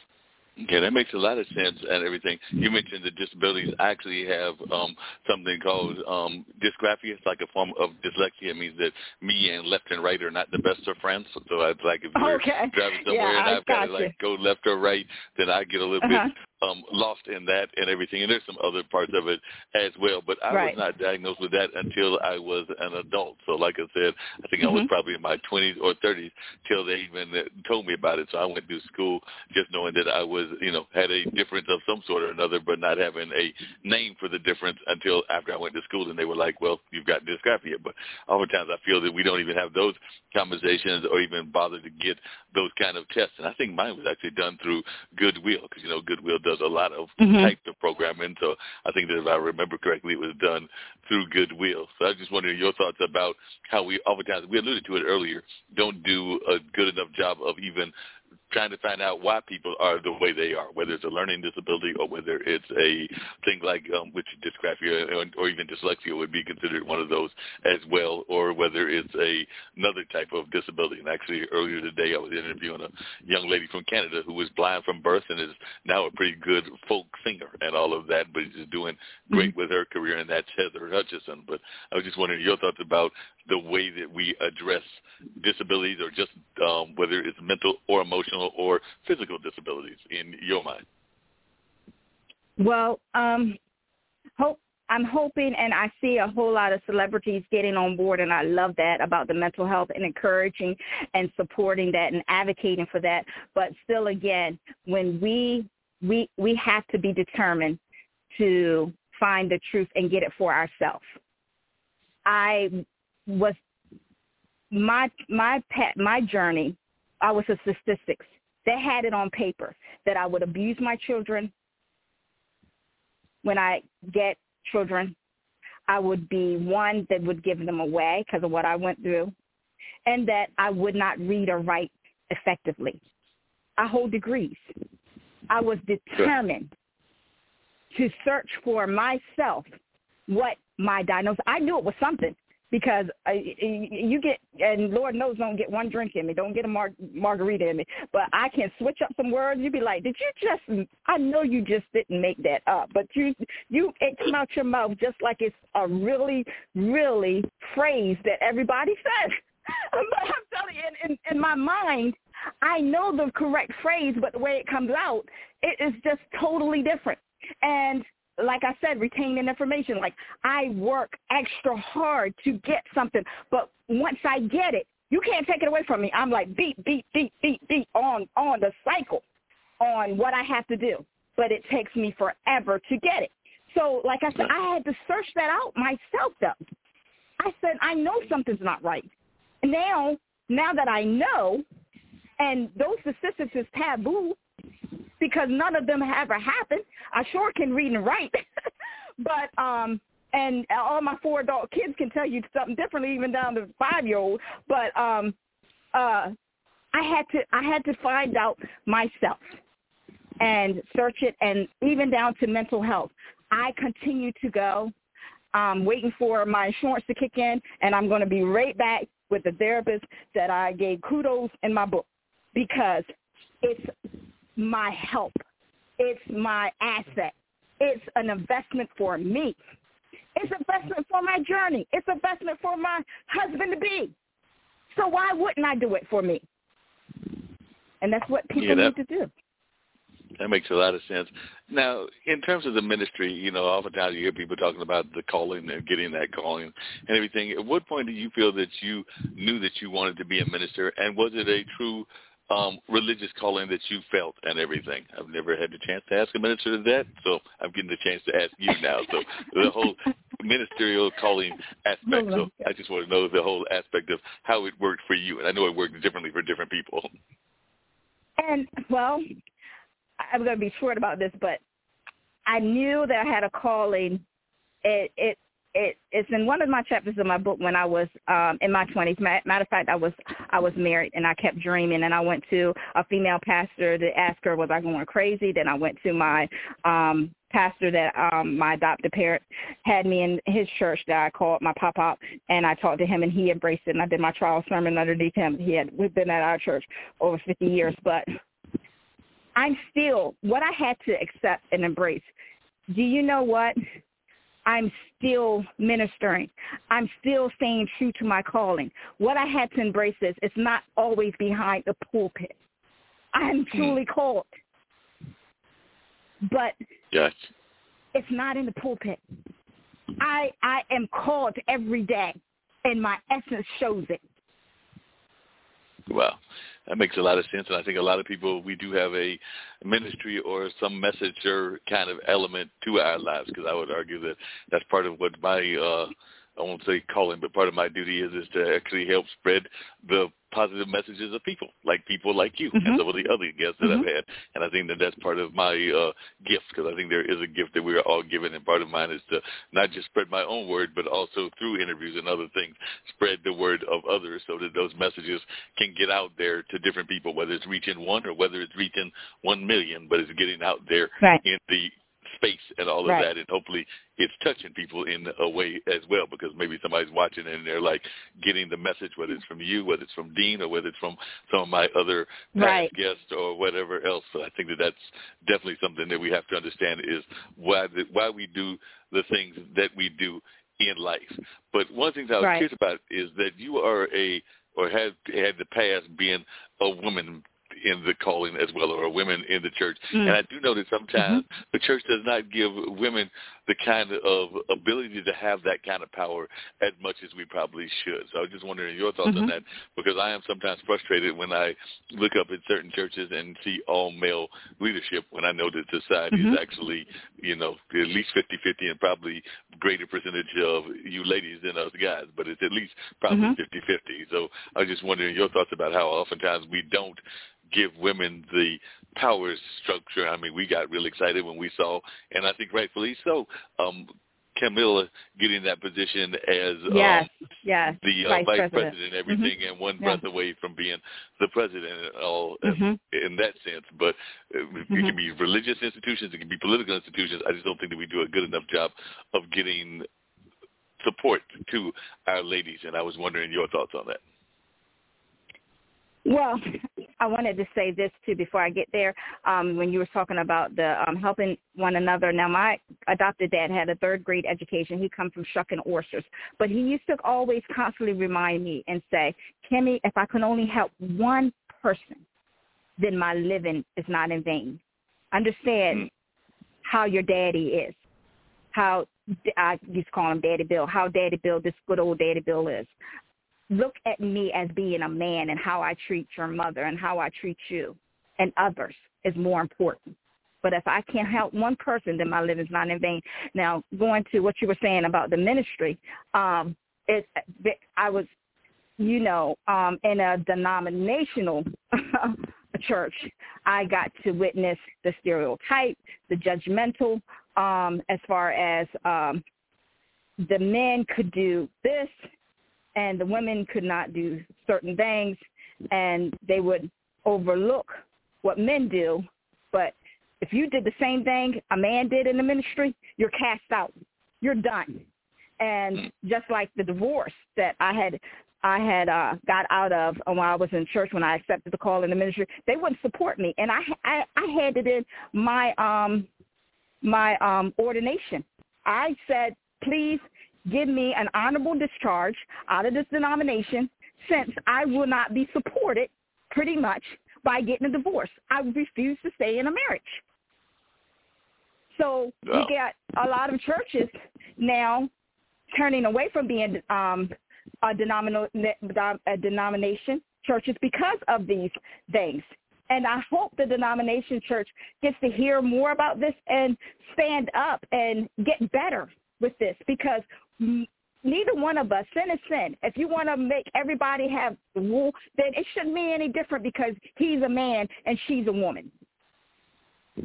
Okay, that makes a lot of sense and everything. You mentioned the disabilities. I actually have um, something called um, dysgraphia. It's like a form of dyslexia. It means that me and left and right are not the best of friends. So it's like if you're okay. driving somewhere yeah, and I I've got to like go left or right, then I get a little uh-huh. bit um, lost in that and everything. And there's some other parts of it as well. But I right. was not diagnosed with that until I was an adult. So like I said, I think mm-hmm. I was probably in my twenties or thirties till they even told me about it. So I went to school just knowing that I was, you know, had a difference of some sort or another, but not having a name for the difference until after I went to school. And they were like, well, you've got dysgraphia. But oftentimes I feel that we don't even have those conversations or even bother to get those kind of tests. And I think mine was actually done through Goodwill, because, you know, Goodwill does a lot of mm-hmm. types of programming. So I think that if I remember correctly, it was done through Goodwill. So I was just wondering your thoughts about how we oftentimes, we alluded to it earlier, don't do a good enough job of even trying to find out why people are the way they are, whether it's a learning disability or whether it's a thing like um, which dysgraphia or, or even dyslexia would be considered one of those as well, or whether it's a another type of disability. And actually earlier today I was interviewing a young lady from Canada who was blind from birth and is now a pretty good folk singer and all of that, but is doing great mm-hmm. with her career, and that's Heather Hutchison. But I was just wondering your thoughts about the way that we address disabilities, or just um, whether it's mental or emotional or physical disabilities in your mind. Well, um, hope, I'm hoping, and I see a whole lot of celebrities getting on board, and I love that about the mental health and encouraging and supporting that and advocating for that. But still, again, when we we we have to be determined to find the truth and get it for ourselves. I was my my pet my journey. I was a statistics. They had it on paper that I would abuse my children when I get children. I would be one that would give them away because of what I went through, and that I would not read or write effectively. I hold degrees. I was determined to search for myself what my diagnosis. I knew it was something. Because uh, you get, and Lord knows, don't get one drink in me, don't get a mar- margarita in me, but I can switch up some words. You'd be like, did you just, I know you just didn't make that up, but you, you, it came out your mouth just like it's a really, really phrase that everybody says. But I'm telling you, in, in, in my mind, I know the correct phrase, but the way it comes out, it is just totally different. And like I said, retaining information. Like, I work extra hard to get something, but once I get it, you can't take it away from me. I'm like beat, beat, beat, beat, beat on, on the cycle on what I have to do, but it takes me forever to get it. So, like I said, I had to search that out myself, though. I said, I know something's not right. Now, now that I know, and those statistics is taboo, because none of them ever happened. I sure can read and write, but um, and all my four adult kids can tell you something differently, even down to five-year-old. But um, uh, I had to I had to find out myself and search it, and even down to mental health. I continue to go, um, waiting for my insurance to kick in, and I'm going to be right back with the therapist that I gave kudos in my book, because it's my help. It's my asset. It's an investment for me. It's an investment for my journey. It's an investment for my husband-to-be. So why wouldn't I do it for me? And that's what people yeah, that, need to do. That makes a lot of sense. Now, in terms of the ministry, you know, oftentimes you hear people talking about the calling and getting that calling and everything. At what point did you feel that you knew that you wanted to be a minister, and was it a true Um, religious calling that you felt and everything? I've never had the chance to ask a minister that, so I'm getting the chance to ask you now. So the whole ministerial calling aspect, so I just want to know the whole aspect of how it worked for you. And I know it worked differently for different people. And, well, I'm going to be short about this, but I knew that I had a calling. It, it, it, it's in one of my chapters of my book when I was um, in my twenties. Matter of fact, I was I was married, and I kept dreaming, and I went to a female pastor to ask her, was I going crazy? Then I went to my um, pastor that um, my adopted parent had me in his church that I called my pop-up, and I talked to him, and he embraced it, and I did my trial sermon underneath him. He had we've been at our church over fifty years, but I'm still, what I had to accept and embrace, do you know what? I'm still ministering. I'm still staying true to my calling. What I had to embrace is it's not always behind the pulpit. I'm truly called. But yes. It's not in the pulpit. I I am called every day, and my essence shows it. Wow. That makes a lot of sense, and I think a lot of people, we do have a ministry or some messenger kind of element to our lives, because I would argue that that's part of what my, uh, I won't say calling, but part of my duty is, is to actually help spread the positive messages of people, like people like you mm-hmm. and some of the other guests that mm-hmm. I've had. And I think that that's part of my uh, gift, because I think there is a gift that we are all given, and part of mine is to not just spread my own word, but also through interviews and other things, spread the word of others so that those messages can get out there to different people, whether it's reaching one or whether it's reaching one million, but it's getting out there right. in the space and all of right. that, and hopefully it's touching people in a way as well, because maybe somebody's watching and they're like getting the message, whether it's from you, whether it's from Dean, or whether it's from some of my other past right. guests or whatever else. So I think that that's definitely something that we have to understand, is why the, why we do the things that we do in life. But one thing that I was right. curious about is that you are a, or have had the past being a woman in the calling as well, or women in the church. Mm. And I do know that sometimes mm-hmm. the church does not give women the kind of ability to have that kind of power as much as we probably should. So I was just wondering your thoughts mm-hmm. on that, because I am sometimes frustrated when I look up at certain churches and see all male leadership, when I know that society mm-hmm. is actually, you know, at least fifty-fifty, and probably greater percentage of you ladies than us guys, but it's at least probably mm-hmm. fifty-fifty. So I was just wondering your thoughts about how oftentimes we don't give women the power structure. I mean, we got really excited when we saw, and I think rightfully so, um, Camilla getting that position as yes, um, yes. the uh, vice, vice president, president and everything, mm-hmm. and one yeah. breath away from being the president and all mm-hmm. in that sense. But it, mm-hmm. it can be religious institutions, it can be political institutions. I just don't think that we do a good enough job of getting support to our ladies, and I was wondering your thoughts on that. Well, I wanted to say this, too, before I get there. Um, when you were talking about the um, helping one another. Now, my adopted dad had a third-grade education. He come from shucking oysters. But he used to always constantly remind me and say, Kimmy, if I can only help one person, then my living is not in vain. Understand mm. how your daddy is, how I used to call him Daddy Bill, how Daddy Bill, this good old Daddy Bill is. Look at me as being a man, and how I treat your mother and how I treat you and others is more important. But if I can't help one person, then my living's not in vain. Now, going to what you were saying about the ministry, um, it, I was, you know, um, in a denominational church. I got to witness the stereotype, the judgmental, um, as far as um, the men could do this, and the women could not do certain things, and they would overlook what men do. But if you did the same thing a man did in the ministry, you're cast out. You're done. And just like the divorce that I had I had uh, got out of when I was in church, when I accepted the call in the ministry, they wouldn't support me. And I, I, I handed in my, um, my um, ordination. I said, please, give me an honorable discharge out of this denomination, since I will not be supported pretty much by getting a divorce. I refuse to stay in a marriage. So wow. we got a lot of churches now turning away from being um, a, denomina- a denomination churches because of these things. And I hope the denomination church gets to hear more about this and stand up and get better with this, because neither one of us, sin is sin. If you want to make everybody have the rule, then it shouldn't be any different because he's a man and she's a woman.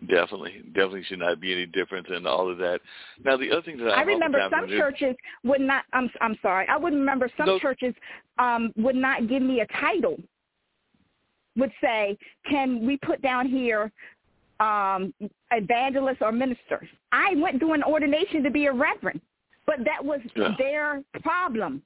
Definitely, definitely should not be any difference in all of that. Now, the other thing that I, I remember some is, churches would not. I'm I'm sorry. I would remember some no, churches um, would not give me a title. Would say, "Can we put down here um, evangelist or minister?" I went through an ordination to be a reverend, but that was yeah. their problem.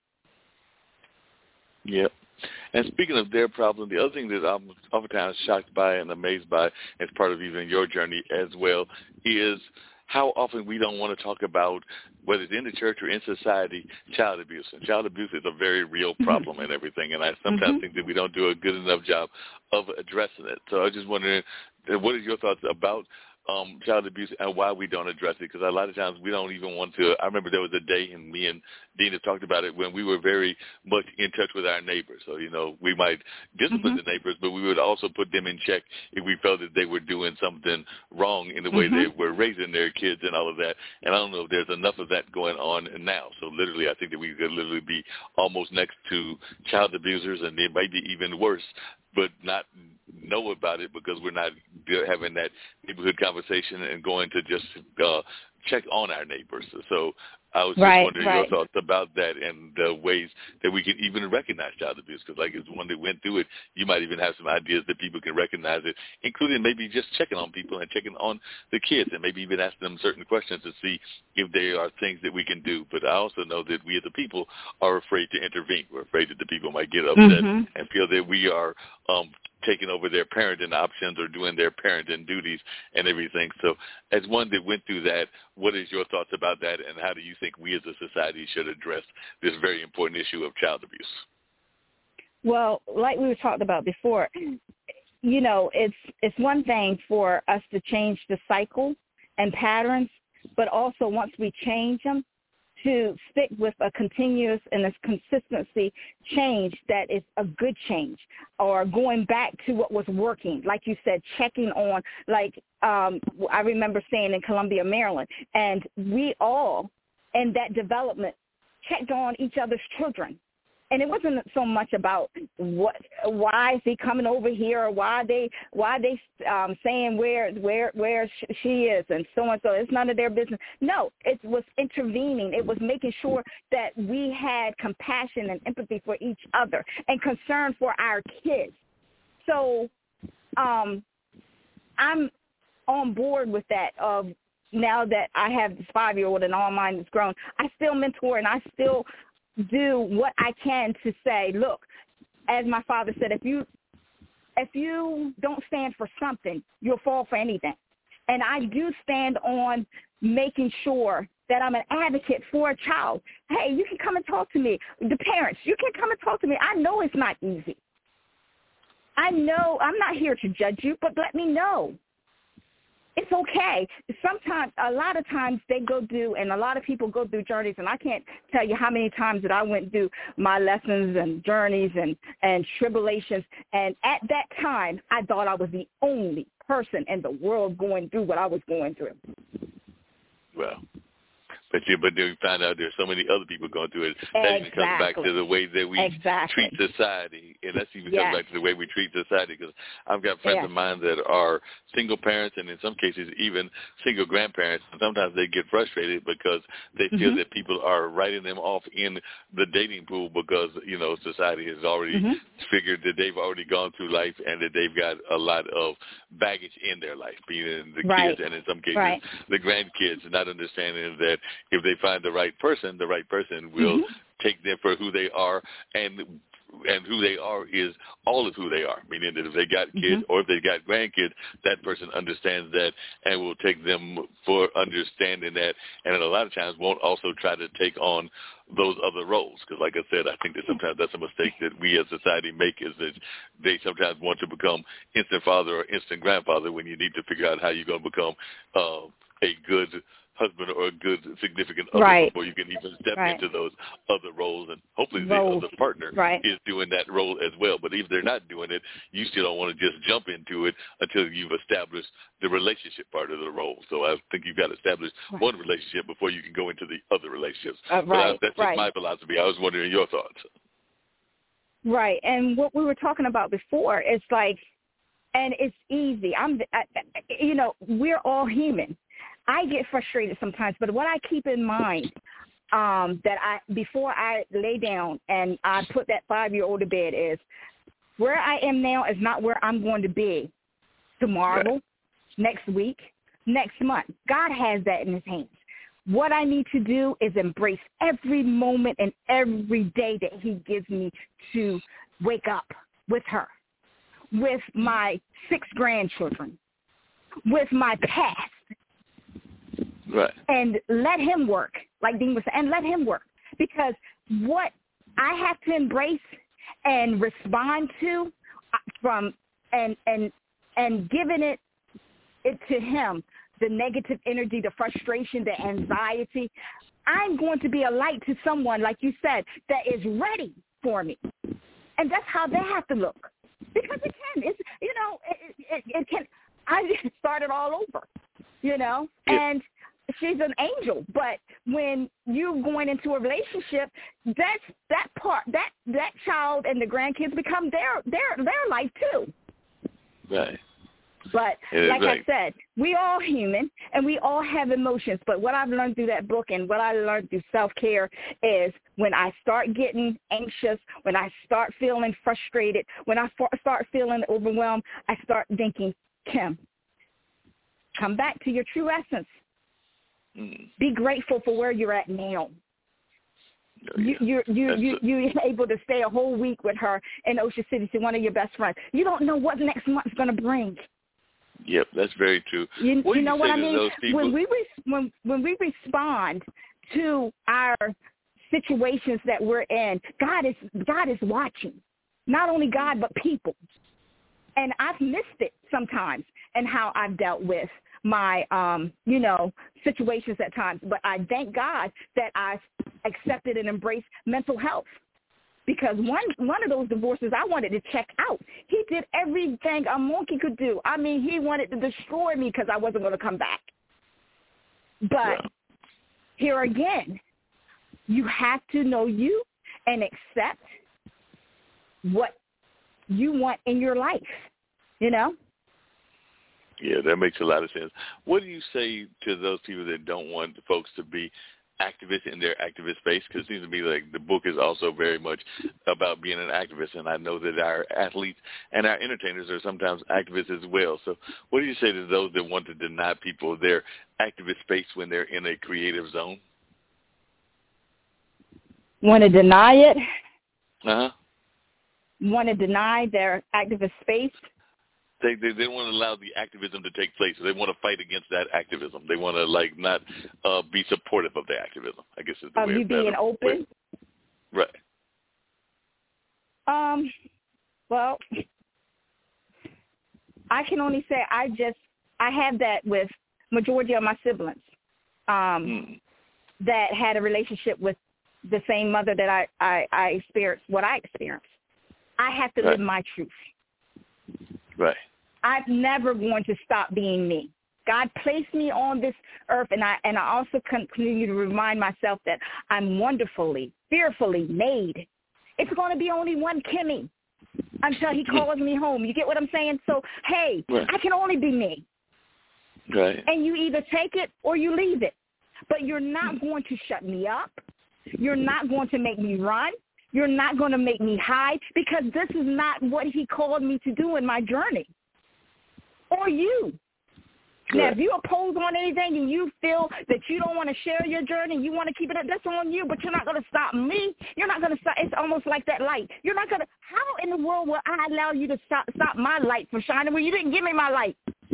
Yep. And speaking of their problem, the other thing that I'm oftentimes shocked by and amazed by, as part of even your journey as well, is how often we don't want to talk about, whether it's in the church or in society, child abuse. And child abuse is a very real problem mm-hmm. and everything, and I sometimes mm-hmm. think that we don't do a good enough job of addressing it. So I was just wondering, what are your thoughts about Um, child abuse and why we don't address it? Because a lot of times we don't even want to. I remember there was a day, and me and Dina talked about it, when we were very much in touch with our neighbors. So, you know, we might discipline mm-hmm. the neighbors, but we would also put them in check if we felt that they were doing something wrong in the way mm-hmm. they were raising their kids and all of that. And I don't know if there's enough of that going on now. So literally, I think that we could literally be almost next to child abusers, and it might be even worse, but not know about it because we're not having that neighborhood conversation and going to just uh, check on our neighbors. So I was just right, wondering right. your thoughts about that and the ways that we can even recognize child abuse, because like as one that went through it, you might even have some ideas that people can recognize it, including maybe just checking on people and checking on the kids and maybe even asking them certain questions to see if there are things that we can do. But I also know that we as a people are afraid to intervene. We're afraid that the people might get upset mm-hmm. and feel that we are um, taking over their parenting options or doing their parenting duties and everything. So as one that went through that, what is your thoughts about that, and how do you think we as a society should address this very important issue of child abuse? Well, like we were talking about before, you know, it's it's one thing for us to change the cycle and patterns, but also once we change them, to stick with a continuous and a consistency change that is a good change, or going back to what was working. Like you said, checking on, like um, I remember staying in Columbia, Maryland, and we all in that development checked on each other's children. And it wasn't so much about what, why is he coming over here, or why they, why they um, saying where, where, where she is, and so and so. It's none of their business. No, it was intervening. It was making sure that we had compassion and empathy for each other and concern for our kids. So, um, I'm on board with that. Of now that I have this five-year-old and all mine is grown, I still mentor and I still do what I can to say, look, as my father said, if you if you don't stand for something, you'll fall for anything. And I do stand on making sure that I'm an advocate for a child. Hey, you can come and talk to me. The parents, you can come and talk to me. I know it's not easy. I know I'm not here to judge you, but let me know. It's okay. Sometimes, a lot of times they go through, and a lot of people go through journeys, and I can't tell you how many times that I went through my lessons and journeys and, and tribulations. And at that time, I thought I was the only person in the world going through what I was going through. Well, But you, but then we find out there's so many other people going through it. That exactly. even comes back to the way that we exactly. treat society, and that even yes. comes back to the way we treat society. Because I've got friends yes. of mine that are single parents, and in some cases even single grandparents. And sometimes they get frustrated because they feel mm-hmm. that people are writing them off in the dating pool because you know society has already mm-hmm. figured that they've already gone through life and that they've got a lot of baggage in their life, being the right. kids and in some cases right. the grandkids, not understanding that if they find the right person, the right person will mm-hmm. take them for who they are, and and who they are is all of who they are, meaning that if they got kids mm-hmm. or if they got grandkids, that person understands that and will take them for understanding that, and a lot of times won't also try to take on those other roles. Because like I said, I think that sometimes that's a mistake that we as society make, is that they sometimes want to become instant father or instant grandfather when you need to figure out how you're going to become uh, a good husband or a good significant other right. before you can even step right. into those other roles. And hopefully roles. the other partner right. is doing that role as well. But if they're not doing it, you still don't want to just jump into it until you've established the relationship part of the role. So I think you've got to establish right. one relationship before you can go into the other relationships. Uh, right. But I, that's just right. my philosophy. I was wondering your thoughts. Right. And what we were talking about before is like, and it's easy. I'm, I, you know, we're all human. I get frustrated sometimes, but what I keep in mind um, that I before I lay down and I put that five-year-old to bed is where I am now is not where I'm going to be tomorrow, right. next week, next month. God has that in his hands. What I need to do is embrace every moment and every day that he gives me to wake up with her, with my six grandchildren, with my past. Right. And let him work, like Dean was saying, and let him work. Because what I have to embrace and respond to from and and and giving it it to him, the negative energy, the frustration, the anxiety, I'm going to be a light to someone, like you said, that is ready for me. And that's how they have to look. Because it can. It's, you know, it, it, it can. I just started all over, you know, yeah. and she's an angel. But when you're going into a relationship, that's that part, that that child and the grandkids become their their their life too. Right. But like right. I said, we all human and we all have emotions. But what I've learned through that book and what I learned through self-care is when I start getting anxious, when I start feeling frustrated, when I start feeling overwhelmed, I start thinking, Kim, come back to your true essence. Mm. Be grateful for where you're at now. Oh, yeah. You, you, you, you, you're able to stay a whole week with her in Ocean City to one of your best friends. You don't know what next month's going to bring. Yep, that's very true. You, what you do know you what say I to mean? those people? When we re- when when we respond to our situations that we're in, God is God is watching. Not only God, but people. And I've missed it sometimes and how I've dealt with my, um, you know, situations at times. But I thank God that I accepted and embraced mental health. Because one one of those divorces I wanted to check out. He did everything a monkey could do. I mean, he wanted to destroy me because I wasn't going to come back. But yeah. Here again, you have to know you and accept what you want in your life, you know? Yeah, that makes a lot of sense. What do you say to those people that don't want the folks to be activists in their activist space? Because it seems to me like the book is also very much about being an activist, and I know that our athletes and our entertainers are sometimes activists as well. So what do you say to those that want to deny people their activist space when they're in a creative zone? Want to deny it? Uh-huh. Want to deny their activist space? They, they they want to allow the activism to take place. They want to fight against that activism. They want to like not uh, be supportive of the activism, I guess is the of way you of being that. open. Right. Um. Well, I can only say I just I have that with majority of my siblings um, hmm. that had a relationship with the same mother that I I, I experienced what I experienced. I have to right. live my truth. Right. I'm never going to stop being me. God placed me on this earth, and I and I also continue to remind myself that I'm wonderfully, fearfully made. It's going to be only one Kimmy until he calls me home. You get what I'm saying? So, hey, right. I can only be me. Right. And you either take it or you leave it. But you're not going to shut me up. You're not going to make me run. You're not going to make me hide, because this is not what he called me to do in my journey. Or you. Right. Now, if you oppose on anything and you feel that you don't want to share your journey, you want to keep it up, that's on you, but you're not going to stop me. You're not going to stop. It's almost like that light. You're not going to, how in the world will I allow you to stop, stop my light from shining when you didn't give me my light?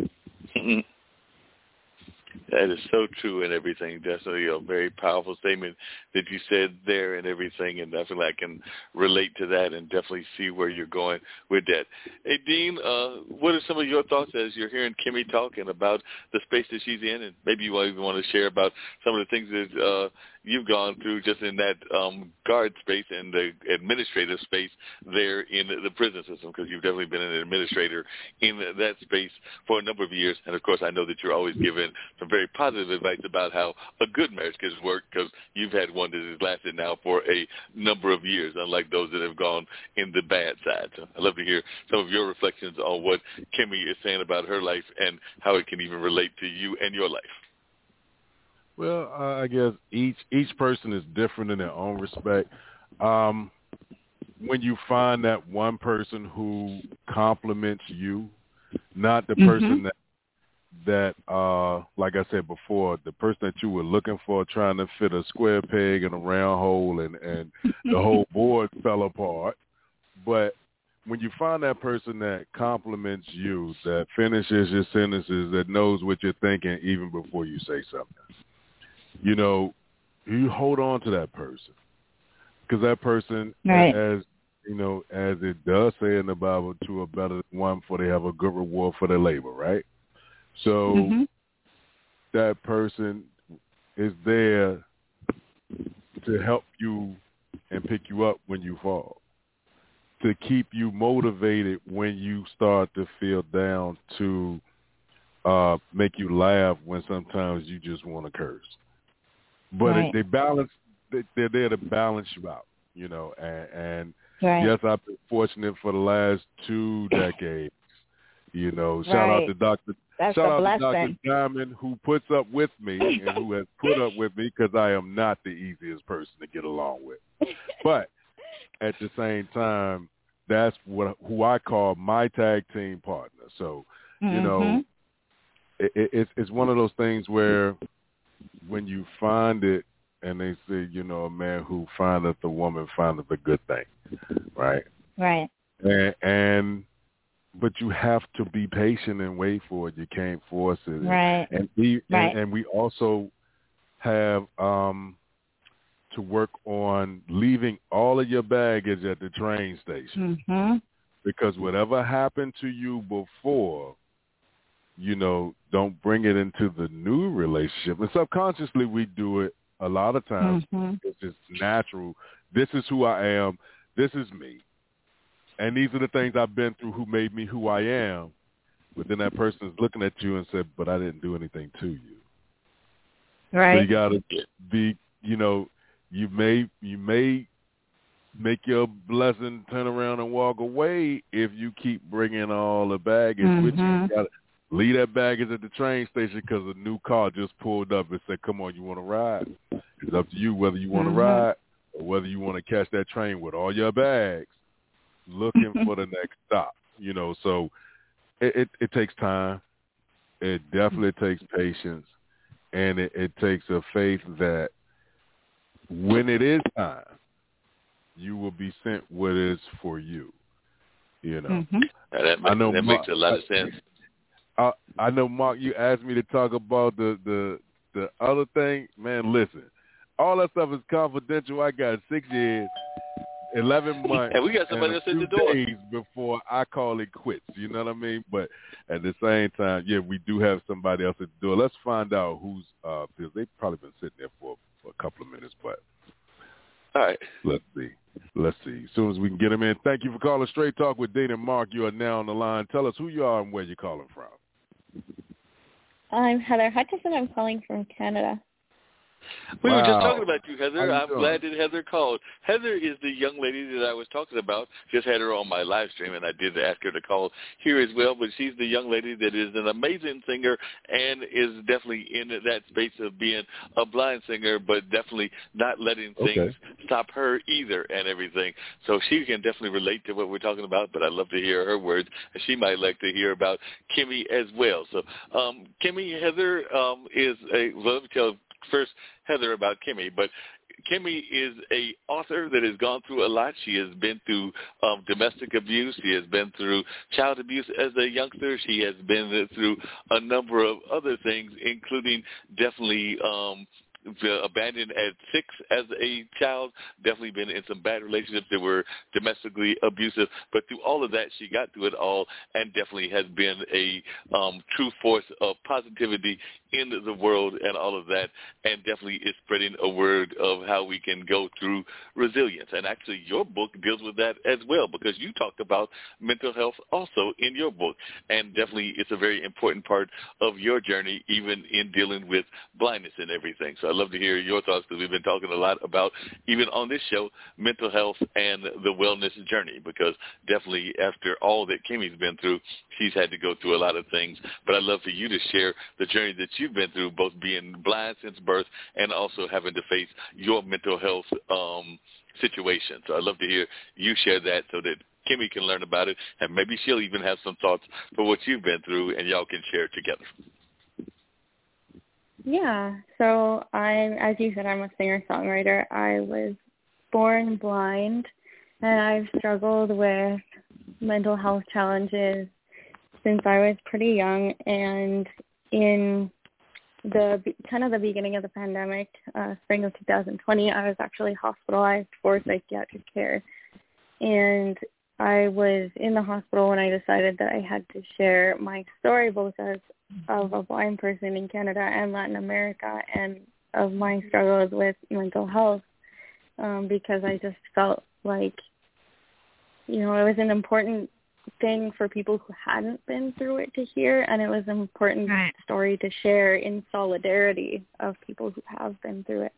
That is so true and everything. Definitely a very powerful statement that you said there and everything, and definitely I can relate to that and definitely see where you're going with that. Hey, Dean, uh, what are some of your thoughts as you're hearing Kimmy talking about the space that she's in, and maybe you even want to share about some of the things that uh, you've gone through just in that um, guard space and the administrative space there in the prison system, because you've definitely been an administrator in that space for a number of years. And, of course, I know that you're always giving some very positive advice about how a good marriage can work, because you've had one that has lasted now for a number of years, unlike those that have gone in the bad side. So I'd love to hear some of your reflections on what Kimmy is saying about her life and how it can even relate to you and your life. Well, uh, I guess each each person is different in their own respect. Um, when you find that one person who compliments you, not the mm-hmm. person that that uh, like I said before, the person that you were looking for, trying to fit a square peg in a round hole, and, and the whole board fell apart. But when you find that person that compliments you, that finishes your sentences, that knows what you're thinking even before you say something, you know, you hold on to that person, because that person, right. as you know, as it does say in the Bible, two are better than one, for they have a good reward for their labor, right? So mm-hmm. that person is there to help you and pick you up when you fall, to keep you motivated when you start to feel down, to uh, make you laugh when sometimes you just want to curse. But right. it, they balance. They, they're there to balance you out, you know. And, and right. yes, I've been fortunate for the last two decades. You know, shout right. out to Doctor That's Shout out blessing. to Doctor Diamond, who puts up with me and who has put up with me, because I am not the easiest person to get along with. But at the same time, that's what who I call my tag team partner. So, you mm-hmm. know, it, it, it's it's one of those things where when you find it, and they say, you know, a man who findeth a woman findeth a good thing, right? Right. And, and but you have to be patient and wait for it. You can't force it. Right. And we right. and, and we also have um, to work on leaving all of your baggage at the train station, mm-hmm. because whatever happened to you before, you know, don't bring it into the new relationship. And subconsciously we do it a lot of times. Mm-hmm. It's just natural. This is who I am. This is me. And these are the things I've been through who made me who I am. But then that person is looking at you and said, but I didn't do anything to you. Right. So you got to be, you know, you may you may make your blessing turn around and walk away if you keep bringing all the baggage mm-hmm. with you. You got to leave that baggage at the train station because a new car just pulled up and said, come on, you want to ride? It's up to you whether you want to mm-hmm. ride or whether you want to catch that train with all your bags looking for the next stop. You know, so it, it, it takes time. It definitely takes patience. And it, it takes a faith that when it is time, you will be sent what is for you. You know, mm-hmm. that, makes, I know that Mark, makes a lot of sense. I, I know, Mark, you asked me to talk about the, the the other thing. Man, listen, all that stuff is confidential. I got six years, eleven months, and we got somebody else at the door days before I call it quits. You know what I mean? But at the same time, yeah, we do have somebody else at the door. Let's find out who's uh, because they've probably been sitting there for, for a couple of minutes. But all right, let's see. Let's see. As soon as we can get them in. Thank you for calling Straight Talk with Dean and Mark. You are now on the line. Tell us who you are and where you're calling from. I'm Heather Hutchison. I'm calling from Canada. We wow. were just talking about you, Heather. You I'm doing? glad that Heather called. Heather is the young lady that I was talking about. Just had her on my live stream, and I did ask her to call here as well. But she's the young lady that is an amazing singer and is definitely in that space of being a blind singer, but definitely not letting things okay. stop her either and everything. So she can definitely relate to what we're talking about, but I'd love to hear her words, and she might like to hear about Kimmy as well. So um, Kimmy, Heather um, is a, well, let me tell first Heather about Kimmy, but Kimmy is a author that has gone through a lot. She has been through um, domestic abuse. She has been through child abuse as a youngster. She has been through a number of other things, including definitely um, abandoned at six as a child, definitely been in some bad relationships that were domestically abusive. But through all of that, she got through it all and definitely has been a um, true force of positivity in the world and all of that, and definitely is spreading a word of how we can go through resilience. And actually your book deals with that as well, because you talked about mental health also in your book, and definitely it's a very important part of your journey, even in dealing with blindness and everything. So I'd love to hear your thoughts, because we've been talking a lot about, even on this show, mental health and the wellness journey, because definitely after all that Kimmy's been through, she's had to go through a lot of things. But I'd love for you to share the journey that you've been through, both being blind since birth and also having to face your mental health um, situation. So I'd love to hear you share that so that Kimmy can learn about it, and maybe she'll even have some thoughts for what you've been through, and y'all can share it together. Yeah, so I, as you said, I'm a singer-songwriter. I was born blind, and I've struggled with mental health challenges since I was pretty young. And in the kind of the beginning of the pandemic, uh, spring of two thousand twenty, I was actually hospitalized for psychiatric care. And I was in the hospital when I decided that I had to share my story, both as of a blind person in Canada and Latin America, and of my struggles with mental health, um, because I just felt like, you know, it was an important thing for people who hadn't been through it to hear, and it was an important right. story to share in solidarity of people who have been through it.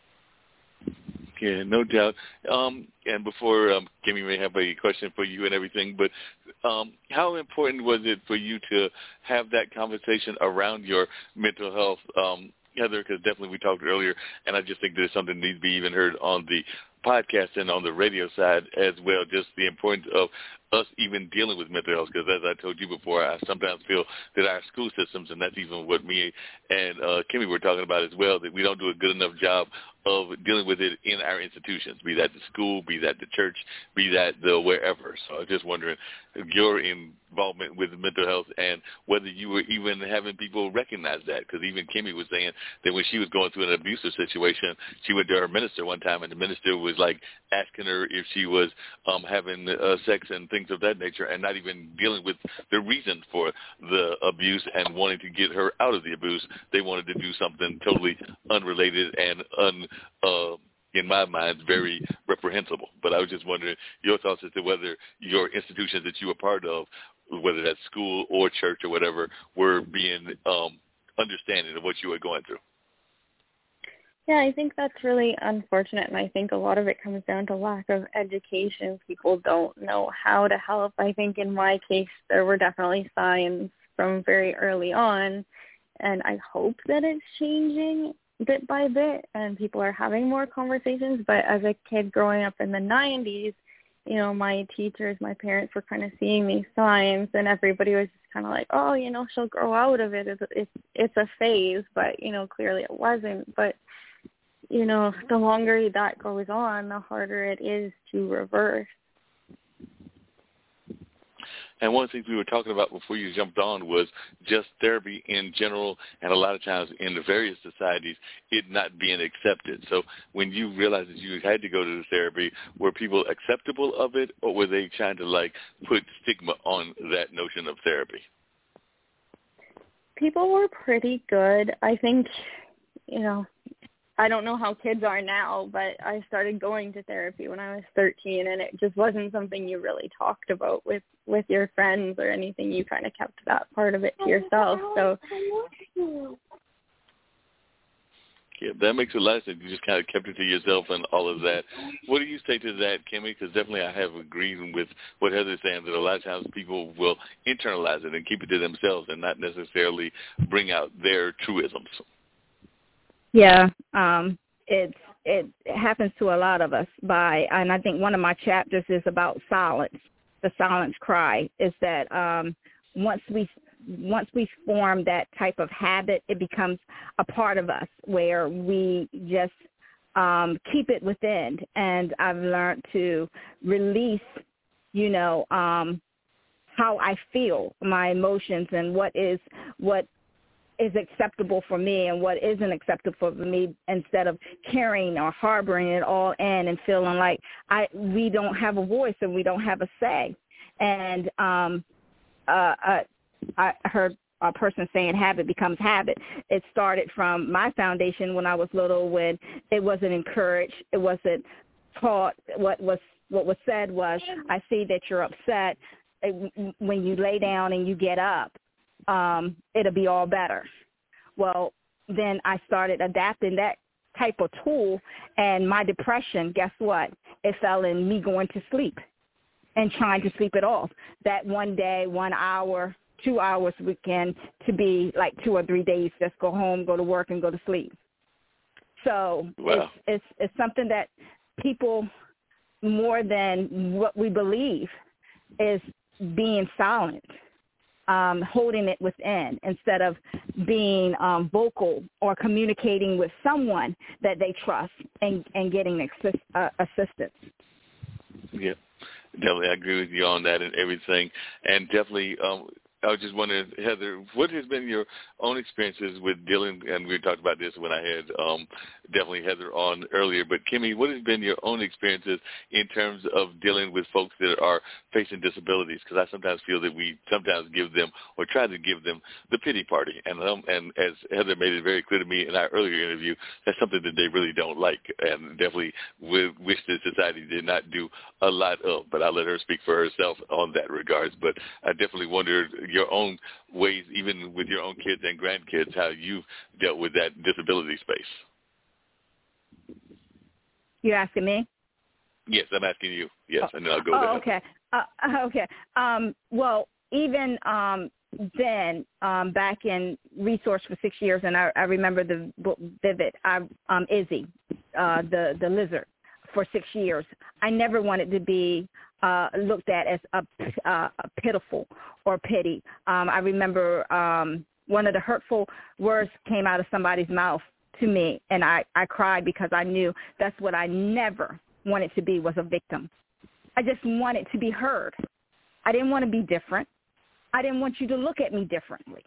Yeah, no doubt. Um, and before um, Kimmy may have a question for you and everything, but um, how important was it for you to have that conversation around your mental health, um, Heather? Because definitely we talked earlier, and I just think there's something that needs to be even heard on the podcast and on the radio side as well, just the importance of us even dealing with mental health, because as I told you before, I sometimes feel that our school systems, and that's even what me and uh, Kimmy were talking about as well, that we don't do a good enough job of dealing with it in our institutions, be that the school, be that the church, be that the wherever. So I was just wondering your involvement with mental health and whether you were even having people recognize that, because even Kimmy was saying that when she was going through an abusive situation, she went to her minister one time, and the minister was like asking her if she was um, having uh, sex and things of that nature, and not even dealing with the reason for the abuse and wanting to get her out of the abuse. They wanted to do something totally unrelated and un, uh, in my mind, very reprehensible. But I was just wondering your thoughts as to whether your institutions that you were part of, whether that's school or church or whatever, were being um, understanding of what you were going through. Yeah, I think that's really unfortunate, and I think a lot of it comes down to lack of education. People don't know how to help. I think in my case, there were definitely signs from very early on, and I hope that it's changing bit by bit, and people are having more conversations. But as a kid growing up in the nineties, you know, my teachers, my parents were kind of seeing these signs, and everybody was just kind of like, oh, you know, she'll grow out of it. It's, it's, it's a phase, but, you know, clearly it wasn't. But you know, the longer that goes on, the harder it is to reverse. And one of the things we were talking about before you jumped on was just therapy in general, and a lot of times in the various societies, it not being accepted. So when you realized that you had to go to the therapy, were people acceptable of it, or were they trying to, like, put stigma on that notion of therapy? People were pretty good. I think, you know, I don't know how kids are now, but I started going to therapy when I was thirteen, and it just wasn't something you really talked about with, with your friends or anything. You kind of kept that part of it to yourself. So yeah, that makes a lot of sense. You just kind of kept it to yourself and all of that. What do you say to that, Kimmy? Because definitely I have agreed with what Heather's saying, that a lot of times people will internalize it and keep it to themselves and not necessarily bring out their truisms. Yeah, um, it's it happens to a lot of us. By and I think one of my chapters is about silence. The silence cry is that um, once we once we form that type of habit, it becomes a part of us where we just um, keep it within. And I've learned to release, you know, um, how I feel, my emotions, and what is what. is acceptable for me and what isn't acceptable for me, instead of carrying or harboring it all in and feeling like I we don't have a voice and we don't have a say. And um, uh, uh, I heard a person saying habit becomes habit. It started from my foundation when I was little, when it wasn't encouraged, it wasn't taught. What was what was said was, I see that you're upset. When you lay down and you get up, um, it'll be all better. Well, then I started adapting that type of tool, and my depression, guess what? It fell in me going to sleep and trying to sleep it off. That one day, one hour, two hours weekend to be like two or three days, just go home, go to work, and go to sleep. So wow. it's, it's it's something that people, more than what we believe, is being silent, um, holding it within, instead of being um, vocal or communicating with someone that they trust and, and getting assist, uh, assistance. Yeah, definitely. I agree with you on that and everything. And definitely, um, I was just wondering, Heather, what has been your own experiences with dealing, and we talked about this when I had um, definitely Heather on earlier, but Kimmy, what has been your own experiences in terms of dealing with folks that are facing disabilities? Because I sometimes feel that we sometimes give them, or try to give them, the pity party. And um, and as Heather made it very clear to me in our earlier interview, that's something that they really don't like, and definitely wish that society did not do a lot of. But I'll let her speak for herself on that regards. But I definitely wondered your own ways, even with your own kids and grandkids, how you've dealt with that disability space. You're asking me? Yes, I'm asking you. Yes, and then I'll go oh, there. Okay. Uh, okay. Um, well, even um, then, um, back in Resource for six years, and I, I remember the book vivid, I, um, Izzy, uh, the, the lizard, for six years. I never wanted to be uh, looked at as a, uh, a pitiful or pity. Um, I remember um, one of the hurtful words came out of somebody's mouth to me, and I, I cried because I knew that's what I never wanted to be, was a victim. I just wanted to be heard. I didn't want to be different. I didn't want you to look at me differently.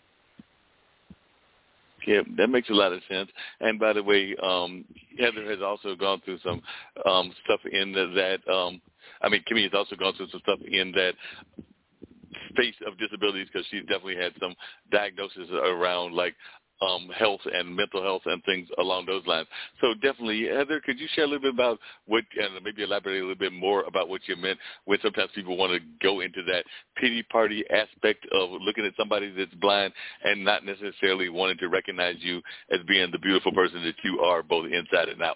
Yeah, that makes a lot of sense. And by the way, um, Heather has also gone through some um, stuff in the, that, um, I mean, Kimmy has also gone through some stuff in that space of disabilities, because she's definitely had some diagnoses around, like, um, health and mental health and things along those lines. So definitely, Heather, could you share a little bit about what, and maybe elaborate a little bit more about what you meant when sometimes people want to go into that pity party aspect of looking at somebody that's blind and not necessarily wanting to recognize you as being the beautiful person that you are, both inside and out?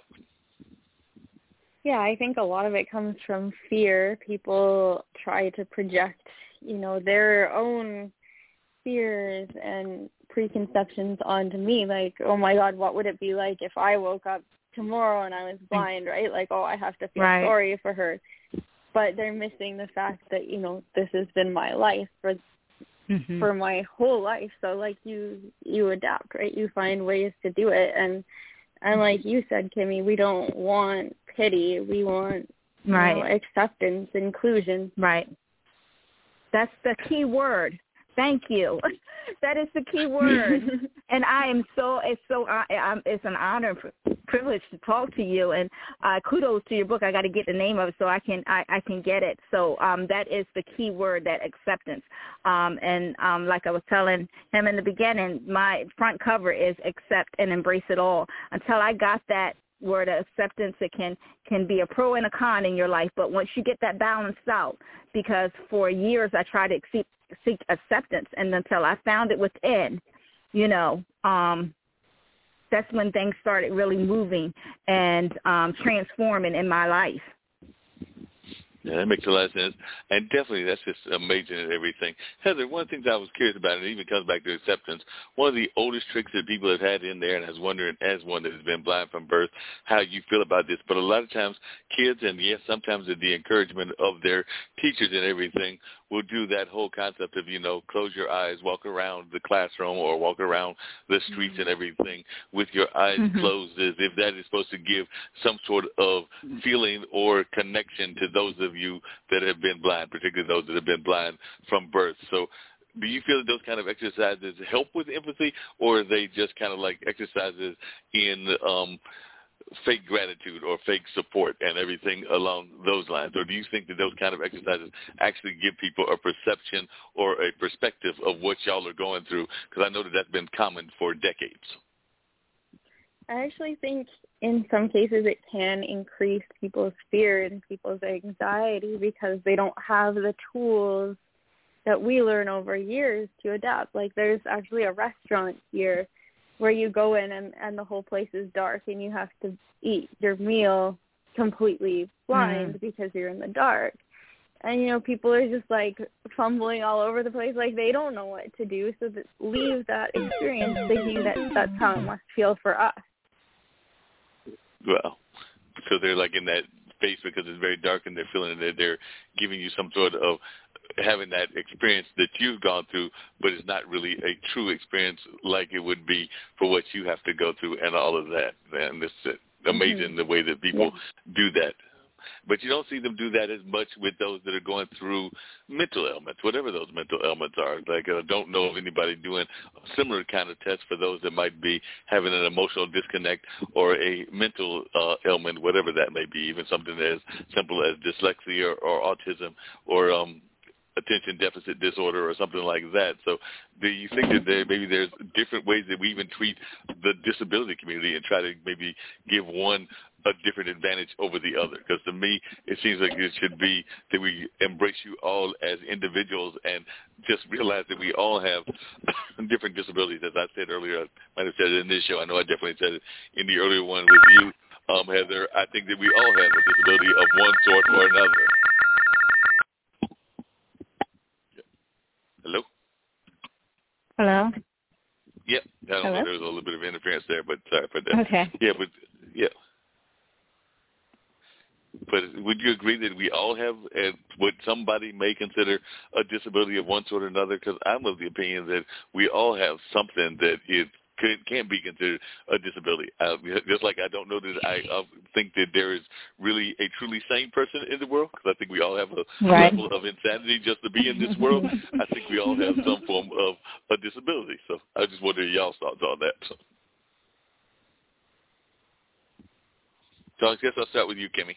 Yeah, I think a lot of it comes from fear. People try to project, you know, their own fears and preconceptions onto me, like, oh my God, what would it be like if I woke up tomorrow and I was blind, right? Like, oh, I have to feel right. sorry for her. But they're missing the fact that, you know, this has been my life for mm-hmm. for my whole life. So, like, you you adapt, right? You find ways to do it. And and like you said, Kimmy, we don't want pity. We want right. you know, acceptance, inclusion. Right. That's the key word. Thank you. That is the key word. And I am so, it's so, I, I'm, it's an honor, privilege to talk to you. And uh, kudos to your book. I got to get the name of it so I can, I, I can get it. So um, that is the key word, that acceptance. Um, and um, like I was telling him in the beginning, my front cover is accept and embrace it all. Until I got that word of acceptance, it can, can be a pro and a con in your life. But once you get that balanced out, because for years I tried to accept, seek acceptance, and until I found it within, you know, um, that's when things started really moving and um, transforming in my life. Yeah, that makes a lot of sense. And definitely that's just amazing and everything. Heather, one of the things I was curious about, and it even comes back to acceptance, one of the oldest tricks that people have had in there, and I was wondering, as one that has been blind from birth, how you feel about this. But a lot of times kids, and yes, sometimes with the encouragement of their teachers and everything, will do that whole concept of, you know, close your eyes, walk around the classroom or walk around the streets mm-hmm. and everything with your eyes mm-hmm. closed, as if that is supposed to give some sort of feeling or connection to those of you that have been blind, particularly those that have been blind from birth. So do you feel that those kind of exercises help with empathy, or are they just kind of like exercises in um, fake gratitude or fake support and everything along those lines? Or do you think that those kind of exercises actually give people a perception or a perspective of what y'all are going through? Because I know that that's been common for decades. I actually think in some cases it can increase people's fear and people's anxiety because they don't have the tools that we learn over years to adapt. Like there's actually a restaurant here where you go in and, and the whole place is dark and you have to eat your meal completely blind mm. because you're in the dark. And, you know, people are just, like, fumbling all over the place. Like, they don't know what to do. So that leave that experience thinking that that's how it must feel for us. Well, so they're, like, in that space because it's very dark and they're feeling that they're giving you some sort of having that experience that you've gone through, but it's not really a true experience like it would be for what you have to go through and all of that. And it's amazing mm-hmm. the way that people yeah. do that. But you don't see them do that as much with those that are going through mental ailments, whatever those mental ailments are. Like I don't know of anybody doing a similar kind of test for those that might be having an emotional disconnect or a mental uh, ailment, whatever that may be, even something as simple as dyslexia or, or autism or um, attention deficit disorder or something like that. So do you think that there, maybe there's different ways that we even treat the disability community and try to maybe give one a different advantage over the other? Because to me, it seems like it should be that we embrace you all as individuals and just realize that we all have different disabilities. As I said earlier, I might have said it in this show. I know I definitely said it in the earlier one with you, um, Heather. I think that we all have a disability of one sort or another. Hello? Hello? Yep. I don't Hello? know. There was a little bit of interference there, but sorry for that. Okay. Yeah, but, yeah. But would you agree that we all have uh, what somebody may consider a disability of one sort or another? Because I'm of the opinion that we all have something that is can, can be considered a disability. Uh, just like I don't know that I uh, think that there is really a truly sane person in the world, because I think we all have a right. level of insanity just to be in this world. I think we all have some form of a disability. So I just wonder y'all's thoughts on that. So, so I guess I'll start with you, Kimmy.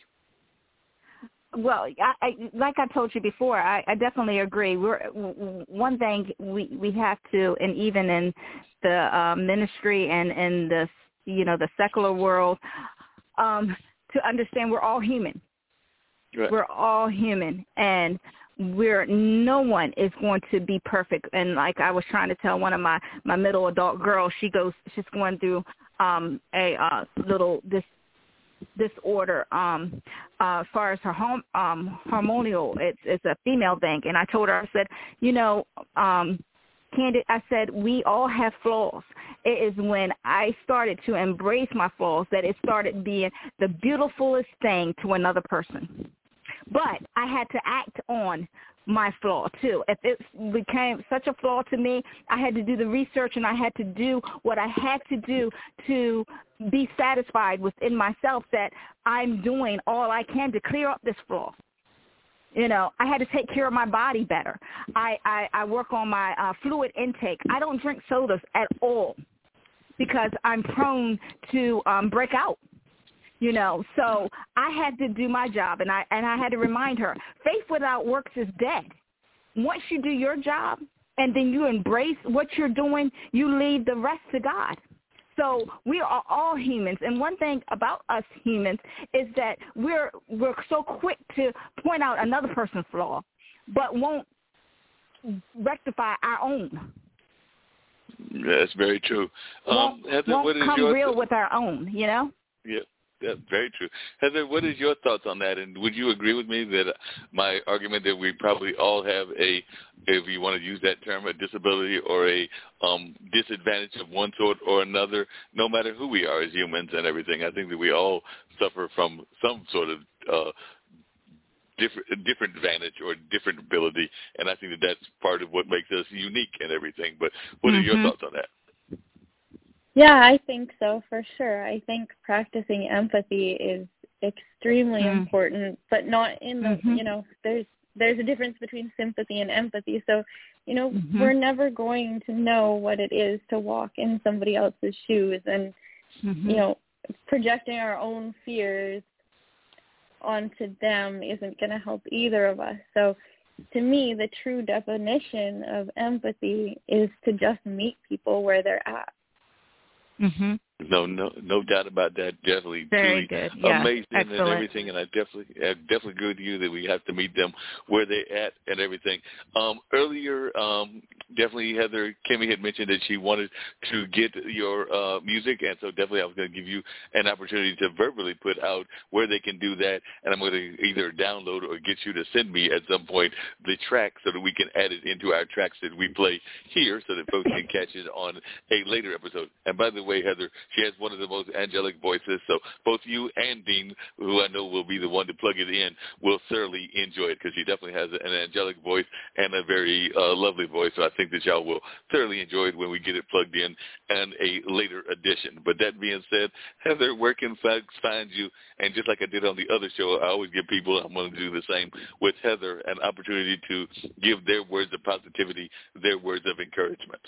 Well, I, I, like I told you before, I, I definitely agree. We're one thing we we have to, and even in the uh, ministry and in the you know the secular world, um, to understand we're all human. Right. We're all human, and we're no one is going to be perfect. And like I was trying to tell one of my my middle adult girls, she goes, she's going through um, a uh, little this. disorder um uh as far as her home um hormonal it's it's a female thing, and I told her, I said, you know um Candid, I said, we all have flaws. It is when I started to embrace my flaws that it started being the beautifulest thing to another person. But I had to act on my flaw, too. If it became such a flaw to me, I had to do the research, and I had to do what I had to do to be satisfied within myself that I'm doing all I can to clear up this flaw. You know, I had to take care of my body better. I, I, I work on my uh, fluid intake. I don't drink sodas at all because I'm prone to um, break out. You know, so I had to do my job, and I and I had to remind her, faith without works is dead. Once you do your job and then you embrace what you're doing, you leave the rest to God. So we are all humans, and one thing about us humans is that we're we're so quick to point out another person's flaw, but won't rectify our own. That's very true. Um, won't Heather, won't what is come your real th- with our own, you know? Yeah. That's very true. Heather, what is your thoughts on that? And would you agree with me that my argument that we probably all have a, if you want to use that term, a disability or a um, disadvantage of one sort or another, no matter who we are as humans and everything? I think that we all suffer from some sort of uh, different different advantage or different ability, and I think that that's part of what makes us unique and everything. But what mm-hmm. are your thoughts on that? Yeah, I think so, for sure. I think practicing empathy is extremely mm. important, but not in the, mm-hmm. you know, there's there's a difference between sympathy and empathy. So, you know, mm-hmm. we're never going to know what it is to walk in somebody else's shoes, and, mm-hmm. you know, projecting our own fears onto them isn't going to help either of us. So to me, the true definition of empathy is to just meet people where they're at. Mm-hmm. No, no, no doubt about that. Definitely, very truly good. Yeah, amazing excellent. and everything. And I definitely, I definitely agree with you that we have to meet them where they're at and everything. Um, earlier, um, definitely Heather Kimmy had mentioned that she wanted to get your uh, music, and so definitely I was going to give you an opportunity to verbally put out where they can do that. And I'm going to either download or get you to send me at some point the track so that we can add it into our tracks that we play here, so that folks can catch it on a later episode. And by the way, Heather, she has one of the most angelic voices, so both you and Dean, who I know will be the one to plug it in, will thoroughly enjoy it, because she definitely has an angelic voice and a very uh, lovely voice, so I think that y'all will thoroughly enjoy it when we get it plugged in and a later edition. But that being said, Heather, where can folks find you? And just like I did on the other show, I always give people, I'm going to do the same with Heather, an opportunity to give their words of positivity, their words of encouragement.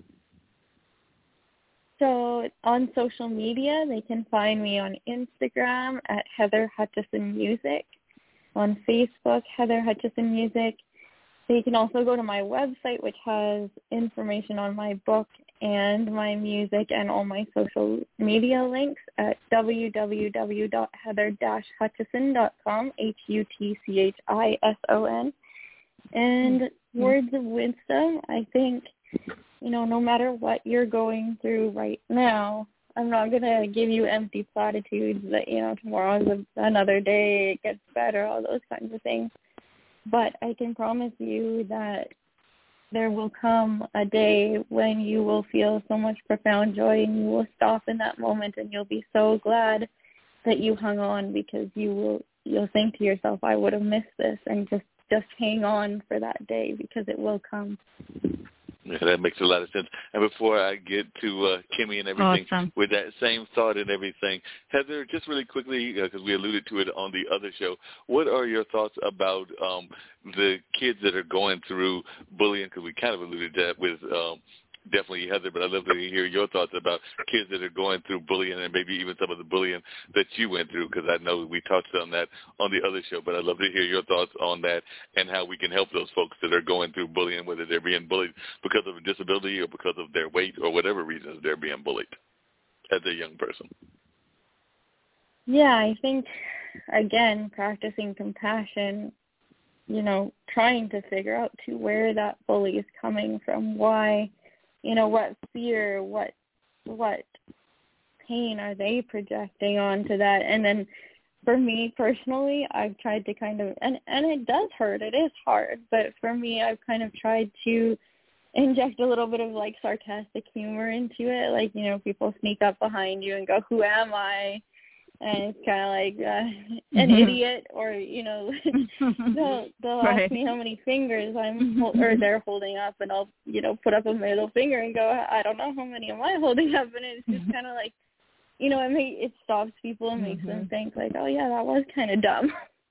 So on social media, they can find me on Instagram at Heather Hutchison Music, on Facebook, Heather Hutchison Music. They can also go to my website, which has information on my book and my music and all my social media links at w w w dot heather dash hutchison dot com, H U T C H I S O N. And mm-hmm. words of wisdom, I think, you know, no matter what you're going through right now, I'm not going to give you empty platitudes that, you know, tomorrow's a, another day, it gets better, all those kinds of things. But I can promise you that there will come a day when you will feel so much profound joy, and you will stop in that moment and you'll be so glad that you hung on, because you will, you'll think to yourself, I would have missed this, and just, just hang on for that day, because it will come. Yeah, that makes a lot of sense. And before I get to uh, Kimmy and everything, awesome. with that same thought and everything, Heather, just really quickly, because uh, we alluded to it on the other show, what are your thoughts about um, the kids that are going through bullying? Because we kind of alluded to that with um, definitely Heather, but I'd love to hear your thoughts about kids that are going through bullying, and maybe even some of the bullying that you went through, because I know we touched on that on the other show, but I'd love to hear your thoughts on that and how we can help those folks that are going through bullying, whether they're being bullied because of a disability or because of their weight or whatever reasons they're being bullied as a young person. Yeah, I think, again, practicing compassion, you know, trying to figure out to where that bully is coming from, why, you know, what fear, what what pain are they projecting onto that? And then for me personally, I've tried to kind of, and, and it does hurt, it is hard, but for me, I've kind of tried to inject a little bit of, like, sarcastic humor into it. Like, you know, people sneak up behind you and go, who am I? And it's kind of like uh, an mm-hmm. idiot, or, you know, they'll, they'll right. ask me how many fingers I'm or they're holding up, and I'll, you know, put up a middle finger and go, I don't know how many am I holding up, and it's just kind of like, you know, it may, it stops people and makes mm-hmm. them think like, oh yeah, that was kind of dumb.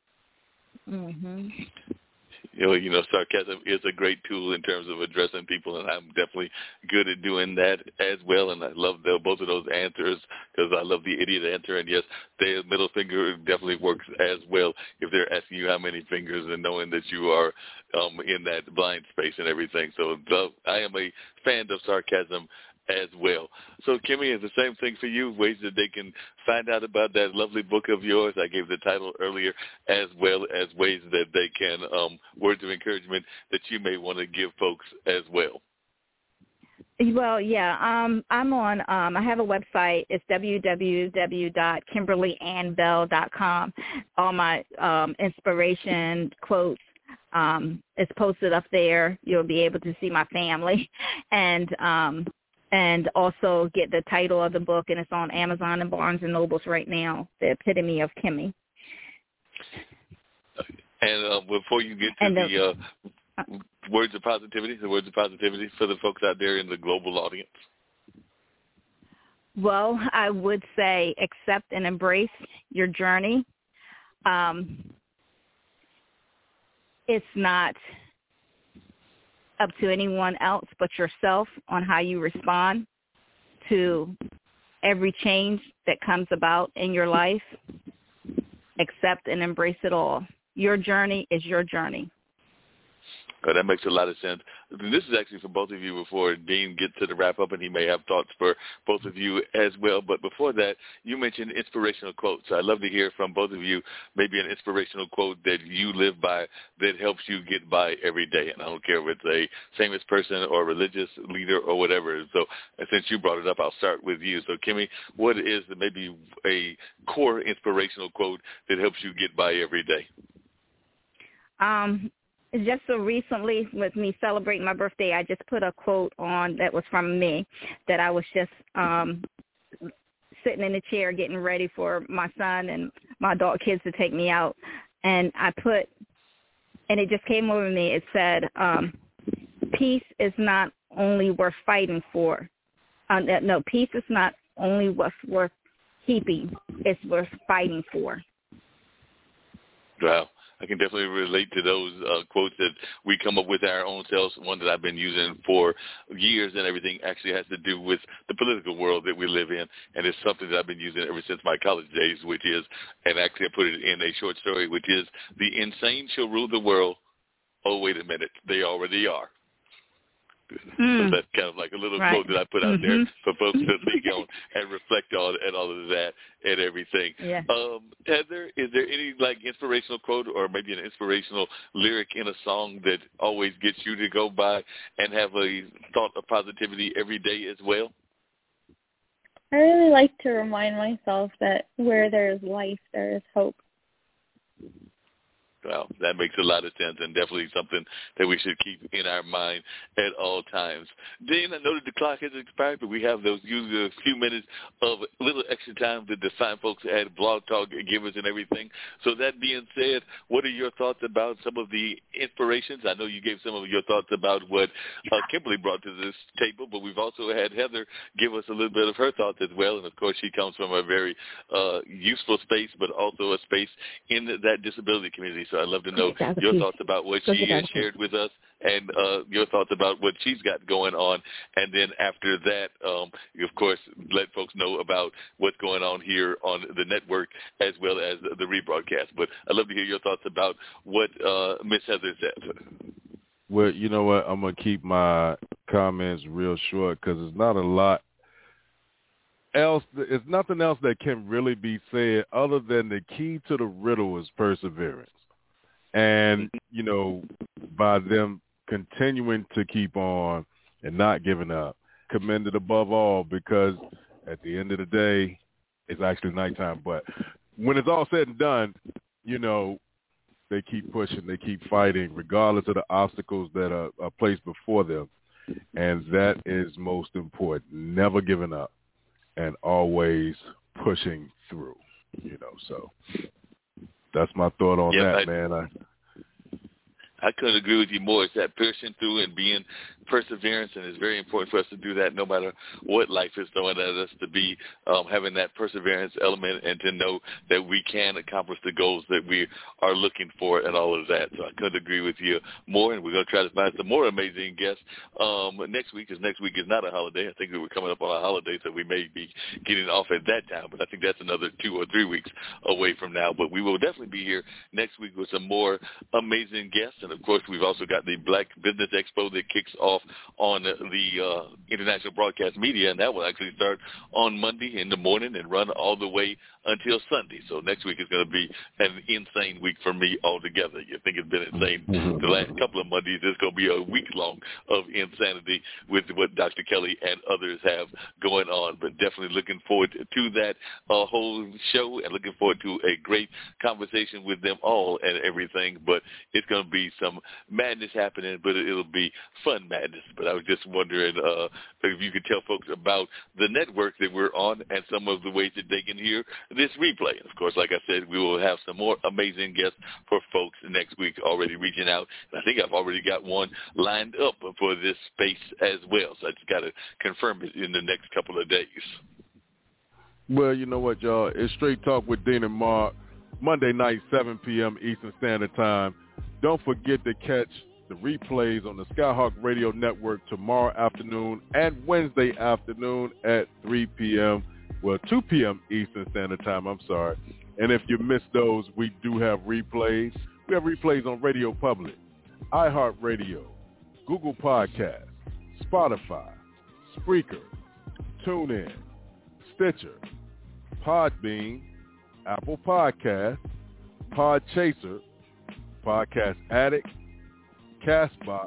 Mm-hmm. You know, you know, sarcasm is a great tool in terms of addressing people, and I'm definitely good at doing that as well. And I love the, both of those answers, because I love the idiot answer. And yes, the middle finger definitely works as well if they're asking you how many fingers and knowing that you are um, in that blind space and everything. So the, I am a fan of sarcasm as well. So, Kimmy, is the same thing for you, ways that they can find out about that lovely book of yours? I gave the title earlier, as well as ways that they can, um, words of encouragement that you may want to give folks as well. Well, yeah, um, I'm on, um, I have a website. It's w w w dot kimberly ann bell dot com. All my um, inspiration quotes, um, it's posted up there. You'll be able to see my family. And, um, and also get the title of the book, and it's on Amazon and Barnes and Nobles right now, The Epitome of Kimmy. And uh, before you get to the, the uh, words of positivity, the words of positivity for the folks out there in the global audience. Well, I would say accept and embrace your journey. Um, it's not up to anyone else but yourself on how you respond to every change that comes about in your life. Accept and embrace it all. Your journey is your journey. Oh, that makes a lot of sense. This is actually for both of you before Dean gets to the wrap-up, and he may have thoughts for both of you as well. But before that, you mentioned inspirational quotes. I'd love to hear from both of you maybe an inspirational quote that you live by that helps you get by every day. And I don't care if it's a famous person or a religious leader or whatever. So since you brought it up, I'll start with you. So, Kimmy, what is maybe a core inspirational quote that helps you get by every day? Um. Just so recently, with me celebrating my birthday, I just put a quote on that was from me, that I was just um, sitting in a chair getting ready for my son and my adult kids to take me out. And I put, and it just came over me, it said, um, peace is not only worth fighting for. Uh, no, peace is not only what's worth keeping, it's worth fighting for. Wow. I can definitely relate to those uh, quotes that we come up with our own selves. One that I've been using for years and everything actually has to do with the political world that we live in, and it's something that I've been using ever since my college days, which is, and actually I put it in a short story, which is, the insane shall rule the world. Oh, wait a minute, they already are. Mm. So that's kind of like a little right. quote that I put out mm-hmm. there for folks to think on and reflect on and all of that and everything. Yeah. Um, Heather, is there any like inspirational quote or maybe an inspirational lyric in a song that always gets you to go by and have a thought of positivity every day as well? I really like to remind myself that where there is life, there is hope. Well, that makes a lot of sense and definitely something that we should keep in our mind at all times. Dean, I know that the clock has expired, but we have those usually a few minutes of a little extra time that the fine folks at Blog Talk give us and everything. So that being said, what are your thoughts about some of the inspirations? I know you gave some of your thoughts about what uh, Kimberly brought to this table, but we've also had Heather give us a little bit of her thoughts as well. And, of course, she comes from a very uh, useful space, but also a space in that disability community. So I'd love to know your thoughts about what she has shared with us and uh, your thoughts about what she's got going on. And then after that, um, you, of course, let folks know about what's going on here on the network as well as the rebroadcast. But I'd love to hear your thoughts about what uh, Miss Heather said. Well, you know what? I'm going to keep my comments real short because there's not a lot else. It's nothing else that can really be said other than the key to the riddle is perseverance. And, you know, by them continuing to keep on and not giving up, commended above all, because at the end of the day, it's actually nighttime. But when it's all said and done, you know, they keep pushing, they keep fighting, regardless of the obstacles that are, are placed before them. And that is most important, never giving up and always pushing through, you know, so. That's my thought on yep, that, I, man. I, I couldn't agree with you more. It's that pushing through and being perseverance, and it's very important for us to do that no matter what life is throwing at us, to be um, having that perseverance element and to know that we can accomplish the goals that we are looking for and all of that. So I couldn't agree with you more, and we're going to try to find some more amazing guests um, next week, because next week is not a holiday. I think we were coming up on a holiday, so we may be getting off at that time, but I think that's another two or three weeks away from now. But we will definitely be here next week with some more amazing guests, and of course we've also got the Black Business Expo that kicks off on the uh, International Broadcast Media, and that will actually start on Monday in the morning and run all the way until Sunday. So next week is going to be an insane week for me altogether. You think it's been insane the last couple of Mondays. It's going to be a week long of insanity with what Doctor Kelly and others have going on. But definitely looking forward to that uh, whole show and looking forward to a great conversation with them all and everything. But it's going to be some madness happening, but it'll be fun madness. But I was just wondering uh, if you could tell folks about the network that we're on and some of the ways that they can hear this replay. And of course, like I said, we will have some more amazing guests for folks next week already reaching out. And I think I've already got one lined up for this space as well. So I just got to confirm it in the next couple of days. Well, you know what, y'all? It's Straight Talk with Dean and Mark, Monday night, seven p.m. Eastern Standard Time. Don't forget to catch the replays on the Skyhawk Radio Network tomorrow afternoon and Wednesday afternoon at three p.m. Well, two p.m. Eastern Standard Time, I'm sorry. And if you missed those, we do have replays. We have replays on Radio Public, iHeartRadio, Google Podcasts, Spotify, Spreaker, TuneIn, Stitcher, Podbean, Apple Podcasts, Podchaser, Podcast Addict, Castbox,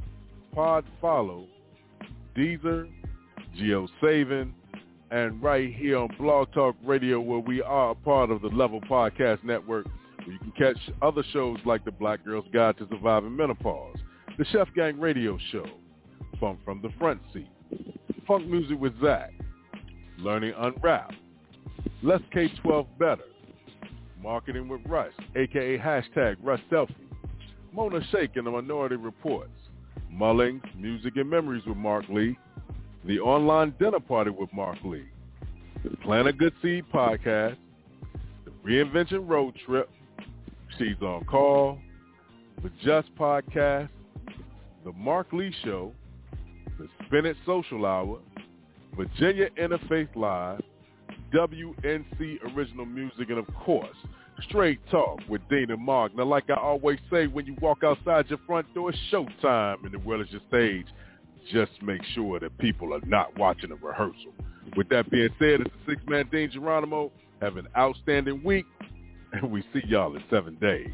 Podfollow, Deezer, GeoSavin, and right here on Blog Talk Radio, where we are a part of the Level Podcast Network, where you can catch other shows like the Black Girl's Guide to Surviving Menopause, the Chef Gang Radio Show, Funk from the Front Seat, Funk Music with Zach, Learning Unwrapped, Let's K twelve Better, Marketing with Russ, a k a hashtag Russ Selfie, Mona Shake and the Minority Reports, Mullings, Music and Memories with Mark Lee, The Online Dinner Party with Mark Lee, the Plant a Good Seed Podcast, the Reinvention Road Trip, She's on Call, the Just Podcast, the Mark Lee Show, the Spin It Social Hour, Virginia Interfaith Live, W N C Original Music, and of course, Straight Talk with Dean and Mark. Now, like I always say, when you walk outside your front door, it's showtime and the world is your stage. Just make sure that people are not watching a rehearsal. With that being said, it's the six-man Dean Geronimo. Have an outstanding week, and we see y'all in seven days.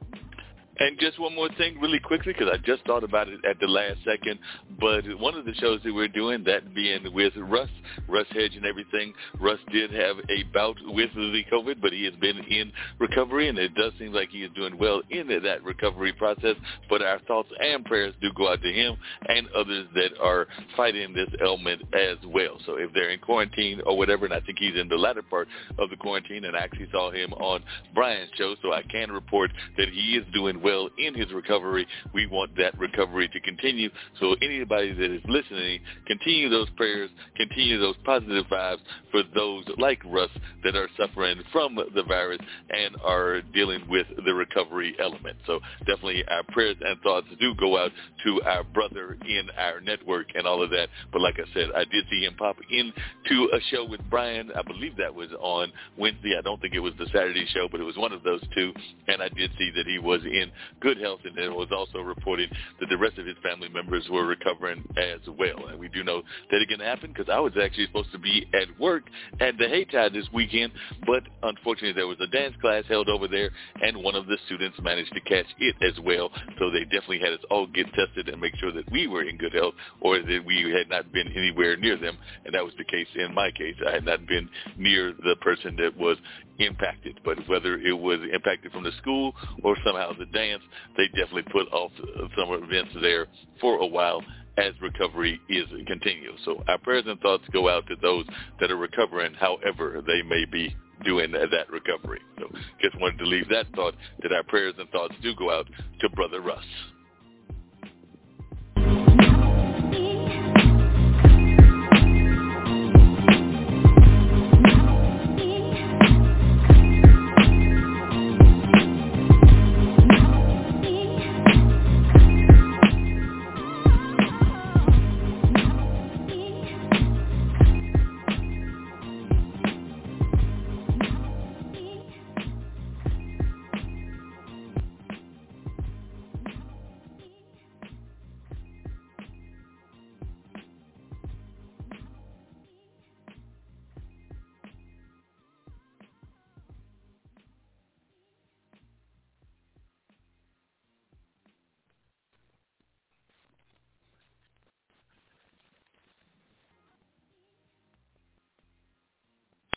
And just one more thing really quickly, because I just thought about it at the last second, but one of the shows that we're doing, that being with Russ, Russ Hedge and everything, Russ did have a bout with the COVID, but he has been in recovery, and it does seem like he is doing well in that recovery process, but our thoughts and prayers do go out to him and others that are fighting this ailment as well. So if they're in quarantine or whatever, and I think he's in the latter part of the quarantine, and I actually saw him on Brian's show, so I can report that he is doing well in his recovery. We want that recovery to continue. So anybody that is listening, continue those prayers, continue those positive vibes for those like Russ that are suffering from the virus and are dealing with the recovery element. So definitely our prayers and thoughts do go out to our brother in our network and all of that. But like I said, I did see him pop into a show with Brian. I believe that was on Wednesday. I don't think it was the Saturday show, but it was one of those two. And I did see that he was in good health, and it was also reported that the rest of his family members were recovering as well. And we do know that it can happen, because I was actually supposed to be at work at the Haytide this weekend, but unfortunately there was a dance class held over there, and one of the students managed to catch it as well. So they definitely had us all get tested and make sure that we were in good health, or that we had not been anywhere near them. And that was the case in my case. I had not been near the person that was impacted, but whether it was impacted from the school or somehow the dance, they definitely put off some events there for a while as recovery is continuous. So our prayers and thoughts go out to those that are recovering, however they may be doing that recovery. So just wanted to leave that thought, that our prayers and thoughts do go out to Brother Russ.